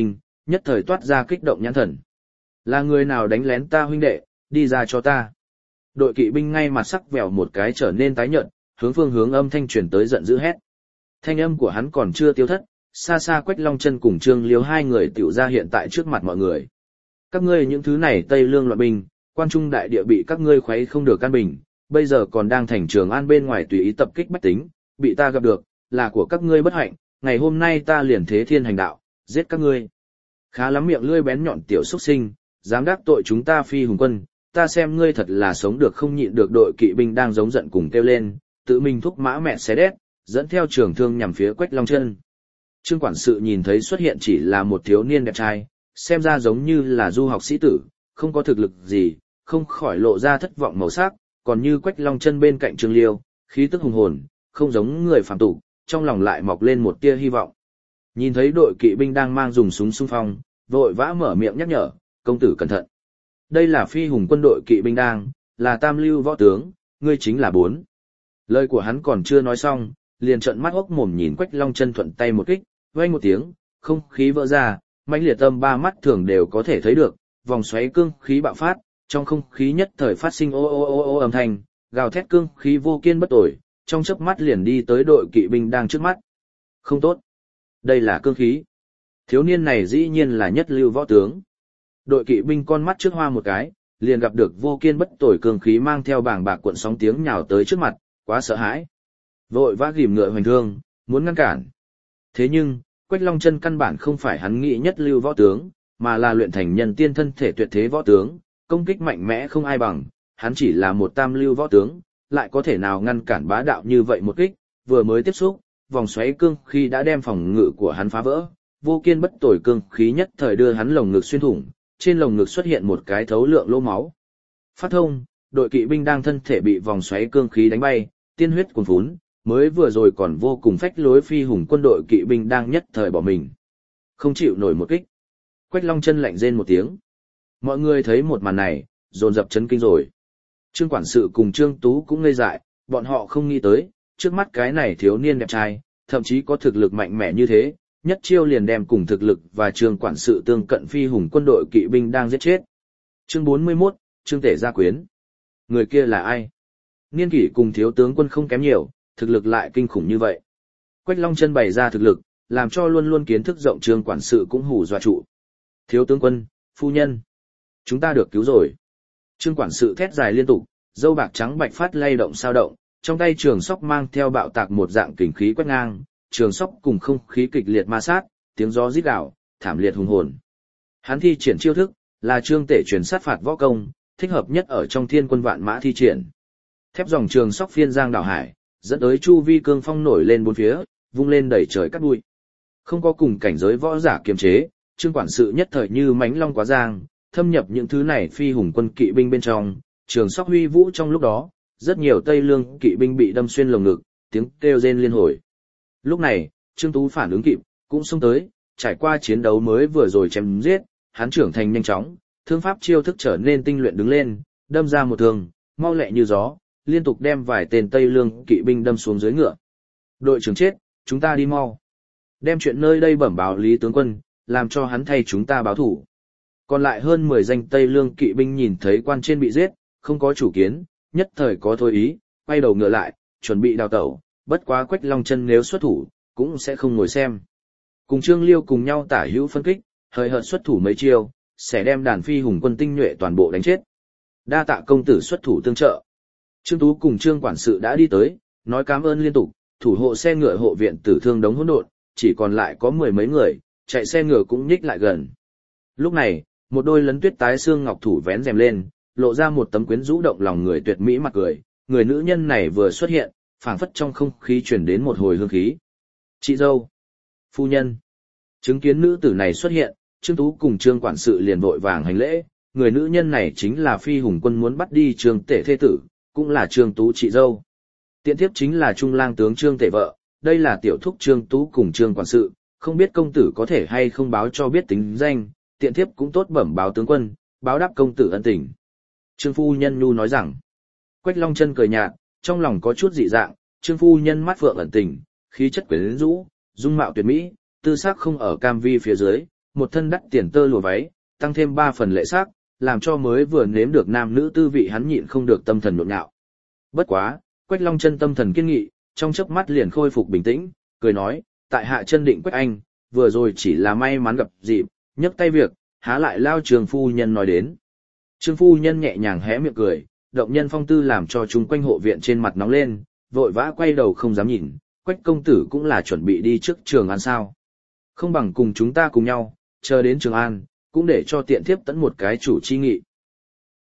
S1: nhất thời toát ra kích động nhãn thần. Là người nào đánh lén ta huynh đệ, đi ra cho ta. Đội kỵ binh ngay mặt sắc vèo một cái trở nên tái nhợt, hướng phương hướng âm thanh truyền tới giận dữ hét. Thanh âm của hắn còn chưa tiêu thất, xa xa Quách Long Chân cùng Trương Liêu hai người tiểu ra hiện tại trước mặt mọi người. Các ngươi những thứ này Tây Lương loạn binh, quan trung đại địa bị các ngươi khuấy không được an bình, bây giờ còn đang thành Trường An bên ngoài tùy ý tập kích bách tính, bị ta gặp được, là của các ngươi bất hạnh, ngày hôm nay ta liền thế thiên hành đạo, giết các ngươi. Khá lắm miệng lưỡi bén nhọn tiểu xuất sinh, dám đắc tội chúng ta Phi Hùng quân, ta xem ngươi thật là sống được không nhịn được. Đội kỵ binh đang giống giận cùng kêu lên, tự mình thúc mã mẹ xé đét, dẫn theo trường thương nhằm phía Quách Long Chân. Trương quản sự nhìn thấy xuất hiện chỉ là một thiếu niên đẹp trai, xem ra giống như là du học sĩ tử, không có thực lực gì, không khỏi lộ ra thất vọng màu sắc, còn như Quách Long Chân bên cạnh Trương Liêu, khí tức hùng hồn, không giống người phàm tục, trong lòng lại mọc lên một tia hy vọng. Nhìn thấy đội kỵ binh đang mang dùng súng xung phong, vội vã mở miệng nhắc nhở, công tử cẩn thận. Đây là Phi Hùng quân đội kỵ binh đang, là tam lưu võ tướng, ngươi chính là bốn. Lời của hắn còn chưa nói xong, liền trợn mắt hốc mồm nhìn Quách Long Chân thuận tay một kích, vang một tiếng, không khí vỡ ra, mãnh liệt âm ba mắt thường đều có thể thấy được, vòng xoáy cương khí bạo phát, trong không khí nhất thời phát sinh ô ô ô ô âm thanh, gào thét cương khí vô kiên bất tồi, trong chớp mắt liền đi tới đội kỵ binh đang trước mắt. Không tốt, đây là cương khí. Thiếu niên này dĩ nhiên là nhất lưu võ tướng. Đội kỵ binh con mắt trước hoa một cái, liền gặp được vô kiên bất tồi cương khí mang theo bảng bạc cuộn sóng tiếng nhào tới trước mặt, quá sợ hãi. Vội vã ghim ngựa hoành thương, muốn ngăn cản. Thế nhưng, Quách Long Chân căn bản không phải hắn nghĩ nhất lưu võ tướng, mà là luyện thành nhân tiên thân thể tuyệt thế võ tướng, công kích mạnh mẽ không ai bằng, hắn chỉ là một tam lưu võ tướng, lại có thể nào ngăn cản bá đạo như vậy một kích, vừa mới tiếp xúc, vòng xoáy cương khí đã đem phòng ngự của hắn phá vỡ, vô kiên bất tồi cương khí nhất thời đưa hắn lồng ngực xuyên thủng, trên lồng ngực xuất hiện một cái thấu lượng lỗ máu. Phát thông, đội kỵ binh đang thân thể bị vòng xoáy cương khí đánh bay, tiên huyết cuồn phún, mới vừa rồi còn vô cùng phách lối Phi Hùng quân đội kỵ binh đang nhất thời bỏ mình. Không chịu nổi một kích. Quách Long Chân lạnh rên một tiếng. Mọi người thấy một màn này, dồn dập chấn kinh rồi. Trương quản sự cùng Trương Tú cũng ngây dại, bọn họ không nghĩ tới, trước mắt cái này thiếu niên đẹp trai, thậm chí có thực lực mạnh mẽ như thế, nhất chiêu liền đem cùng thực lực và Trương quản sự tương cận Phi Hùng quân đội kỵ binh đang giết chết. Chương bốn mươi mốt, Trương Tể gia quyến. Người kia là ai? Niên kỷ cùng thiếu tướng quân không kém nhiều, thực lực lại kinh khủng như vậy. Quách Long Chân bày ra thực lực, làm cho luôn luôn kiến thức rộng Trương quản sự cũng hù dọa trụ. Thiếu tướng quân, phu nhân, chúng ta được cứu rồi. Trương quản sự thét dài liên tục, dâu bạc trắng bạch phát lay động sao động, trong tay trường sóc mang theo bạo tạc một dạng kình khí quét ngang, trường sóc cùng không khí kịch liệt ma sát, tiếng gió rít gào, thảm liệt hùng hồn. Hắn thi triển chiêu thức, là Trương Tể truyền sát phạt võ công, thích hợp nhất ở trong thiên quân vạn mã thi triển. Thép dòng trường sóc phiên giang đảo hải, dẫn tới chu vi cương phong nổi lên bốn phía, vung lên đẩy trời cắt bụi. Không có cùng cảnh giới võ giả kiềm chế, Trương quản sự nhất thời như mãnh long quá giang, thâm nhập những thứ này Phi Hùng quân kỵ binh bên trong, trường sóc huy vũ trong lúc đó, rất nhiều Tây Lương kỵ binh bị đâm xuyên lồng ngực, tiếng kêu rên liên hồi. Lúc này, Trương Tú phản ứng kịp, cũng xông tới, trải qua chiến đấu mới vừa rồi chém giết, hắn trưởng thành nhanh chóng, thương pháp chiêu thức trở nên tinh luyện đứng lên, đâm ra một thương, mau lẹ như gió, liên tục đem vài tên Tây Lương kỵ binh đâm xuống dưới ngựa. Đội trưởng chết, chúng ta đi mau. Đem chuyện nơi đây bẩm báo Lý tướng quân, làm cho hắn thay chúng ta báo thủ. Còn lại hơn mười danh Tây Lương kỵ binh nhìn thấy quan trên bị giết, không có chủ kiến, nhất thời có thôi ý, quay đầu ngựa lại, chuẩn bị đào tẩu, bất quá Quách Long Chân nếu xuất thủ, cũng sẽ không ngồi xem. Cùng Trương Liêu cùng nhau tả hữu phân kích, hời hợt xuất thủ mấy chiêu, sẽ đem đàn Phi Hùng quân tinh nhuệ toàn bộ đánh chết. Đa tạ công tử xuất thủ tương trợ. Trương Tú cùng Trương quản sự đã đi tới, nói cảm ơn liên tục, thủ hộ xe ngựa hộ viện tử thương đống hỗn độn, chỉ còn lại có mười mấy người, chạy xe ngựa cũng nhích lại gần. Lúc này, một đôi lấn tuyết tái xương ngọc thủ vén rèm lên, lộ ra một tấm quyến rũ động lòng người tuyệt mỹ mặt cười, người nữ nhân này vừa xuất hiện, phảng phất trong không khí truyền đến một hồi hương khí. Chị dâu, phu nhân. Chứng kiến nữ tử này xuất hiện, Trương Tú cùng Trương quản sự liền vội vàng hành lễ, người nữ nhân này chính là Phi Hùng quân muốn bắt đi Trương Tể thê tử, cũng là Trương Tú chị dâu. Tiện thiếp chính là Trung lang tướng Trương Tể vợ, đây là tiểu thúc Trương Tú cùng Trương quản sự, không biết công tử có thể hay không báo cho biết tính danh, tiện thiếp cũng tốt bẩm báo tướng quân, báo đáp công tử ân tình. Trương phu nhân nhu nói rằng. Quách Long Chân cười nhạt, trong lòng có chút dị dạng, Trương phu nhân mắt phượng ẩn tình, khí chất quyến rũ, dung mạo tuyệt mỹ, tư sắc không ở cam vi phía dưới, một thân đắt tiền tơ lụa váy, tăng thêm ba phần lệ sắc, làm cho mới vừa nếm được nam nữ tư vị hắn nhịn không được tâm thần nhộn nhạo. Bất quá, Quách Long Chân tâm thần kiên nghị, trong chớp mắt liền khôi phục bình tĩnh, cười nói, tại hạ chân định Quách Anh, vừa rồi chỉ là may mắn gặp dịp, nhấc tay việc, há lại lao Trường phu nhân nói đến. Trương phu nhân nhẹ nhàng hé miệng cười, động nhân phong tư làm cho chúng quanh hộ viện trên mặt nóng lên, vội vã quay đầu không dám nhìn, Quách công tử cũng là chuẩn bị đi trước Trường An sao. Không bằng cùng chúng ta cùng nhau, chờ đến Trường An, cũng để cho tiện thiếp tẫn một cái chủ chi nghị.